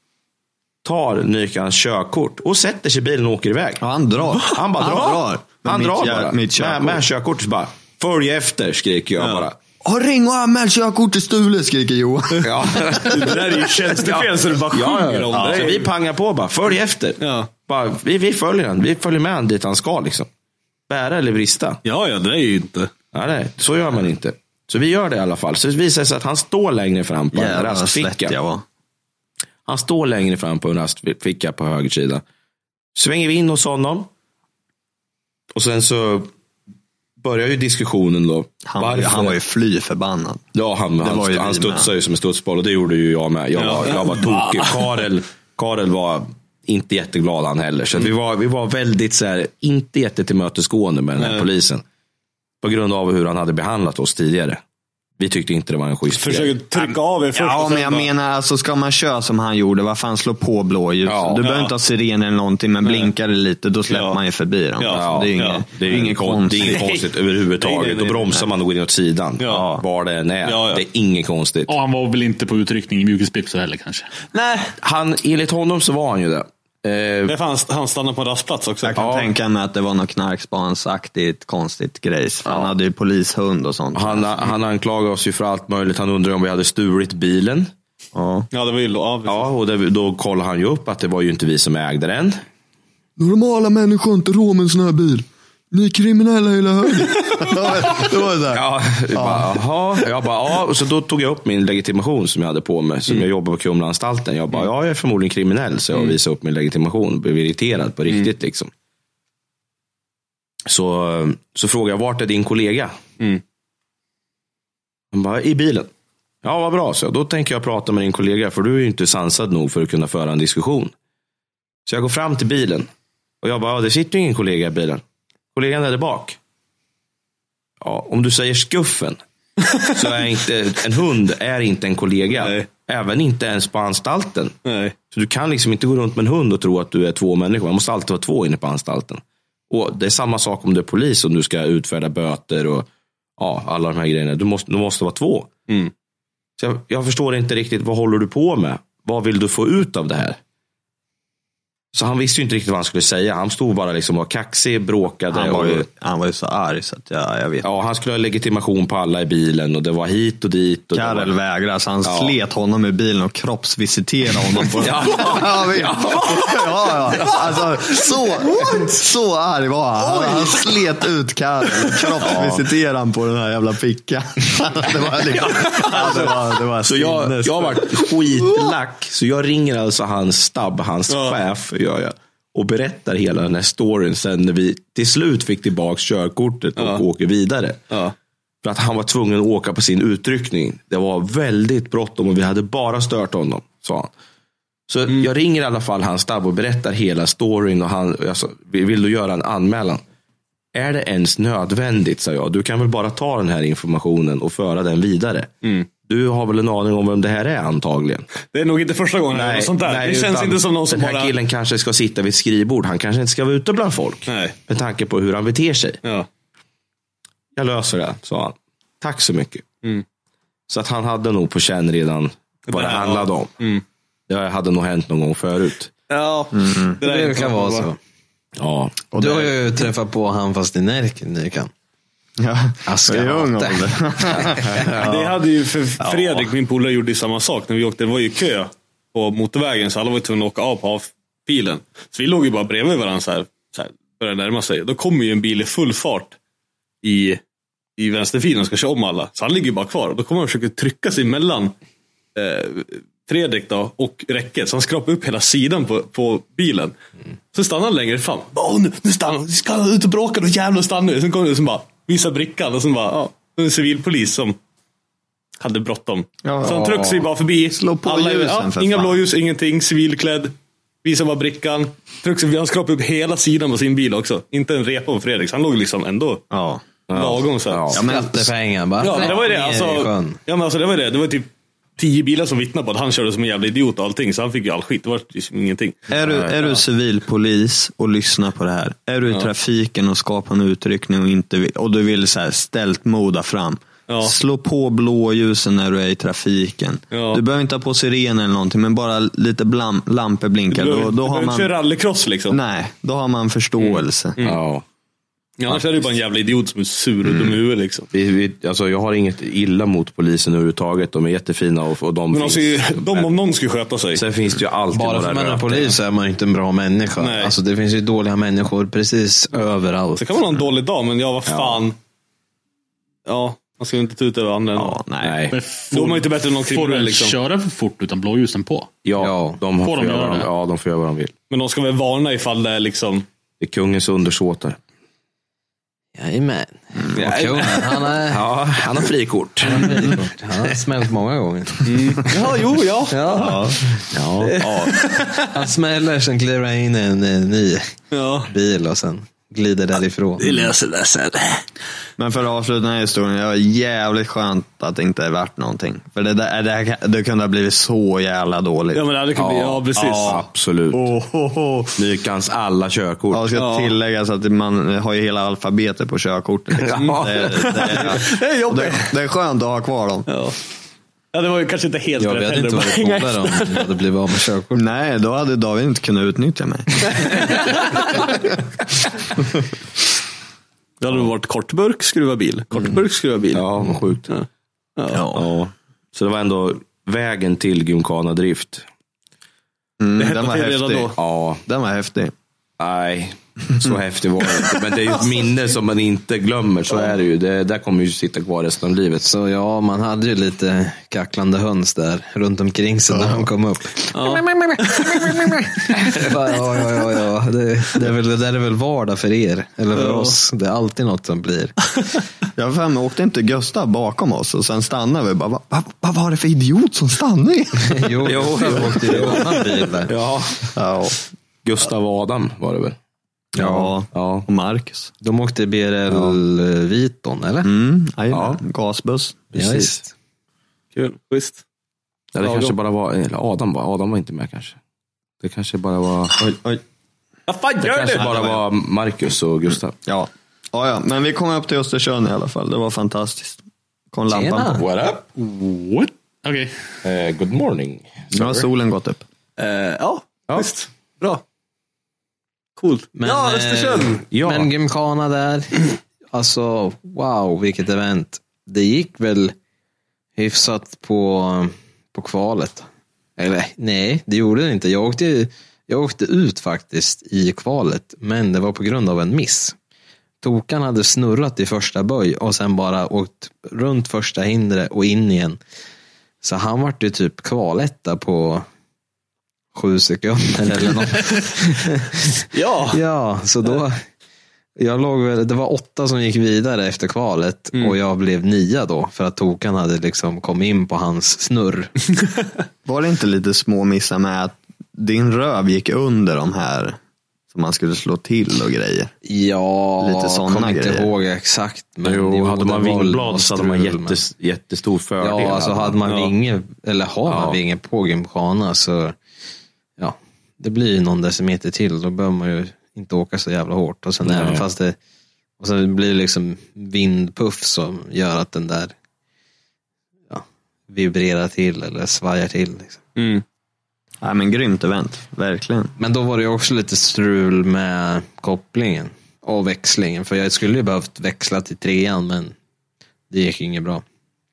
Tar Nykans körkort och sätter sig i bilen och åker iväg. Ja, han drar. Han bara drar. Han drar bara. Med körkortet bara. Följ efter, skriker jag bara. Ring och anmäl körkortet stulet, skriker Johan. Ja. Det där är ju tjänstefel så du bara sjunger om det. Så vi pangar på bara. Följ efter. Ja. Bara, vi följer han. Vi följer med han dit han ska liksom. Bära eller vrista. Ja, det är ju inte. Nej, så gör man inte. Så vi gör det i alla fall. Så det visar sig att han står längre fram på en rastficka. Han står längre fram på en rastficka på höger sida. Svänger vi in hos honom. Och sen så börjar ju diskussionen då. Han var ju fly förbannad. Ja, han studsade ju som en studsboll. Och det gjorde ju jag med. Jag var tokig. Karel var inte jätteglad han heller. Så vi var väldigt så här, inte jättetillmötesgående med den här polisen. På grund av hur han hade behandlat oss tidigare. Vi tyckte inte det var en schysst. Försöker trycka av er först. Ja, men jag menar, alltså, ska man köra som han gjorde, vad fan, slå på blåljus. Du behöver inte ha siren eller någonting, men blinkar det lite, då släpper man ju förbi dem. Det är inget konstigt överhuvudtaget. Då bromsar man och går in åt sidan. Var det än är. Det är inget konstigt. Och han var väl inte på utryckning i mjukisbyxor heller kanske? Nej. Enligt honom så var han ju det. Det fanns han stannade på en rastplats också. Jag kan tänka mig att det var något knarkspansaktigt konstigt grejs. Han hade ju polishund och sånt. Han anklagade oss ju för allt möjligt. Han undrade om vi hade stulit bilen. Ja, det var ju och då kollade han ju upp att det var ju inte vi som ägde den. Normala människor inte råd med en sån här bil. Ni är kriminella hela högen. Det var det där. Jag bara, och så då tog jag upp min legitimation som jag hade på mig, som jag jobbar på Kumlaanstalten. Jag bara, jag är förmodligen kriminell, så jag visade upp min legitimation och blev irriterad på riktigt liksom. Så frågade jag, vart är din kollega? Han bara, i bilen. Ja, vad bra, så då tänker jag prata med din kollega, för du är ju inte sansad nog för att kunna föra en diskussion. Så jag går fram till bilen och jag bara, det sitter ju ingen kollega i bilen. Kollegan är där bak. Ja, om du säger skuffen så är inte en hund är inte en kollega. Nej. Även inte ens på anstalten. Nej. Så du kan liksom inte gå runt med en hund och tro att du är två människor. Man måste alltid vara två inne på anstalten. Och det är samma sak om du är polis, om du ska utfärda böter och alla de här grejerna. Du måste vara två. Så jag förstår inte riktigt, vad håller du på med? Vad vill du få ut av det här? Så han visste ju inte riktigt vad han skulle säga. Han stod bara liksom och var kaxig, bråkade. Han var ju så arg så att jag vet. Ja, han skulle ha legitimation på alla i bilen och det var hit och dit. Och Karel vägrade, så han slet honom i bilen och kroppsvisiterade honom på Alltså, så arg var han. Han slet ut Karel och kroppsvisiterade han på den här jävla pickan. Det var liksom, det var så jag var skitlack. Så jag ringer alltså hans chef och berättar hela den här storyn sen när vi till slut fick tillbaka körkortet och åker vidare. För att han var tvungen att åka på sin utryckning. Det var väldigt bråttom och vi hade bara stört honom, sa han. Så jag ringer i alla fall hans stab och berättar hela storyn och vill du göra en anmälan? Är det ens nödvändigt, sa jag. Du kan väl bara ta den här informationen och föra den vidare. Du har väl en aning om vem det här är antagligen. Det är nog inte första gången. Nej, sånt där. Det känns inte som någon som den här killen kanske ska sitta vid ett skrivbord. Han kanske inte ska vara ute bland folk. Nej. Med tanke på hur han beter sig. Ja. Jag löser det, sa han. Tack så mycket. Så att han hade nog på känn redan vad det handlade om. Det hade nog hänt någon gång förut. Ja, det kan vara så. Ja. Och du har ju träffat på han fast i Närken. Ja, det hade ju för Fredrik, min polare, gjorde samma sak när vi åkte. Det var ju kö på motorvägen, så alla var tvungna att åka av på bilen. Så vi låg ju bara bredvid varandra så här började närma sig. Då kommer ju en bil i full fart i vänsterfilen och ska köra om alla. Så han ligger ju bara kvar. Och då kommer han försöka trycka sig mellan Fredrik då och räcket, så han skrapade upp hela sidan på bilen. Så stannade han längre fram. Nu stannar han, ska han ut och bråka, då jävlar stannar nu. Sen kom det som bara, visa brickan och sen bara, en civilpolis som hade bråttom. Så han tryckte sig bara förbi. Slå på alla, ljusen för inga fan. blåljus, ingenting, civilklädd. Visa bara brickan. Han skrapade upp hela sidan på sin bil också. Inte en repa på Fredrik, så han låg liksom ändå lagom så. Ja, skattepengar bara. Ja, men det var ju det. Alltså, det var det. Det var typ 10 bilar som vittnade på att han körde som en jävla idiot och allting. Så han fick ju all skit. Det var liksom ingenting. Är du civilpolis och lyssnar på det här? Är du i trafiken och skapar en utryckning och inte vill, och du vill så här ställt moda fram? Ja. Slå på blåljusen när du är i trafiken. Ja. Du behöver inte ha på siren eller någonting, men bara lite lampor blinkar. Då har man för rallycross liksom. Nej, då har man förståelse. Ja. Annars är det bara en jävla idiot som är sur och dum i huvudet liksom. Alltså, jag har inget illa mot polisen överhuvudtaget. De är jättefina och de men finns. De om någon ska sköta sig. Sen finns det ju alltid bara för man är polis är man inte en bra människa. Nej. Alltså det finns ju dåliga människor precis överallt. Så kan man ha en dålig dag, men vad fan. Ja, man ska ju inte ta ut över andra. Ja, nej. Men då är man inte bättre än någon får kriminell liksom. Köra för fort utan blåljusen på? Ja, de får göra det. Ja, de får göra vad de vill. Men de ska väl varna ifall det är liksom. Det är kungens undersåtar. Jajamän. Han har frikort. Han har smält många gånger. Ja. Han smäller, sen kliver han in i en ny bil och sen glider därifrån. Det löser det sen. Men för att avsluta den här historien, det var jävligt skönt att det inte är värt någonting. För det kunde ha blivit så jävla dåligt. Ja, men det kan bli, precis. Ja, absolut. Nykans alla körkort. Ja, ska tilläggas att man har ju hela alfabetet på körkortet. Liksom. Det är jobbigt. Det är skönt att ha kvar dem. Ja, det var ju kanske inte helt rätt. Jag vet inte vad det kommer om det hade blivit av med körkort. Nej, då hade David inte kunnat utnyttja mig. Det hade varit kortburk, skruva bil. Ja, vad sjukt. Ja. Så det var ändå vägen till Gymkhana Drift. Den var häftig. Då. Ja. Den var häftig. Nej, så häftig var det inte. Men det är ju ett minne som man inte glömmer. Så är det ju. Det där kommer ju sitta kvar resten av livet. Så ja, man hade ju lite kacklande höns där runt omkring sig när de kom upp. Ja. Det är väl vardag för er. Eller för oss. Det är alltid något som blir. Jag för mig, åkte inte Gustav bakom oss och sen stannade vi bara, vad var det för idiot som stannade? Jo, jag åkte i en annan bil där. Ja. Gustav och Adam var det väl? Ja. Och Marcus. De åkte BRL Viton, eller? Gasbuss. Precis. Kul, schysst. Ja, det kanske bara var, eller Adam var inte med kanske. Det kanske bara var... Oj. Det kanske bara var Marcus och Gustav. Ja, men vi kom upp till Östersjön i alla fall. Det var fantastiskt. Kom lampan på. What up? What? Okej. Good morning. Nu har solen gått upp. Visst. Bra. Coolt. Östersjön. Men Gymkhana där. Alltså, wow, vilket event. Det gick väl hyfsat på kvalet. Eller nej, det gjorde det inte. Jag åkte ut faktiskt i kvalet, men det var på grund av en miss. Tokan hade snurrat i första böj och sen bara åkt runt första hindret och in igen. Så han var ju typ kvaletta på 7 sekunder eller något. Ja, så då jag låg väl, det var 8 som gick vidare efter kvalet och jag blev 9 då för att Tokan hade liksom kommit in på hans snurr. Var det inte lite små missar med att din röv gick under de här som man skulle slå till och grejer? Ja, lite sådana kommer inte grejer. Ihåg exakt. Men jo, hade man vingblad så hade man jättestor fördel. Ja, alltså hade man vinge, eller har man vinge på Gymkhana så ja, det blir någon decimeter till. Då behöver man ju inte åka så jävla hårt. Och sen även fast det, och sen blir det liksom vindpuff som gör att den där vibrerar till eller svajar till liksom. Ja, men grymt event, verkligen. Men då var det ju också lite strul med kopplingen och växlingen. För jag skulle ju behövt växla till 3:an, men det gick inget bra.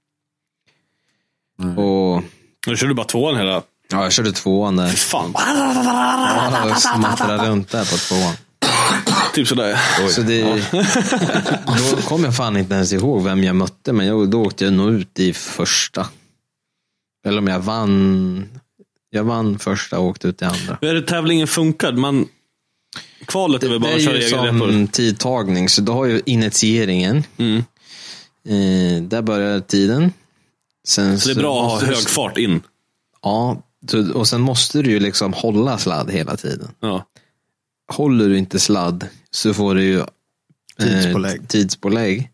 Och nu körde du bara 2:an hela. Ja, jag körde 2:an där. Fan. Jag smattrade runt där på 2:an. Typ sådär. Så då kom jag fan inte ens ihåg vem jag mötte. Men då åkte jag nog ut i första. Eller om jag vann. Jag vann första och åkte ut i andra. Hur är det tävlingen funkar? Kvalet är väl bara att köra egen repor? Det är ju som tidtagning, så du har ju initieringen. Där börjar tiden. Sen så det är bra att ha hög fart in. Ja, och sen måste du ju liksom hålla sladd hela tiden. Ja. Håller du inte sladd så får du ju tidspålägg.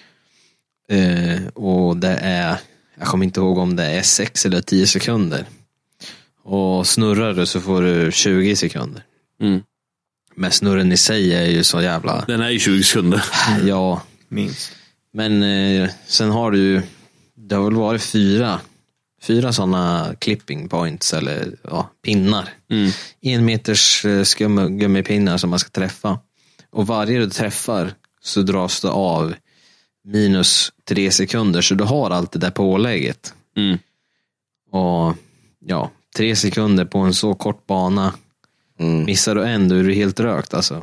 Och det är, jag kommer inte ihåg om det är 6 eller 10 sekunder. Och snurrar du så får du 20 sekunder. Men snurren i sig är ju så jävla... Den är ju 20 sekunder. Ja, minst. Men sen har du ju, det har väl varit 4 sådana clipping points eller pinnar. 1 meters gummipinnar som man ska träffa. Och varje du träffar så dras det av minus 3 sekunder, så du har alltid det pålägget. Och 3 sekunder på en så kort bana. Missar du en, då är du helt rökt alltså.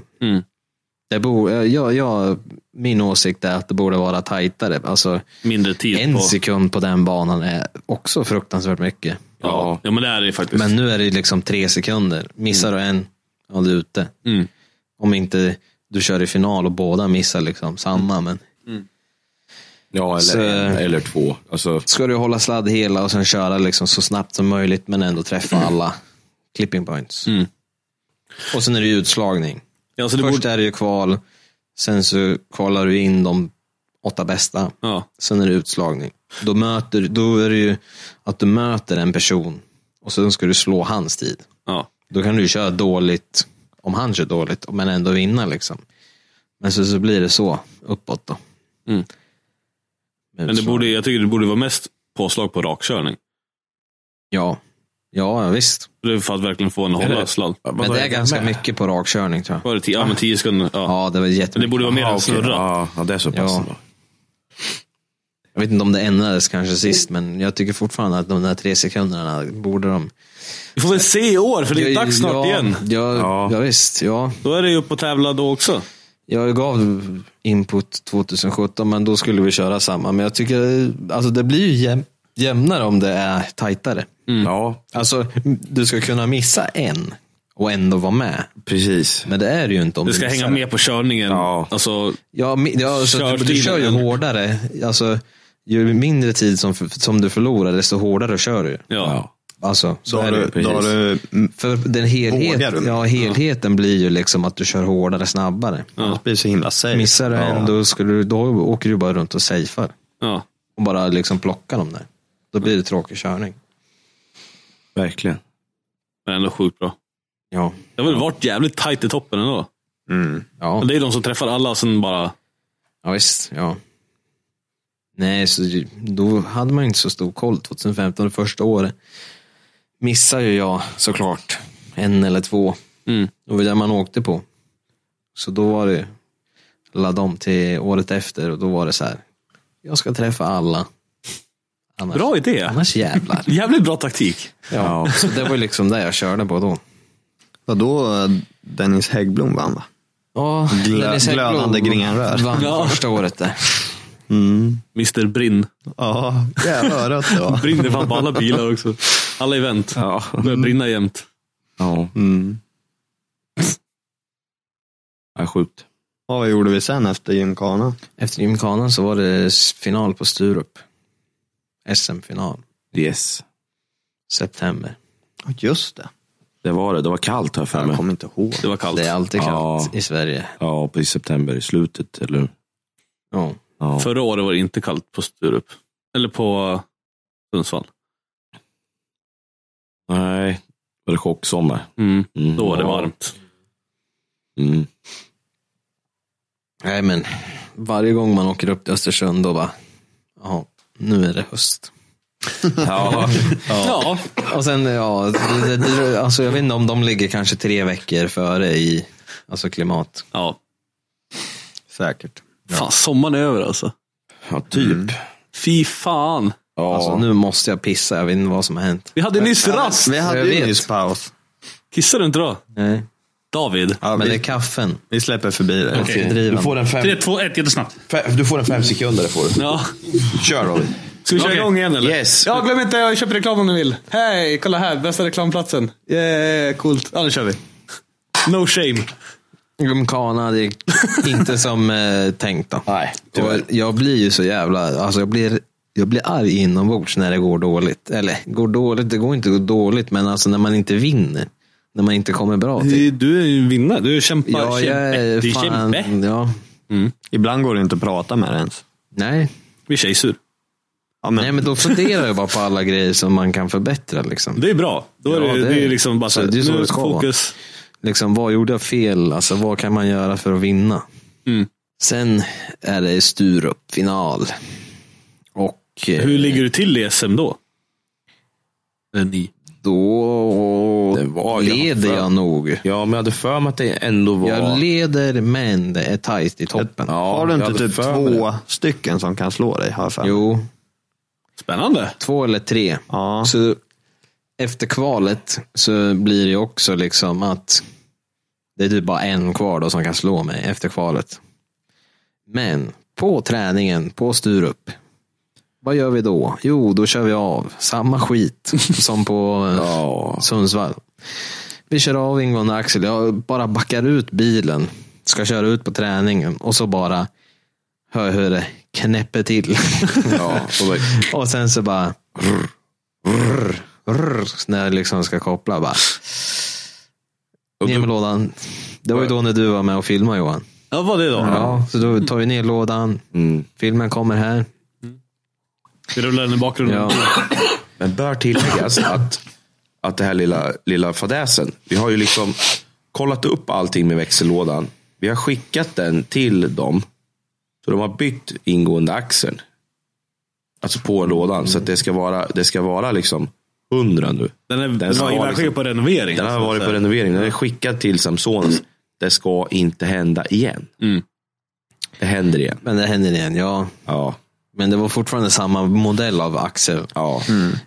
Min åsikt är att det borde vara tajtare. Alltså, mindre tid. 1 sekund på den banan är också fruktansvärt mycket. Ja, men det är det faktiskt. Men nu är det liksom 3 sekunder. Missar du en, och du är ute. Om inte du kör i final och båda missar liksom samma. Men... Ja, eller 2. Alltså... Ska du hålla sladd hela och sen köra liksom så snabbt som möjligt, men ändå träffa alla clipping points. Och sen är det ju utslagning. Ja, så först är det ju kval. Sen så kvalar du in de 8 bästa. Ja. Sen är det utslagning. Då är det ju att du möter en person och sen ska du slå hans tid. Ja. Då kan du ju köra dåligt om han kör dåligt, men ändå vinna liksom. Men så blir det så uppåt då. Men jag tycker det borde vara mest påslag på rakkörning. Ja, visst. Det är för att verkligen få en hålla sladd. Men det är ganska mycket på rakkörning, tror jag. Var det 10 10 sekunder? Ja, det var jättemycket. Men det borde vara mer än snurra. Ja, det är så pass. Ja. Jag vet inte om det ändrades kanske sist, men jag tycker fortfarande att de där 3 sekunderna borde de... Vi får väl se i år, för det är dags snart igen. Ja, visst. Ja. Då är det ju upp och tävla då också. Jag gav input 2017, men då skulle vi köra samma. Men jag tycker, alltså det blir ju jämnare om det är tajtare. Ja. Alltså, du ska kunna missa en och ändå vara med. Precis. Men det är det ju inte om du ska hänga med på körningen. Ja. Alltså, alltså du kör ju hårdare. Alltså, ju mindre tid som du förlorar, desto hårdare kör du. Ja. Alltså, så är det. För den helheten blir ju liksom att du kör hårdare snabbare. Ja. Det blir så himla safe. Missar du en, då åker du bara runt och safear. Ja. Och bara liksom plockar dem där. Då blir det tråkig körning. Verkligen. Men ändå sjukt bra. Ja. Det har väl varit jävligt tajt i toppen ändå. Ja. Men det är de som träffar alla och sen bara... Ja visst, ja. Nej, så då hade man inte så stor koll 2015, det första året. Missade ju jag såklart 1 eller 2. Det var det man åkte på. Så då var det ladda om till året efter, och då var det så här: jag ska träffa alla. Annars, bra idé. Annars jävlar. Jävligt bra taktik. Ja, så det var liksom det jag körde på då. Och då Dennis Häggblom vann, va? Ja, glödande gringarrör. Vann första året där. Mr. Brinn. Ja, jävla örat det var. Brinner fan på alla bilar också. Alla event. Ja. Börjar brinna jämt. Ja. Ja, sjukt. Ja, vad gjorde vi sen efter gymkana? Efter gymkanan så var det final på Sturup. SM-final. Yes. September. Just det. Det var kallt här för mig. Jag kommer inte ihåg. Det var kallt. Det är alltid kallt i Sverige. Ja, på i september i slutet, eller? Ja. Förra året var det inte kallt på Sturup. Eller på Sundsvall. Nej, var det chocksommar. Då var det varmt. Nej, men varje gång man åker upp till Östersund då bara, nu är det höst. Ja. Och sen, alltså jag vet inte om de ligger kanske 3 veckor före i klimat. Ja. Säkert. Fan, sommaren är över alltså. Ja, typ. Fy fan. Ja. Alltså, nu måste jag pissa, jag vet inte vad som har hänt. Vi hade nyss rast. Vi hade ju nyss paus. Kissar du inte då? Nej. David. Ja, men det är kaffen. Vi släpper förbi det. Okay. Du får en 5. 3, 2, 1, jättesnabbt. Du får en 5 sekunder, får du. Ja. Kör då. Ska vi köra igång igen eller? Yes. Ja, glöm inte, jag köper reklam om ni vill. Hej, kolla här, bästa reklamplatsen. Coolt. Ja, nu kör vi. No shame. Gumkana, det är inte som tänkt då. Nej, och jag blir ju så jävla, alltså jag blir arg inombords när det går dåligt. Eller går dåligt, det går inte dåligt, men alltså när man inte vinner. När man inte kommer bra till. Du är ju vinnare, du kämpar. Ja, jag är fan, ja. Ibland går det inte att prata med det ens. Nej. Vi är tjejsur. Ja, men... Nej, men då funderar jag bara på alla grejer som man kan förbättra liksom. Det är bra. Då är det är liksom bara så här, det är så nu det ska fokus. Liksom, vad gjorde jag fel? Alltså, vad kan man göra för att vinna? Sen är det Sturup final. Och hur ligger du till i SM då? Då det var, leder jag nog. Ja, men jag hade för mig att det ändå var... Jag leder, men det är tajt i toppen. Ja, har du inte typ två stycken som kan slå dig? Har jag för mig? Jo. Spännande. 2 eller 3. Ja. Så efter kvalet så blir det också liksom att det är typ bara en kvar då som kan slå mig efter kvalet. Men på träningen på Sturup, vad gör vi då? Jo, då kör vi av samma skit som på Sundsvall. Vi kör av ingående axel. Jag bara backar ut bilen, ska köra ut på träningen och så bara hör det knäpper till. Och sen så bara när jag liksom ska koppla bara ner med lådan. Det var ju då när du var med och filmade, Johan. Ja, vad det då? Ja, så då tar vi ner lådan. Filmen kommer här. Vi rullar den i bakgrunden. Ja. Men bör tilläggas att det här lilla fadäsen, vi har ju liksom kollat upp allting med växellådan. Vi har skickat den till dem, så de har bytt ingående axeln. Alltså på lådan, så att det ska vara liksom 100 nu. Den var liksom, på renovering. Den har varit på renovering. Den är skickad till Samsons. Det ska inte hända igen. Det händer igen. Men det händer igen, ja. Men det var fortfarande samma modell av axel. Ja.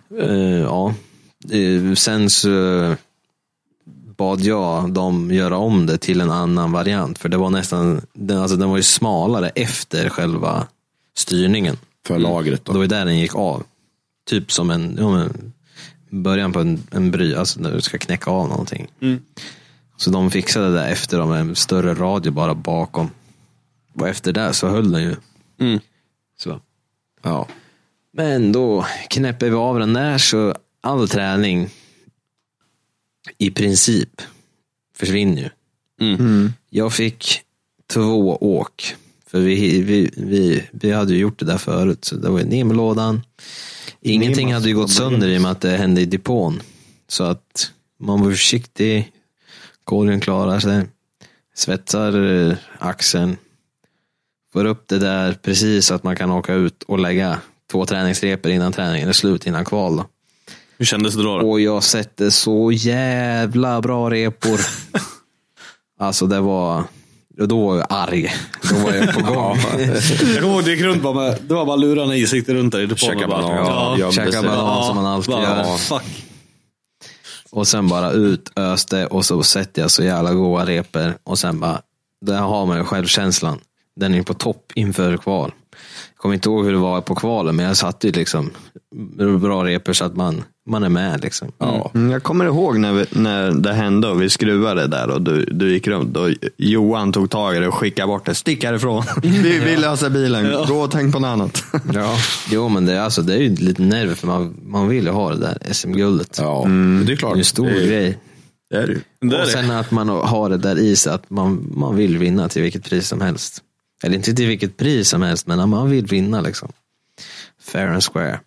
Sen så bad jag dem göra om det till en annan variant. För det var nästan, den var ju smalare efter själva styrningen. För lagret då. Det var där den gick av. Typ som en början på en bry, alltså när du ska knäcka av någonting. Så de fixade det efter med en större radio bara bakom. Och efter det så höll den ju. Så. Ja. Men då knäpper vi av den där, så all träning i princip försvinner ju. Jag fick 2 åk. För vi hade ju gjort det där förut. Så det var ju ner med lådan. Ingenting hade ju gått sönder i och med att det hände i depån. Så att man var försiktig. Korgen klarar sig. Svetsar axeln. Får upp det där precis så att man kan åka ut och lägga 2 träningsrepor innan träningen är slut, innan kval då. Hur kändes det då? Och jag sätter så jävla bra repor. Alltså det var... Då var jag arg. Då var jag på gång. Jag kommer ihåg det gick runt bara med, det var bara lurarna i sikte runt där i depån. Käka banan. Käka banan som man alltid gör. Fuck. Och sen bara ut, öste, och så sätter jag så jävla goda repor. Och sen bara, där har man ju självkänslan. Den är på topp inför kval. Jag kommer inte ihåg hur det var på kvalen, men jag satt ju liksom bra repor så att man är med liksom. Jag kommer ihåg när det hände och vi skruvade där och du gick runt och Johan tog tag i det och skickade bort det. Stick härifrån. Vi löser bilen. Gå och tänk på något annat. Jo, men det är ju lite nerver, för man vill ju ha det där SM-guldet. Ja, det är klart. Det är en stor grej. Det är det. Och sen att man har det där i sig, att man vill vinna till vilket pris som helst. Eller inte till vilket pris som helst, men man vill vinna liksom. Fair and square.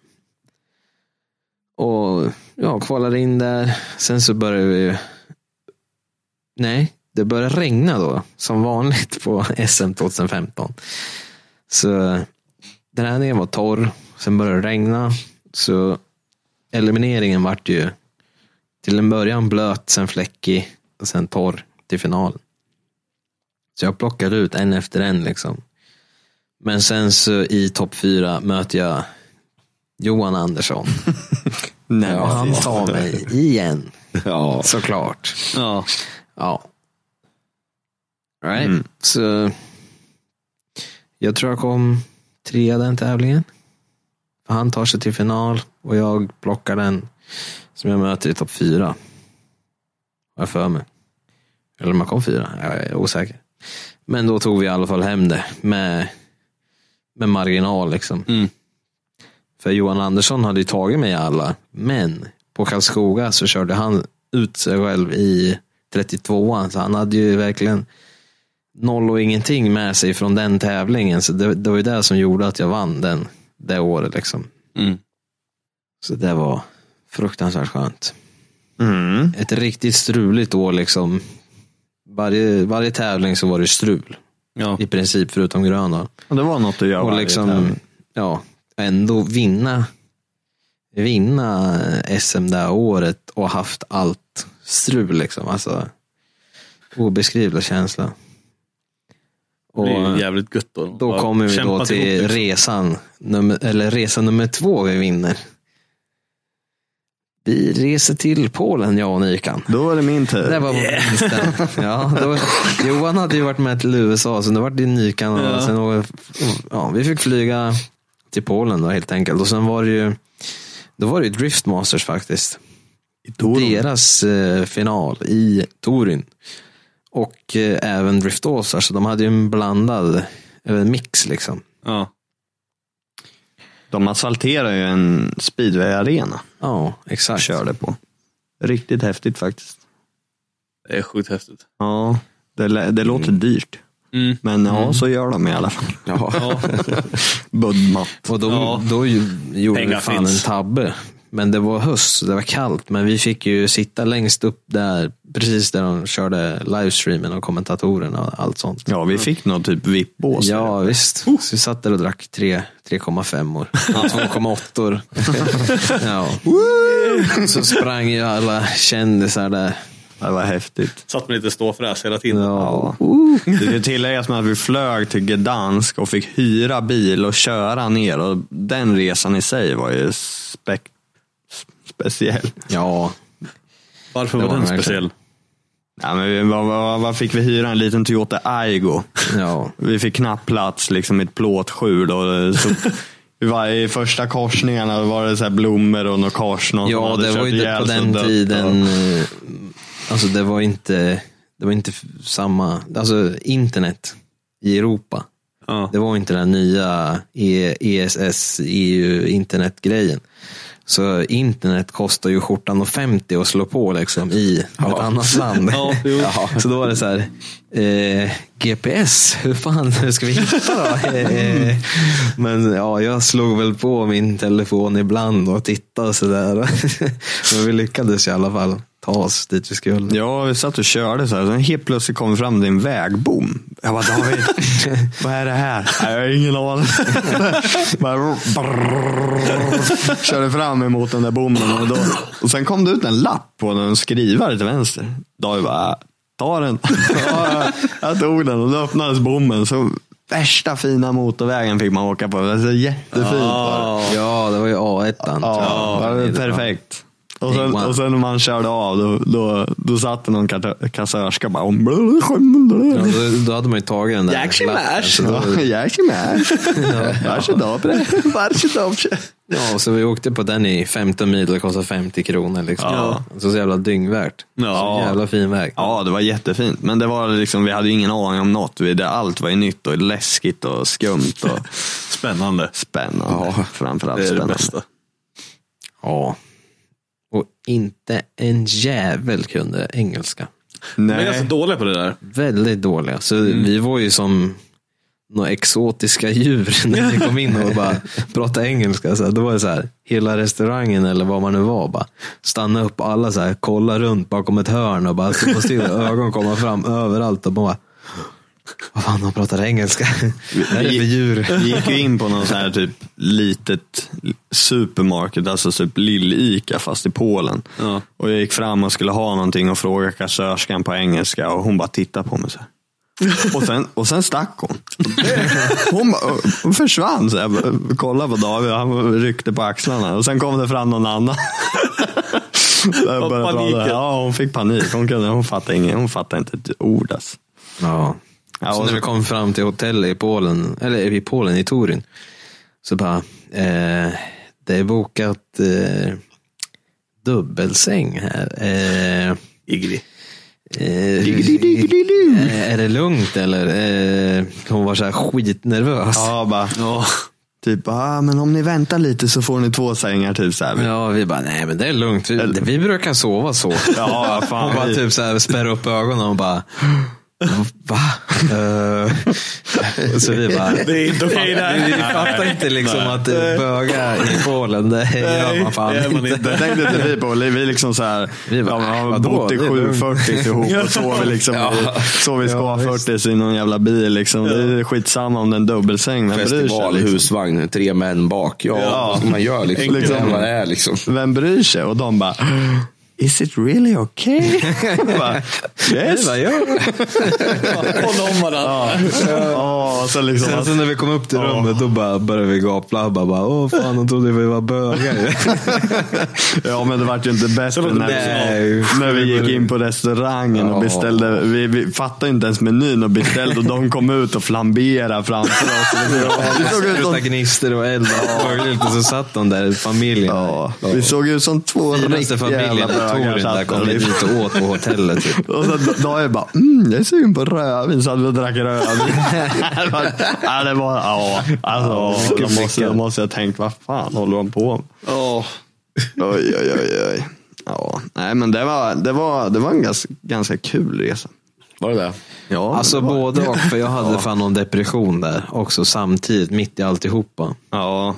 Och kvalar in där. Sen så börjar vi... Nej, det börjar regna då. Som vanligt på SM 2015. Så träningen var torr. Sen började det regna. Så elimineringen vart ju till en början blöt, sen fläckig och sen torr till finalen. Så jag plockade ut en efter en liksom. Men sen så i topp 4 möter jag Johan Andersson. Nej, och han tar mig igen. Ja. Såklart. Ja. Right. Så jag tror jag kom 3 den tävlingen. Han tar sig till final och jag plockar den som jag möter i topp 4. Jag för mig. Eller man kom 4, jag är osäker. Men då tog vi i alla fall hem det med marginal liksom. För Johan Andersson hade ju tagit mig alla, men på Karlskoga så körde han ut sig själv i 32an, så han hade ju verkligen noll och ingenting med sig från den tävlingen, så det var ju det som gjorde att jag vann det året liksom. Så det var fruktansvärt skönt. Ett riktigt struligt år liksom. Varje tävling så var det strul. Ja. I princip förutom Gröna. Och det var något att göra. Och liksom, ja, ändå vinna SM det här året och haft allt strul liksom. Alltså, obeskrivlig känsla. Och det är jävligt gött då. Då kommer vi då till resa nummer 2 vi vinner. Vi reser till Polen, jag och Nykan. Då var det min tur. Det var vinsten. Ja, Johan hade ju varit med till USA, så då var det Nykan. Och sen, vi fick flyga till Polen då, helt enkelt. Och sen var det ju Driftmasters faktiskt. Deras final i Turin. Och även Driftåsar, så de hade ju en blandad mix liksom. Ja. De asfalterar ju en speedway-arena. Ja, exakt. Körde på. Riktigt häftigt faktiskt. Det är sjukt häftigt. Ja, det låter dyrt. Men så gör de i alla fall. Ja. Budmatt. Och då gjorde vi fan en tabbe. Men det var höst, det var kallt. Men vi fick ju sitta längst upp där, precis där de körde livestreamen och kommentatorerna och allt sånt. Ja, vi fick någon typ VIP-bås. Ja, visst. Så vi satt där och drack 3,5-or. 2,8-or. Ja. Så sprang ju alla kändisar där. Det var häftigt. Satt med lite ståfräs hela tiden. Ja. Det kan tilläggas med att vi flög till Gdansk och fick hyra bil och köra ner. Och den resan i sig var ju speciell. Ja. Varför var den speciell? Ja, men vad fick vi hyra? En liten Toyota Aygo. Ja. Vi fick knappt plats liksom i ett plåtskjul. Och så vi var i första korsningarna, var det så här blommor och något kors. Ja, det var inte på den tiden. Alltså det var inte samma, alltså internet i Europa. Ja. Det var inte den nya ESS EU internetgrejen. Så internet kostar ju skjortan och 50 att slå på liksom i ett annat land. Ja, så då var det så här, GPS, hur ska vi hitta då? Men ja, jag slog väl på min telefon ibland och tittade och sådär. Men vi lyckades i alla fall ta oss dit vi skulle. Ja, vi satt och körde så här. Sen helt plötsligt kom vi fram till en vägbom. Jag bara, David, vad är det här? Nej, jag har ingen aning. Körde fram emot den där bommen. Och sen kom det ut en lapp på en skrivare till vänster. David bara, ta den. Jag tog den och då öppnades bommen. Så värsta fina motorvägen fick man åka på. Det var jättefint. Ja, det var ju A1. Ja, det var perfekt. Och sen när man körde av då satt någon kassörska bara då hade man ju tagit den där. Varsågod. Ja, så vi åkte på den i 15 mil, det kostade 50 kronor liksom. Ja. Så jävla dyngvärt. Så jävla fin väg. Ja, det var jättefint. Men det var liksom, vi hade ju ingen aning om något. Allt var ju nytt och läskigt och skumt och Spännande. Ja, framförallt det är spännande. Det bästa. Ja. Och inte en jävel kunde engelska. Nej. Men jag är så dåliga på det där. Väldigt dåliga. Så vi var ju som några exotiska djur när vi kom in och bara pratade engelska. Så då var det så här, hela restaurangen eller vad man nu var, bara stanna upp och alla så här, kolla runt bakom ett hörn och bara stå still och ögon komma fram överallt och bara, vad fan, de pratar engelska. Vad är det för djur? Vi gick ju in på någon så här typ litet supermarket, alltså typ Lill-Ica fast i Polen. Ja. Och jag gick fram och skulle ha någonting och fråga kassörskan på engelska och hon bara tittade på mig så här. Och sen stack hon. Hon försvann så jag kollade på David, han ryckte på axlarna och sen kom det fram någon annan. Ja, hon fick panik. Hon fattade inte ett ord alltså. Ja. Så när vi kom fram till hotellet i Polen, i Turin, så bara Det är bokat dubbelsäng här. Är det lugnt eller? Hon var så här skitnervös. Ja, bara. Typ, men om ni väntar lite så får ni 2 sängar typ så här. Ja, vi bara, nej men det är lugnt. Vi brukar sova så. Ja, fan. Och bara typ så här spärra upp ögonen och bara, va? Så vi bara, Det är inte okej där. vi fattar inte liksom att böga i Polen, det gör man fan inte. Det tänkte inte vi på. Vi liksom så här, Vi bara, har bott i 740 ihop och sover liksom sover i ska 40 i någon jävla bil liksom. Det är skitsamma om den dubbelsäng. Men Festival, liksom. Husvagn, 3 män bak. Vad ska man göra liksom? Vad det är liksom. Vem bryr sig? Och de bara, is it really okay? Yes. Hålla om varandra. Så liksom, Sen så när vi kom upp till rummet då bara började vi gapla. Bara, fan, de trodde vi var bögar. Ja, men det var ju inte bättre när vi gick in på restaurangen och beställde. Vi fattade inte ens menyn och beställde och de kom ut och flamberade framför oss. Vi såg ut som gnister och eld. Så satt de där familjen. Vi såg ut som 2 finaste familjen. Torin där kom vi dit och åt på hotellet typ. Och så då är jag bara, jag är sugen på rödvin, så att vi drack rödvin. Det var, alltså, då måste jag tänkt, vad fan håller de på med? Oj. Ja, nej, men det var en ganska kul resa. Var det? Ja, alltså både och, för jag hade fan någon depression där också samtidigt, mitt i alltihopa. Ja.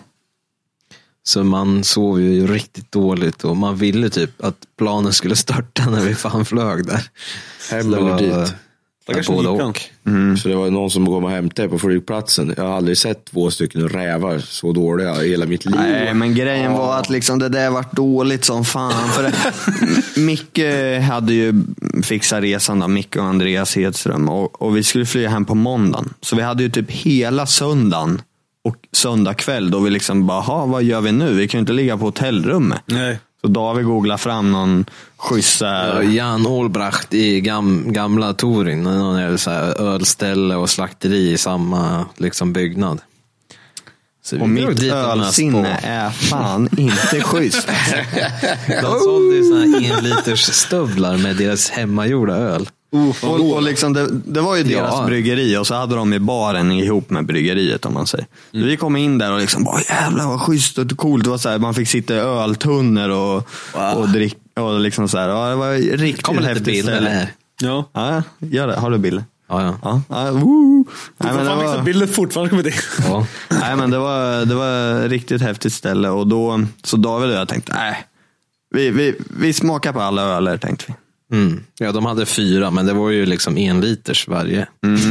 Så man sov ju riktigt dåligt och man ville typ att planen skulle starta när vi fan flög där. Hem eller dit? Både och. Så det var någon som kom och hämtade på flygplatsen. Jag har aldrig sett 2 stycken rävar så dåliga i hela mitt liv. Nej, men grejen var att liksom det där var dåligt som fan. För Micke hade ju fixat resan då, Micke och Andreas Hedström. Och vi skulle flyga hem på måndagen. Så vi hade ju typ hela söndagen och söndag kväll då vi liksom bara, vad gör vi nu? Vi kan ju inte ligga på hotellrummet. Nej. Så då har vi googlat fram någon schysst Jan Olbracht i gamla Torin, någon så här ölställe och slakteri i samma liksom byggnad. Så och mitt ölsinne är fan inte schysst. De sålde ju såna här 1 liters stövlar med deras hemmagjorda öl. Och liksom det var ju deras bryggeri och så hade de i baren ihop med bryggeriet, om man säger. Så vi kom in där och liksom bara, jävlar vad schysst och coolt. Det var så här, man fick sitta i öltunnor och dricka och liksom så här. Ja, det var riktigt häftigt ställe. Ja, gör det. Har du bilder? Ja. Nej, men det var bilder fortfarande med det. Ja. Nej, men det var riktigt häftigt ställe och då så David och jag tänkte, vi smakar på alla öler, tänkte vi. Ja, de hade 4, men det var ju liksom 1 liters varje.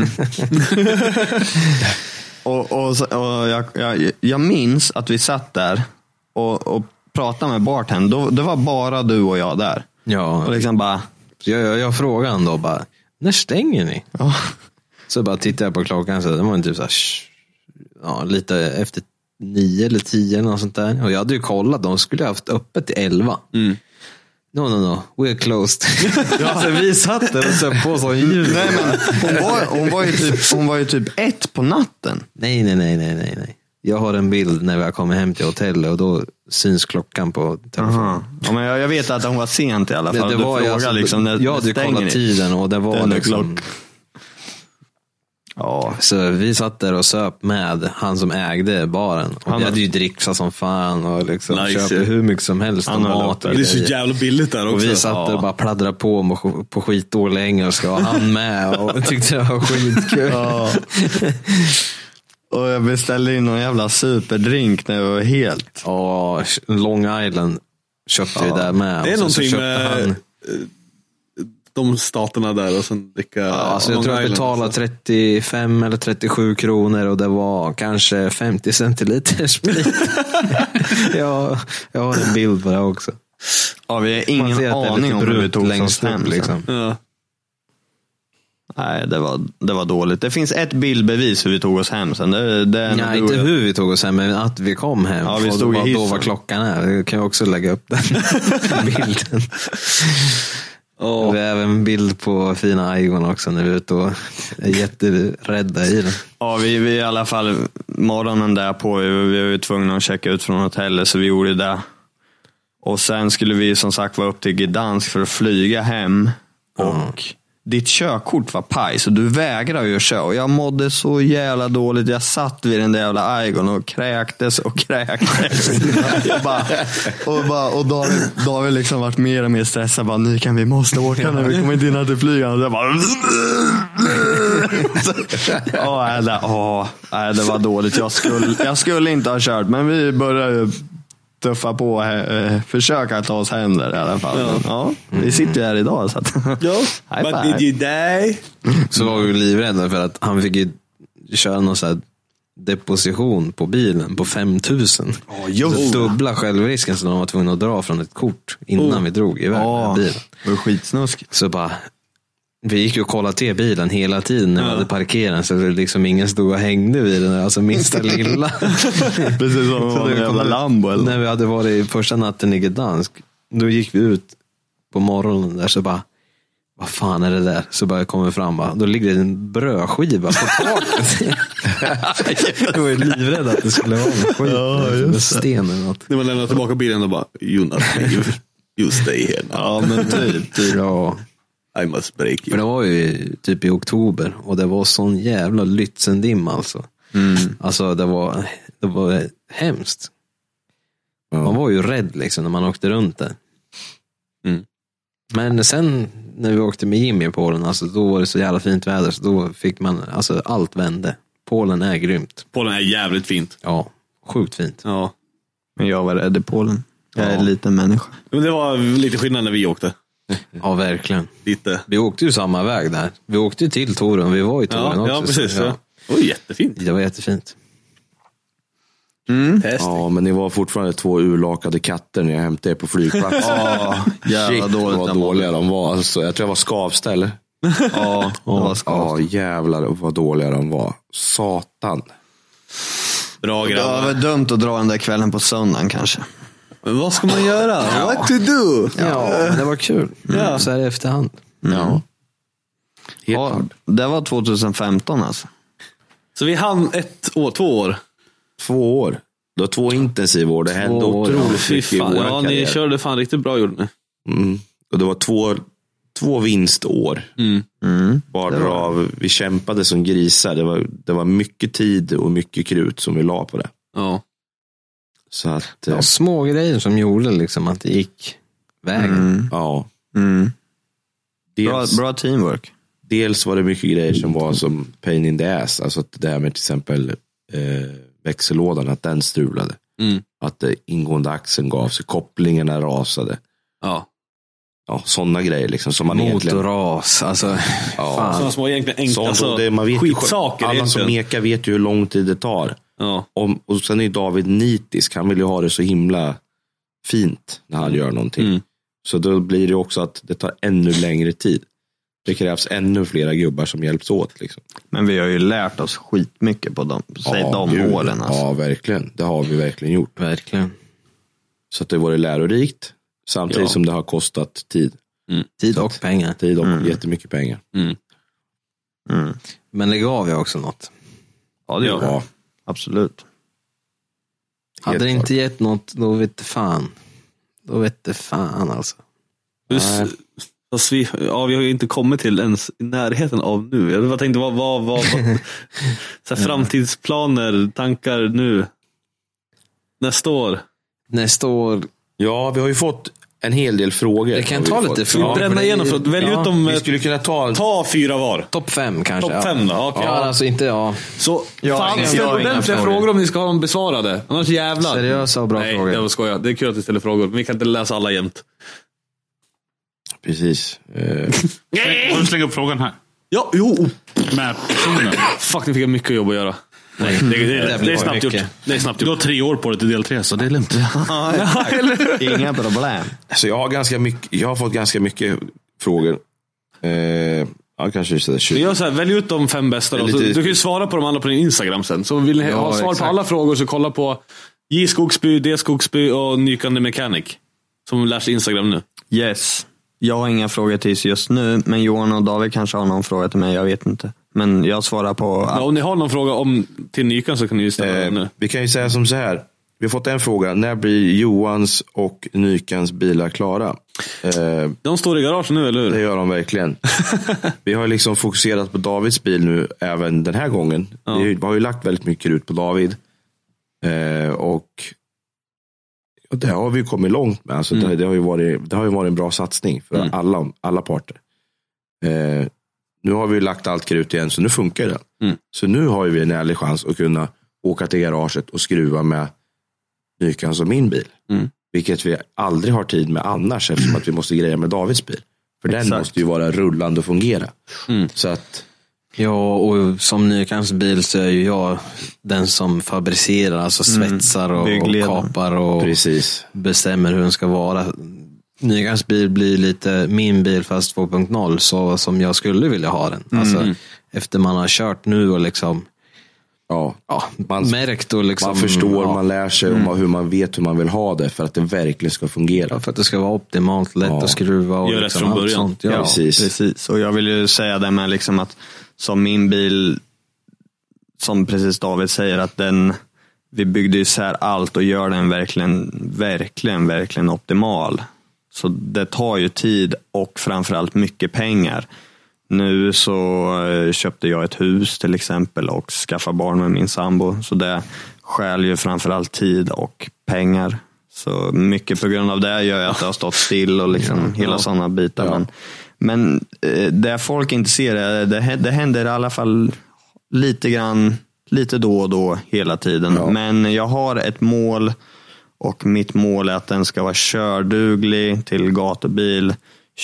Jag minns att vi satt där och pratade med bartendern. Det var bara du och jag där. Ja. Och liksom bara, jag frågade han då bara, när stänger ni? Ja. Så bara tittade jag på klockan, så det var typ så här, lite efter 9 eller 10 eller något sånt där. Och jag hade ju kollat, de skulle ha haft öppet till 11. No, we're closed. Ja. Så vi satt där och söp på sån ljud. Nej, men hon var ju typ 1 på natten. Nej. Jag har en bild när vi kommer hem till hotellet och då syns klockan på telefonen. Ja, men jag vet att hon var sent i alla fall. Det var frågar, liksom, jag hade kollat tiden och det var liksom... Ja. Så vi satt där och söp med han som ägde baren. Och vi hade ju dricksat som fan och liksom köpte hur mycket som helst av mat. Det är så jävla billigt där också. Och vi satt där och bara pladdrade på skitdålig engelska och han med och tyckte det var skitkul. Och jag beställde in någon jävla superdrink när jag var helt. Ja, Long Island köpte vi där med. Det är någonting med de staterna där och sen dricka. Ja, alltså jag tror jag betalade 35 eller 37 kronor och det var kanske 50 centiliter sprit. Jag har en bild på det också. Ja, vi har ingen aning om hur vi tog längst hem liksom. Ja. Nej, det var dåligt. Det finns ett bildbevis hur vi tog oss hem sen. Nej, inte hur vi tog oss hem, men att vi kom hem. Ja, vi stod i hissen. Då var klockan här. Det kan jag också lägga upp den bilden. Vi har även en bild på fina Aigon också när vi är ute och är jätterädda i den. Ja, vi i alla fall, morgonen där på, vi var ju tvungna att checka ut från hotellet, så vi gjorde det. Och sen skulle vi som sagt vara upp till Gdansk för att flyga hem. Och ditt körkort var paj, så du vägrade ju köra. Och jag mådde så jävla dåligt. Jag satt vid den där jävla Aigon och kräktes. Och David liksom varit mer och mer stressad. Bara, vi måste åka nu, vi kommer inte hinna till flygan. Och jag bara... det var dåligt. Jag skulle inte ha kört, men vi började ju tuffa på, försöka ta oss hem där i alla fall. Ja. Vi sitter här idag, så att... But did you die? Så var vi livrädda för att han fick ju köra någon så här deposition på bilen på 5000. Dubbla självrisken, så de var tvungna att dra från ett kort innan vi drog iväg med bilen. Det var skitsnusk. Så bara, vi gick ju och kollade till bilen hela tiden när vi hade parkerat, så det liksom ingen stod och hängde vid den, alltså minsta lilla. Precis som en jävla Lambo eller? När vi hade varit första natten i Gdansk, då gick vi ut på morgonen där, så bara, vad fan är det där? Så bara kommer fram, bara, då ligger det en brödskiva på taket. Jag var ju livrädd att det skulle vara en skit med sten eller något. När man lämnar tillbaka bilen och bara, you stay here now. Ja, men typ. Ja. I must break you. För det var ju typ i oktober, och det var sån jävla Lützendim alltså. Alltså det var hemskt. Man var ju rädd liksom när man åkte runt där. Men sen när vi åkte med Jimmy på Polen, alltså då var det så jävla fint väder, så då fick man, alltså allt vände. Polen är grymt. Polen är jävligt fint. Ja, sjukt fint. Ja. Men jag var rädd i Polen. Jag är en liten människa. Men det var lite skillnad när vi åkte. Ja, verkligen. Lite. Vi åkte ju samma väg där. Vi åkte ju till Torun, vi var i Torun också. Ja, precis. Så, ja. Det var jättefint. Det var jättefint. Ja, men det var fortfarande 2 urlakade katter när jag hämtade er på flygplatsen. Jävla dåligt. Vad dåliga de var. Alltså, jag tror jag var Skavsta, eller? Ja, det var Skavsta. Ja, jävlar vad dåliga de var. Satan. Bra grabbar. Det var väl dumt att dra den där kvällen på söndagen kanske. Men vad ska man göra? What to do? Ja, men det var kul. Så här i efterhand. Ja. Det var 2015 alltså. Så vi hann 2 år. 2 år. Det var 2 intensiva år. Det hände otroligt mycket i våra karriär. Ni körde fan riktigt bra, gjorde ni. Och det var 2 vinstår. Varav vi kämpade som grisar. Det var mycket tid och mycket krut som vi la på det. Ja. Så att, små grejer som gjorde liksom att det gick vägen. Ja. Bra teamwork. Dels var det mycket grejer som var som pain in the ass. Alltså det här med till exempel växellådan, att den strulade. Att ingående axeln gav sig, kopplingarna rasade. Ja, sådana grejer liksom som man motorras, alltså sådana små egentligen enkla, alltså, man vet skitsaker. Alla som mekar vet ju hur lång tid det tar. Ja. Och sen är David nitisk, han vill ju ha det så himla fint när han gör någonting. Så då blir det också att det tar ännu längre tid. Det krävs ännu flera gubbar som hjälps åt liksom. Men vi har ju lärt oss skitmycket på de åren alltså. Ja, verkligen. Det har vi verkligen gjort. Verkligen. Så att det var lärorikt samtidigt som det har kostat tid. Tid och pengar. Tid och jättemycket pengar. Men det gav jag också något. Ja, det gjorde det. Absolut. Hade det inte gett något, då vet det fan. Då vet det fan alltså. Vi har ju inte kommit till ens i närheten av nu. Jag tänkte, vad så här, framtidsplaner, tankar nu? Nästa år. Ja, vi har ju fått en hel del frågor. Det kan ta lite frågor. Bränna igenom för att välja ut dem. Vi skulle kunna ta 4 var. Topp 5 kanske. Topp 5 då? Okay. Ja, alltså inte, Så ställ ordentliga frågor om ni ska ha dem besvarade. Annars jävlar. Seriösa och bra frågor. Nej, jag skojar. Det är kul att vi ställer frågor. Men vi kan inte läsa alla jämt. Precis. Får du slänga upp frågan här? Ja, jo. Med personen. Fuck, nu fick jag mycket jobb att göra. Nej, det är snabbt gjort. Det är snabbt gjort. Du har 3 år på det till del 3, så det är lugnt. Inga problem. Så jag har fått ganska mycket frågor. Kanske 20. Vi gör så här, välj ut de 5 bästa då. Du kan ju svara på de andra på din Instagram sen. Så vill ni ha svar på alla frågor, så kolla på J Skogsby, D Skogsby och Nykande Mechanic, som lär sig Instagram nu. Yes. Jag har inga frågor till just nu, men Johan och David kanske har någon fråga till mig, jag vet inte. Men jag svarar på... Ja, om ni har någon fråga till Nykan så kan ni ju ställa nu. Vi kan ju säga som så här. Vi har fått en fråga. När blir Johans och Nykans bilar klara? De står i garaget nu, eller hur? Det gör de verkligen. Vi har liksom fokuserat på Davids bil nu även den här gången. Ja. Vi har ju lagt väldigt mycket ut på David. Och det har vi kommit långt med. Alltså det har ju varit en bra satsning för alla parter. Nu har vi lagt allt krut igen, så nu funkar det. Så nu har vi en ärlig chans att kunna åka till garaget och skruva med Nykans och min bil. Vilket vi aldrig har tid med annars, eftersom att vi måste greja med Davids bil. För den måste ju vara rullande och fungera. Så att... Ja, och som Nykans bil så är ju jag den som fabricerar, alltså svetsar och kapar och bestämmer hur den ska vara. Nykans bil blir lite min bil fast 2.0, så som jag skulle vilja ha den. Alltså, efter man har kört nu och liksom märkt och liksom, man förstår, man lär sig om hur man vet hur man vill ha det för att det verkligen ska fungera. Ja, för att det ska vara optimalt, lätt att skruva och gör liksom från början. Sånt. Ja, precis. Och jag vill ju säga det med liksom att som min bil, som precis David säger, att vi byggde isär allt och gör den verkligen optimal. Så det tar ju tid och framförallt mycket pengar. Nu så köpte jag ett hus till exempel och skaffade barn med min sambo. Så det stjäl ju framförallt tid och pengar. Så mycket på grund av det gör att det har stått still och liksom hela sådana bitar. Ja. Men det folk inte ser, det händer i alla fall lite grann, lite då och då hela tiden. Ja. Men jag har ett mål, och mitt mål är att den ska vara körduglig till gatubil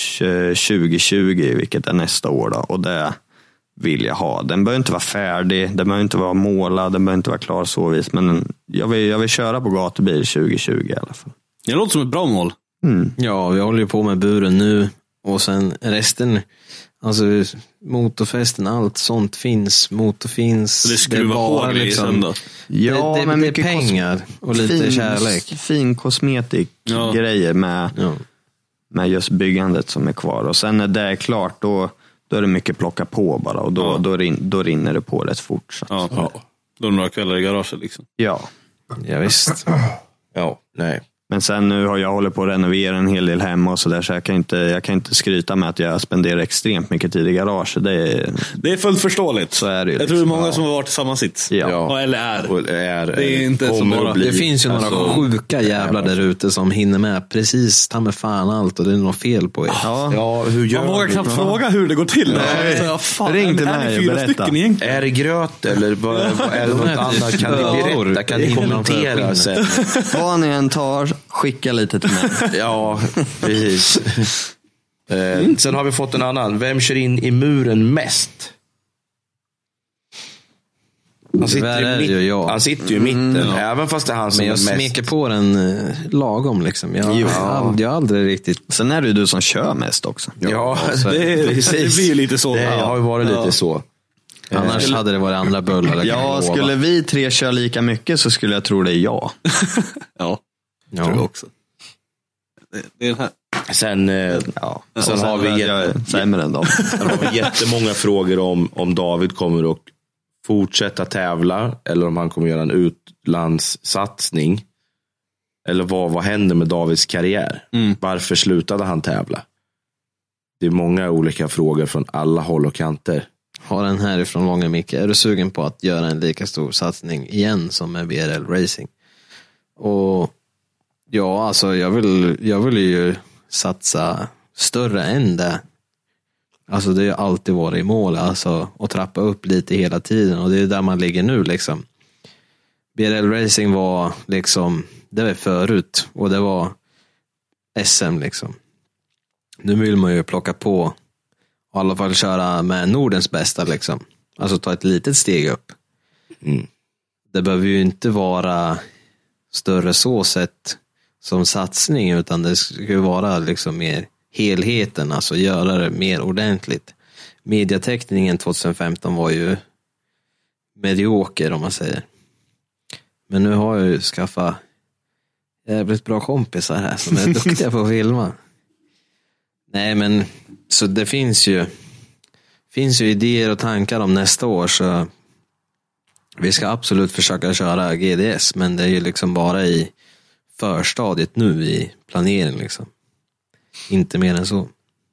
2020, vilket är nästa år då. Och det vill jag ha. Den behöver inte vara färdig, den behöver inte vara målad, den behöver inte vara klar så vis. Men jag vill köra på gatubil 2020 i alla fall. Det låter som ett bra mål. Ja, vi håller ju på med buren nu. Och sen resten, alltså motorfästen, allt sånt finns. Motor finns. Det skruvar på liksom då. Ja, men mycket pengar och lite kärlek. Fin kosmetik grejer med just byggandet som är kvar. Och sen när det är klart, då är det mycket plocka på bara. Och då rinner det på rätt fort. Så. Ja. Då är det några kvällar i garaget liksom. Ja visst. Ja, nej. Men sen nu har jag hållit på att renovera en hel del hemma och så där, så jag kan inte skryta med att jag spenderar extremt mycket tid i garage. Det är fullt förståeligt. Så är det ju. Jag tror det är många som har varit i samma sits. Ja. Eller är. Det är inte så bara. Det finns ju några sjuka jävlar där ute som hinner med precis ta med fan allt, och det är något fel på er. Ja, hur gör man vågar knappt fråga hur det går till. Ring till mig och berätta. Är det gröt eller är det något annat? Kan ni berätta? Kan ni kommentera sen? Vad ni än tar, skicka lite till mig. Ja, precis. Sen har vi fått en annan. Vem kör in i muren mest? Han sitter ju i mitten. Även fast det är han som är mest. Men jag smeker på den lagom liksom. Jag har aldrig riktigt. Sen är det ju du som kör mest också. Ja, det blir lite så. Det har ju varit lite så. Annars hade det varit andra bullar. Ja, skulle vi tre köra lika mycket så skulle jag tro det är jag. Ja, tror jag också. Det är här. Sen har vi jättemånga frågor om David kommer att fortsätta tävla eller om han kommer göra en utlandssatsning. Eller vad händer med Davids karriär? Varför slutade han tävla? Det är många olika frågor från alla håll och kanter. Har den här ifrån Långa Micke. Är du sugen på att göra en lika stor satsning igen som med BRL Racing? Och ja, alltså jag vill ju satsa större än det. Alltså det har alltid varit i mål, alltså att trappa upp lite hela tiden, och det är där man ligger nu liksom. BRL Racing var liksom, det var förut och det var SM liksom. Nu vill man ju plocka på, i alla fall köra med Nordens bästa liksom. Alltså ta ett litet steg upp. Det behöver ju inte vara större så sett som satsning, utan det ska ju vara liksom mer helheten, alltså göra det mer ordentligt. Mediateckningen 2015 var ju medioker om man säger. Men nu har jag ju skaffat jävligt bra kompisar här som är duktiga på att filma. Nej, men så det finns ju finns ju idéer och tankar om nästa år, så vi ska absolut försöka köra GDS, men det är ju liksom bara i förstadiet nu i planering liksom. Inte mer än så.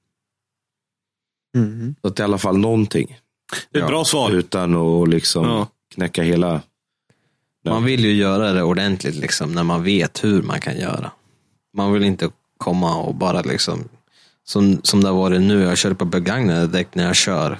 Så att i alla fall någonting. Det är ett bra svar. Utan att liksom knäcka hela. Man vill ju göra det ordentligt liksom, när man vet hur man kan göra. Man vill inte komma och bara liksom som det har varit nu. Jag kör på begagnade däck när jag kör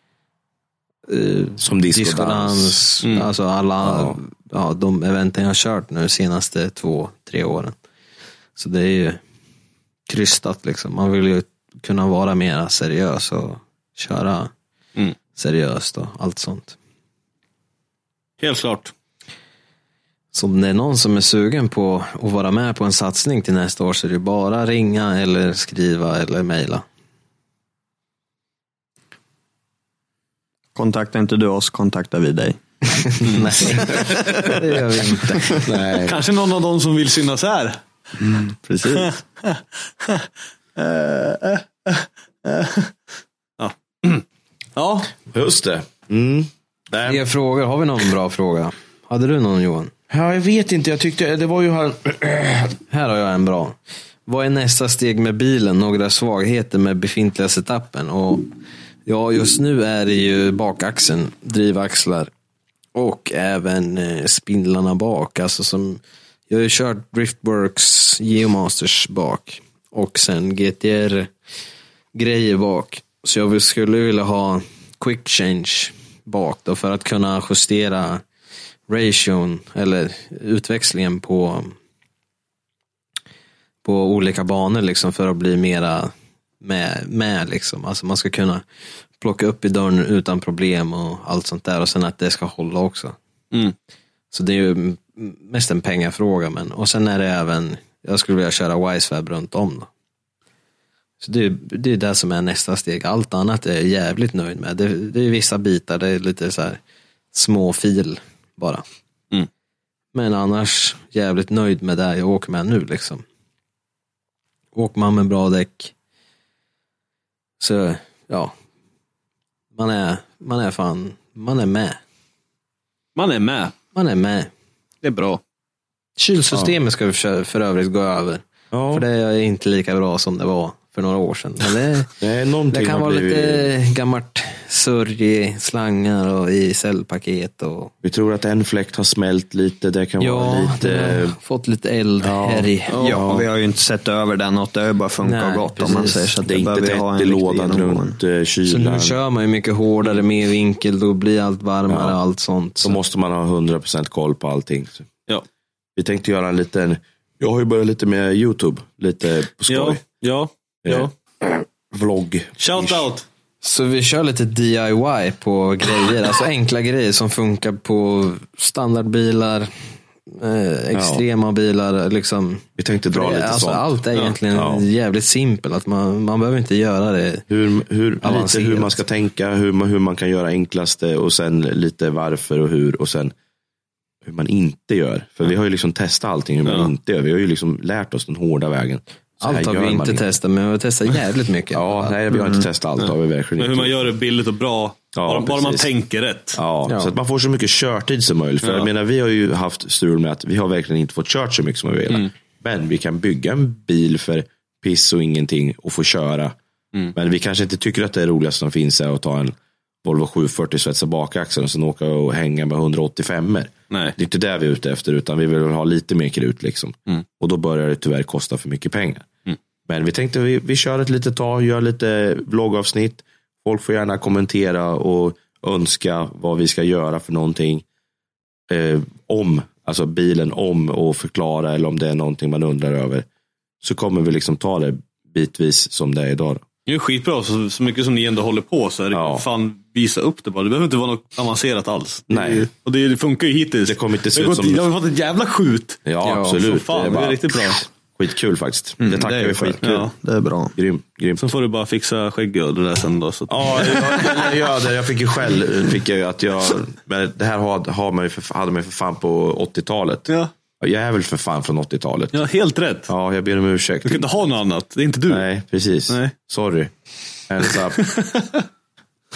som discodans. Alltså alla de eventen jag har kört nu senaste 2-3 åren. Så det är ju krystat liksom. Man vill ju kunna vara mer seriös och köra seriöst och allt sånt. Helt klart. Så om det är någon som är sugen på att vara med på en satsning till nästa år, så är det bara ringa eller skriva eller mejla. Kontaktar inte du oss, kontaktar vi dig. Nej, det gör vi inte. Nej. Kanske någon av dem som vill synas här. Precis. Ja. Just det. Fler frågor, har vi någon bra fråga? Hade du någon, Johan? Ja, jag vet inte, jag tyckte det var ju Här har jag en bra. Vad är nästa steg med bilen? Några svagheter med befintliga setupen? Och ja, just nu är det ju bakaxeln, drivaxlar och även spindlarna bak. Alltså som, jag har ju kört Driftworks Geomasters bak och sen GTR grejer bak. Så jag skulle vilja ha quick change bak då, för att kunna justera ration eller utväxlingen på olika banor liksom, för att bli mera med liksom. Alltså man ska kunna plocka upp i dörren utan problem och allt sånt där, och sen att det ska hålla också. Så det är ju mest en pengafråga, men och sen är det även, jag skulle vilja köra Wisefab runt om då. Så det är det som är nästa steg. Allt annat är jag jävligt nöjd med. Det är vissa bitar, det är lite så här små fil bara. Men annars jävligt nöjd med det jag åker med nu liksom. Åker man med bra däck, så ja, man är med. Man är med. Det är bra. Kylsystemet ska vi för övrigt gå över. Ja. För det är inte lika bra som det var för några år sedan. Men det kan vara lite gammalt surr i slangar och i cellpaket. Och Vi tror att en fläkt har smält lite. Det kan vara lite... fått lite eld här i. Ja, vi har ju inte sett över den något. Det har ju bara funkat gott, precis. om man säger så. Att det är inte tätt i lådan runt kylan. Så nu kör man ju mycket hårdare, mer vinkel, då blir allt varmare, allt sånt. Så måste man ha 100% koll på allting. Ja. Vi tänkte göra en liten... Jag har ju börjat lite med YouTube, lite på skoj. Ja. Vlogg. Shout out. Så vi kör lite DIY på grejer, alltså enkla grejer som funkar på standardbilar, extrema bilar liksom. Vi tänkte dra lite alltså sånt. allt är egentligen jävligt simpelt, att man behöver inte göra det hur man ska tänka, hur man kan göra enklaste, och sen lite varför och hur, och sen hur man inte gör. För vi har ju liksom testat allting hur man inte gör. Vi har ju liksom lärt oss den hårda vägen. Så allt har vi inte testat, men vi har testat jävligt mycket. Nej, vi har inte testat allt. Har vi verkligen men hur inte. man gör det billigt och bra. Bara man tänker rätt. Ja, så att man får så mycket körtid som möjligt. För jag menar, vi har ju haft strul med att vi har verkligen inte fått kört så mycket som vi vill. Men vi kan bygga en bil för piss och ingenting och få köra. Men vi kanske inte tycker att det är roligast som finns är att ta en Volvo 740, svetsa bakaxeln och sen åka och hänga med 185er. Nej. Det är inte det vi är ute efter, utan vi vill ha lite mer krut liksom. Och då börjar det tyvärr kosta för mycket pengar. Men vi tänkte vi kör ett litet tag, gör lite vloggavsnitt. Folk får gärna kommentera och önska vad vi ska göra för någonting. Alltså bilen och förklara, eller om det är någonting man undrar över. Så kommer vi liksom ta det bitvis som det är idag då. Det är skitbra, så mycket som ni ändå håller på, så är det fan visa upp det bara. Det behöver inte vara något avancerat alls. Nej. Och det funkar ju hittills. Det kommer inte se ut som... Jag har fått ett jävla skjut. Ja, absolut. Fan, det är riktigt bra. Skitkul faktiskt. Det tackar vi för. Skitkul. Ja, det är bra. Grymt. Så får du bara fixa skägg och det där sen då. Så. Ja, jag fick ju själv att men det här hade man ju för fan på 80-talet. Ja. Jag är väl för fan från 80-talet. Ja, helt rätt. Ja, jag ber om ursäkt. Du kan inte ha något annat. Det är inte du. Nej, precis. Nej. Sorry. Hands up.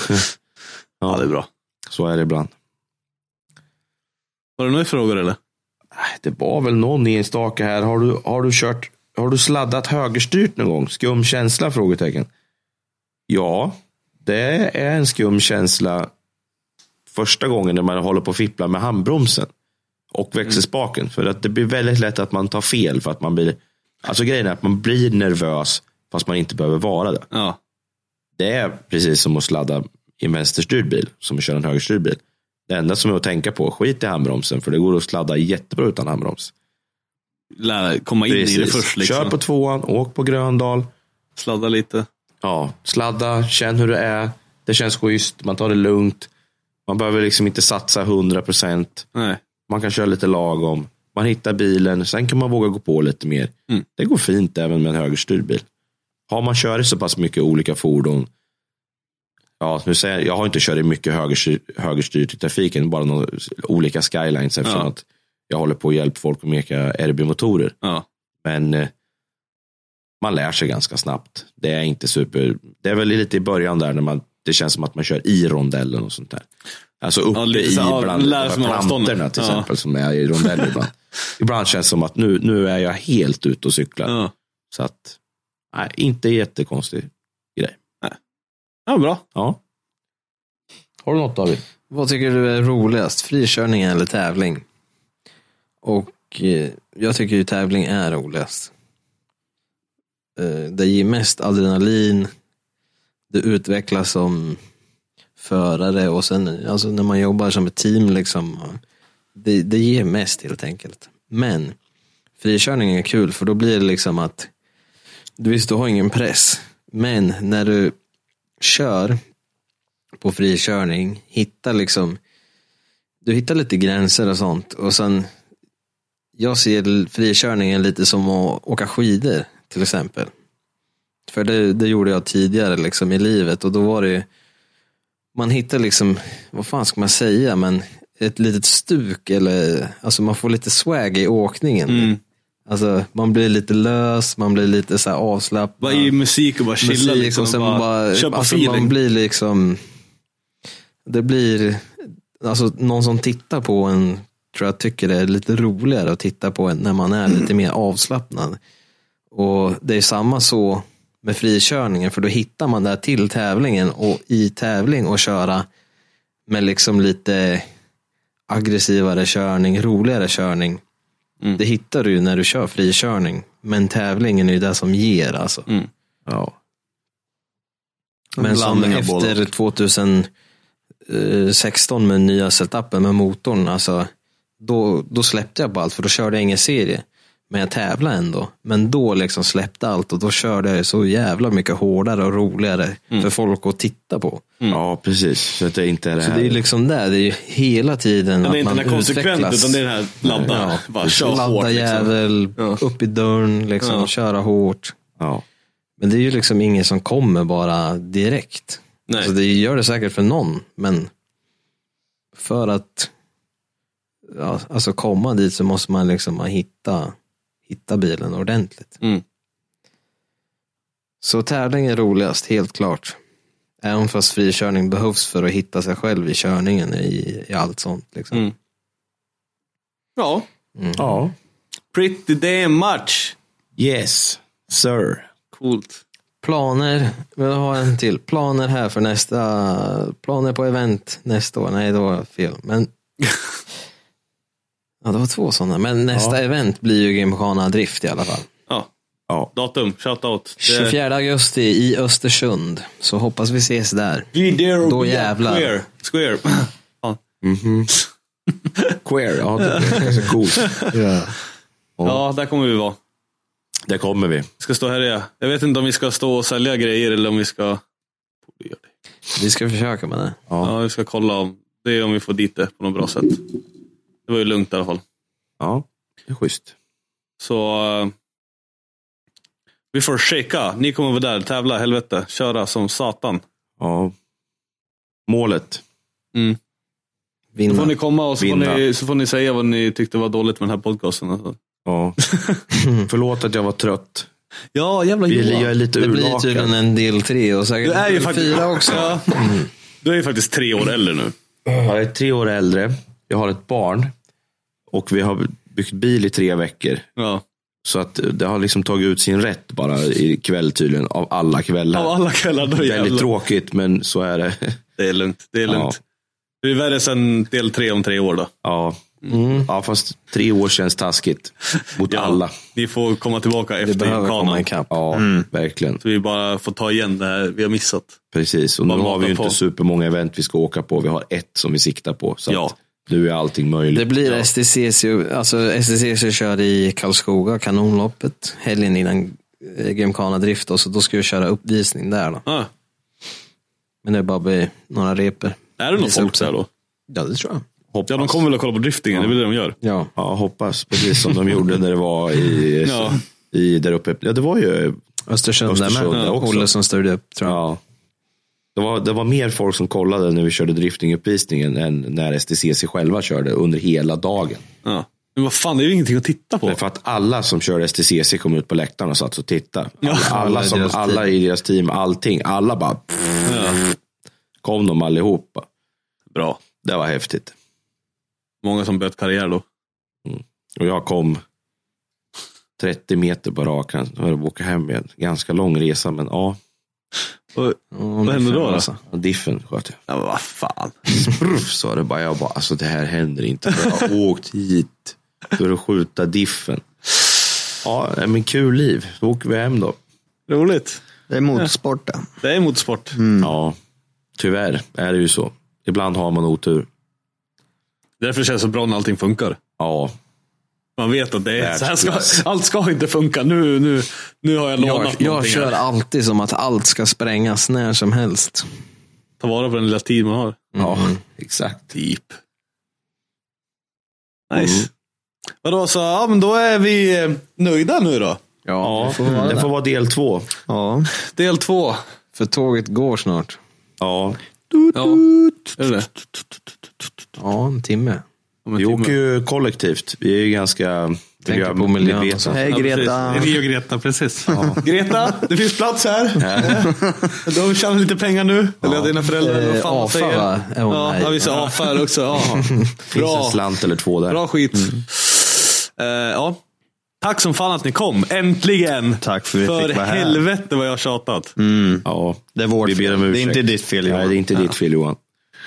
Ja, det är bra. Så är det ibland. Har du några frågor eller? Det var väl någon enstaka här. Har du sladdat högerstyrt någon gång? Skum känsla? Frågetecken. Ja, det är en skum känsla första gången när man håller på att fippla med handbromsen och växelspaken. För att det blir väldigt lätt att man tar fel för att man blir, alltså grejen är att man blir nervös fast man inte behöver vara det. Ja. Det är precis som att sladda i en vänsterstyrd bil som att köra en högerstyrd bil. Det enda som är att tänka på, skit i handbromsen, för det går att sladda jättebra utan handbroms. Komma in precis. I det först liksom. Kör på 2:an, åk på Gröndal. Sladda lite. Ja, sladda, känn hur det är. Det känns schysst, man tar det lugnt. Man behöver liksom inte satsa 100%. Nej. Man kan köra lite lagom. Man hittar bilen, sen kan man våga gå på lite mer. Det går fint även med en högerstyrd bil. Har man kört så pass mycket olika fordon. Ja, nu säger jag har inte kört mycket högerstyrt i trafiken, bara några olika skylines eftersom att jag håller på att hjälpa folk att meka RB-motorer. Ja. Men man lär sig ganska snabbt. Det är inte super. Det är väl lite i början där när det känns som att man kör i rondellen och sånt där. Alltså uppe i bland plantorna till exempel som är i rondeller ibland. Ibland känns det som att nu är jag helt ute och cyklar. Ja. Så att nej, inte jättekonstig grej. Nej. Ja, bra. Ja. Har du något, David? Vad tycker du är roligast? Frikörning eller tävling? Och jag tycker ju tävling är roligast. Det ger mest adrenalin. Det utvecklas som förare och sen alltså när man jobbar som ett team liksom, det ger mest helt enkelt. Men frikörning är kul för då blir det liksom att du har ingen press, men när du kör på frikörning du hittar lite gränser och sånt, och sen jag ser frikörningen lite som att åka skidor till exempel. För det gjorde jag tidigare liksom i livet, och då var det man hittar liksom, vad fan ska man säga, men ett litet stuk eller alltså man får lite swag i åkningen. Alltså man blir lite lös, man blir lite så här avslappnad. Bara i musik och bara chilla liksom, och sen bara köpa alltså feeling. Man blir liksom, det blir alltså någon som tittar på en tror jag tycker det är lite roligare att titta på en när man är lite mer avslappnad. Och det är samma så med frikörningen, för då hittar man där till tävlingen, och i tävling och köra med liksom lite aggressivare körning, roligare körning. Det hittar du ju när du kör frikörning, men tävlingen är ju det som ger alltså. Ja. Men som efter 2016 med nya setupen med motorn, alltså då släppte jag på allt, för då körde jag ingen serie. Men jag tävlade ändå. Men då liksom släppte allt, och då körde jag så jävla mycket hårdare och roligare för folk att titta på. Ja, precis. Så det är inte det här. Så det är liksom det är ju hela tiden att man utvecklas. Utan det är den här ladda. Bara köra ladda hårt. Jävel, upp i dörren, liksom, köra hårt. Ja. Men det är ju liksom ingen som kommer bara direkt. Nej. Alltså det gör det säkert för någon, men för att alltså komma dit så måste man liksom hitta bilen ordentligt. Så tävling är roligast, helt klart. Även fast frikörning behövs för att hitta sig själv i körningen i allt sånt liksom. Ja. Ja. Pretty damn much. Yes, sir. Coolt. Planer, vill ha en till. Planer här för planer på event nästa år. Nej, det var fel. Men ja, det var 2 sådana. Men nästa event blir ju Gymkhana Drift i alla fall. Ja. Datum, shoutout. 24 augusti i Östersund. Så hoppas vi ses där. Då jävlar. Square. Queer, ja, det är så coolt. Ja, där kommer vi vara. Det kommer vi. Ska stå här, jag vet inte om vi ska stå och sälja grejer eller om vi ska... Vi ska försöka med det. Ja, vi ska kolla om vi får dit det på något bra sätt. Det var ju lugnt i alla fall. Ja, det är schysst. Så vi får shaka. Ni kommer vara där, tävla, helvete. Köra som satan. Ja. Målet. Vinna. Så får ni komma och så får ni säga vad ni tyckte var dåligt med den här podcasten. Alltså. Ja. Förlåt att jag var trött. Ja, jävla Johan. Jag är lite det blir tydligen en del 3 och säkert du är ju 4 också. Ja. Du är ju faktiskt 3 år äldre nu. Jag är 3 år äldre. Jag har ett barn. Och vi har byggt bil i 3 veckor. Ja. Så att det har liksom tagit ut sin rätt bara i kväll tydligen. Av alla kvällar. Av alla kvällar. Då är väldigt tråkigt, men så är det. Det är lugnt. Det är lugnt. Ja. Det är värre sen del 3 om 3 år då. Ja. Ja, fast 3 år känns taskigt mot alla. Ni får komma tillbaka efter kanan. Ja, verkligen. Så vi bara får ta igen det här vi har missat. Precis, och nu har vi ju inte supermånga event vi ska åka på. Vi har ett som vi siktar på. Så att nu är allting möjligt. Det blir STCC, alltså STCC kör i Karlskoga, kanonloppet, helgen innan Gymkhana Drift, och så då ska jag köra uppvisning där då. Men det är bara bli några reper. Är det någon folk där då? Ja, det tror jag. Hoppas. Ja, de kommer väl att kolla på driftingen, det är väl det de gör. Ja, hoppas. Precis som de gjorde när det var i där uppe. Ja, det var ju Östersund där med. Olle som styrde upp, tror jag. Ja. Det var mer folk som kollade när vi körde driftinguppvisningen än när STCC själva körde under hela dagen. Ja. Men vad fan, det är ju ingenting att titta på. För att alla som körde STCC kom ut på läktaren och satt och tittade. Alla i deras team, allting. Alla bara kom de allihopa. Bra. Det var häftigt. Många som böt karriär då. Och jag kom 30 meter på rakan och åka hem med en ganska lång resa, men ja. Vad hände då? Alltså? Diffen sköt jag. Ja, vad fan. Spruff, sa det bara. Jag bara, alltså det här händer inte. Jag har åkt hit för att skjuta diffen. Ja, men kul liv. Då åker vi hem då. Roligt. Det är motorsport. Ja. Det är motorsport. Ja, tyvärr är det ju så. Ibland har man otur. Därför känns det så bra när allting funkar. Ja. Man vet att det är så här allt ska inte funka. Nu har jag lånat jag kör alltid som att allt ska sprängas när som helst. Ta vara på den lilla tid man har. Ja, exakt. Typ. Nice. Vadå, så ja, men då är vi nöjda nu då. Ja, det får vara del 2. Ja. Del 2. För tåget går snart. Ja. Är det? Ja, en timme. Vi åker ju kollektivt. Vi är ju ganska... Tänker på miljön. Hej Greta. Vi och Greta, precis. Ja. Greta, det finns plats här. Du har tjänat lite pengar nu. Eller dina föräldrar. Vad fan AFA, ja, vi ser AFA här också. Ja. Finns en slant eller 2 där. Bra skit. Ja. Tack som fan att ni kom. Äntligen. Tack för att vi fick vara här. För helvete vad jag har tjatat. Ja, det är vårt fel. Det är inte ditt fel, Johan. Nej, det är inte ditt fel, Johan.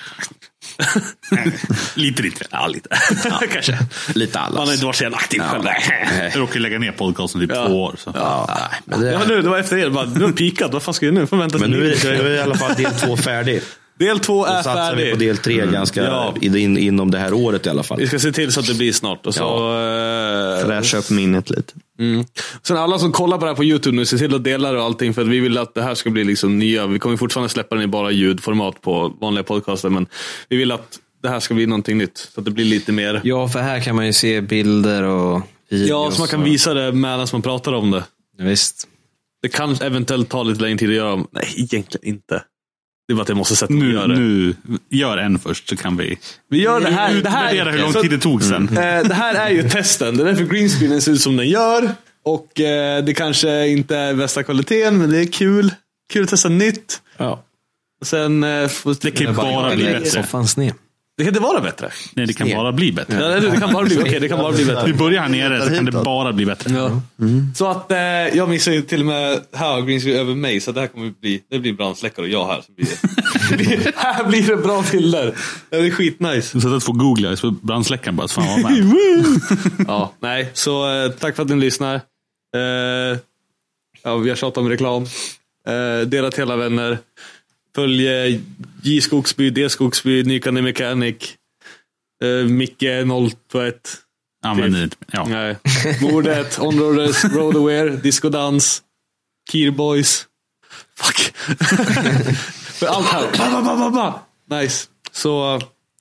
Lite ditt fel. Ja, lite. Kanske. Lite allas. Man har inte varit så jävla aktiv själv. Jag råkade lägga ner podcasten typ 2 år. Så. Men det var efter er. Nu har pikat. Vad fan ska jag nu? Men nu är i alla fall del 2 färdig. Del 2 är satsar färdig. Vi på del 3 ganska inom det här året i alla fall. Vi ska se till så att det blir snart. Och så, fräscha upp minnet lite. Sen alla som kollar på det här på YouTube nu, se till att dela det och allting, för att vi vill att det här ska bli liksom nya. Vi kommer fortfarande släppa den i bara ljudformat på vanliga podcaster, men vi vill att det här ska bli någonting nytt. Så att det blir lite mer... Ja, för här kan man ju se bilder och videos. Ja, så man kan visa det medan man pratar om det. Visst. Det kan eventuellt ta lite längre tid att göra. Nej, egentligen inte. Det är bara att jag måste sätta mig och göra det. Nu, gör en först så kan vi gör det här. Utvärdera hur lång tid det tog sen. Det här är ju testen. Det är därför greenscreenen ser ut som den gör. Och det kanske inte är bästa kvaliteten, men det är kul. Kul att testa nytt. Ja. Och sen det kan bara bli bättre. Det kan inte vara bättre. Nej, det kan bara bli bättre. Ja, det kan bara bli, okay, det kan bara bli bättre. Vi börjar här nere så kan det bara bli bättre. Ja. Så att jag missar ju till och med här greenscreen över mig, så det här kommer bli brandsläckare och jag här. Så blir det, här blir det bra bilder. Det är skitnice. Så att få googla så brandsläckaren bara fan vad med. Ja, nej. Så tack för att ni lyssnar. Vi har tjatat om reklam. Dela till alla vänner. Följ J Skogsby, D Skogsby, Nykande Mechanic, Micke 021. Använder inte. Ja. Nej. Mordet, Onroaders, Roadaware, Disco Dans, Keer Boys. Fuck. För allt här. Nice. Så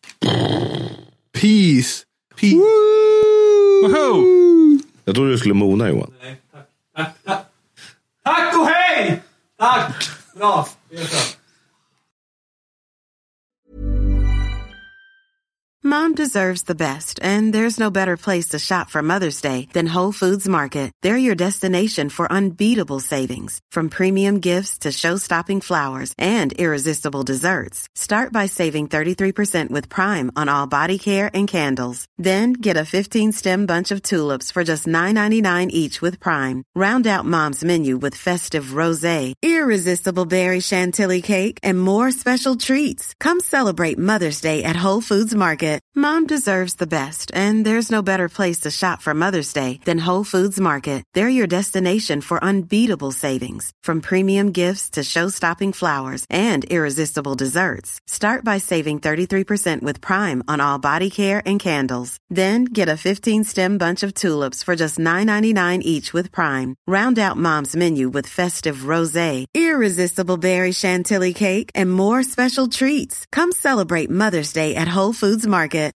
peace. Woho! Jag trodde du skulle mona, Johan. Nej, tack. Tack och hej! Tack. Bra. Mount deserves the best, and there's no better place to shop for Mother's Day than Whole Foods Market. They're your destination for unbeatable savings, from premium gifts to show-stopping flowers and irresistible desserts. Start by saving 33% with Prime on all body care and candles. Then get a 15-stem bunch of tulips for just $9.99 each with Prime. Round out Mom's menu with festive rosé, irresistible berry chantilly cake, and more special treats. Come celebrate Mother's Day at Whole Foods Market. Mom deserves the best, and there's no better place to shop for Mother's Day than Whole Foods Market. They're your destination for unbeatable savings, from premium gifts to show-stopping flowers and irresistible desserts. Start by saving 33% with Prime on all body care and candles. Then get a 15-stem bunch of tulips for just $9.99 each with Prime. Round out Mom's menu with festive rosé, irresistible berry chantilly cake, and more special treats. Come celebrate Mother's Day at Whole Foods Market.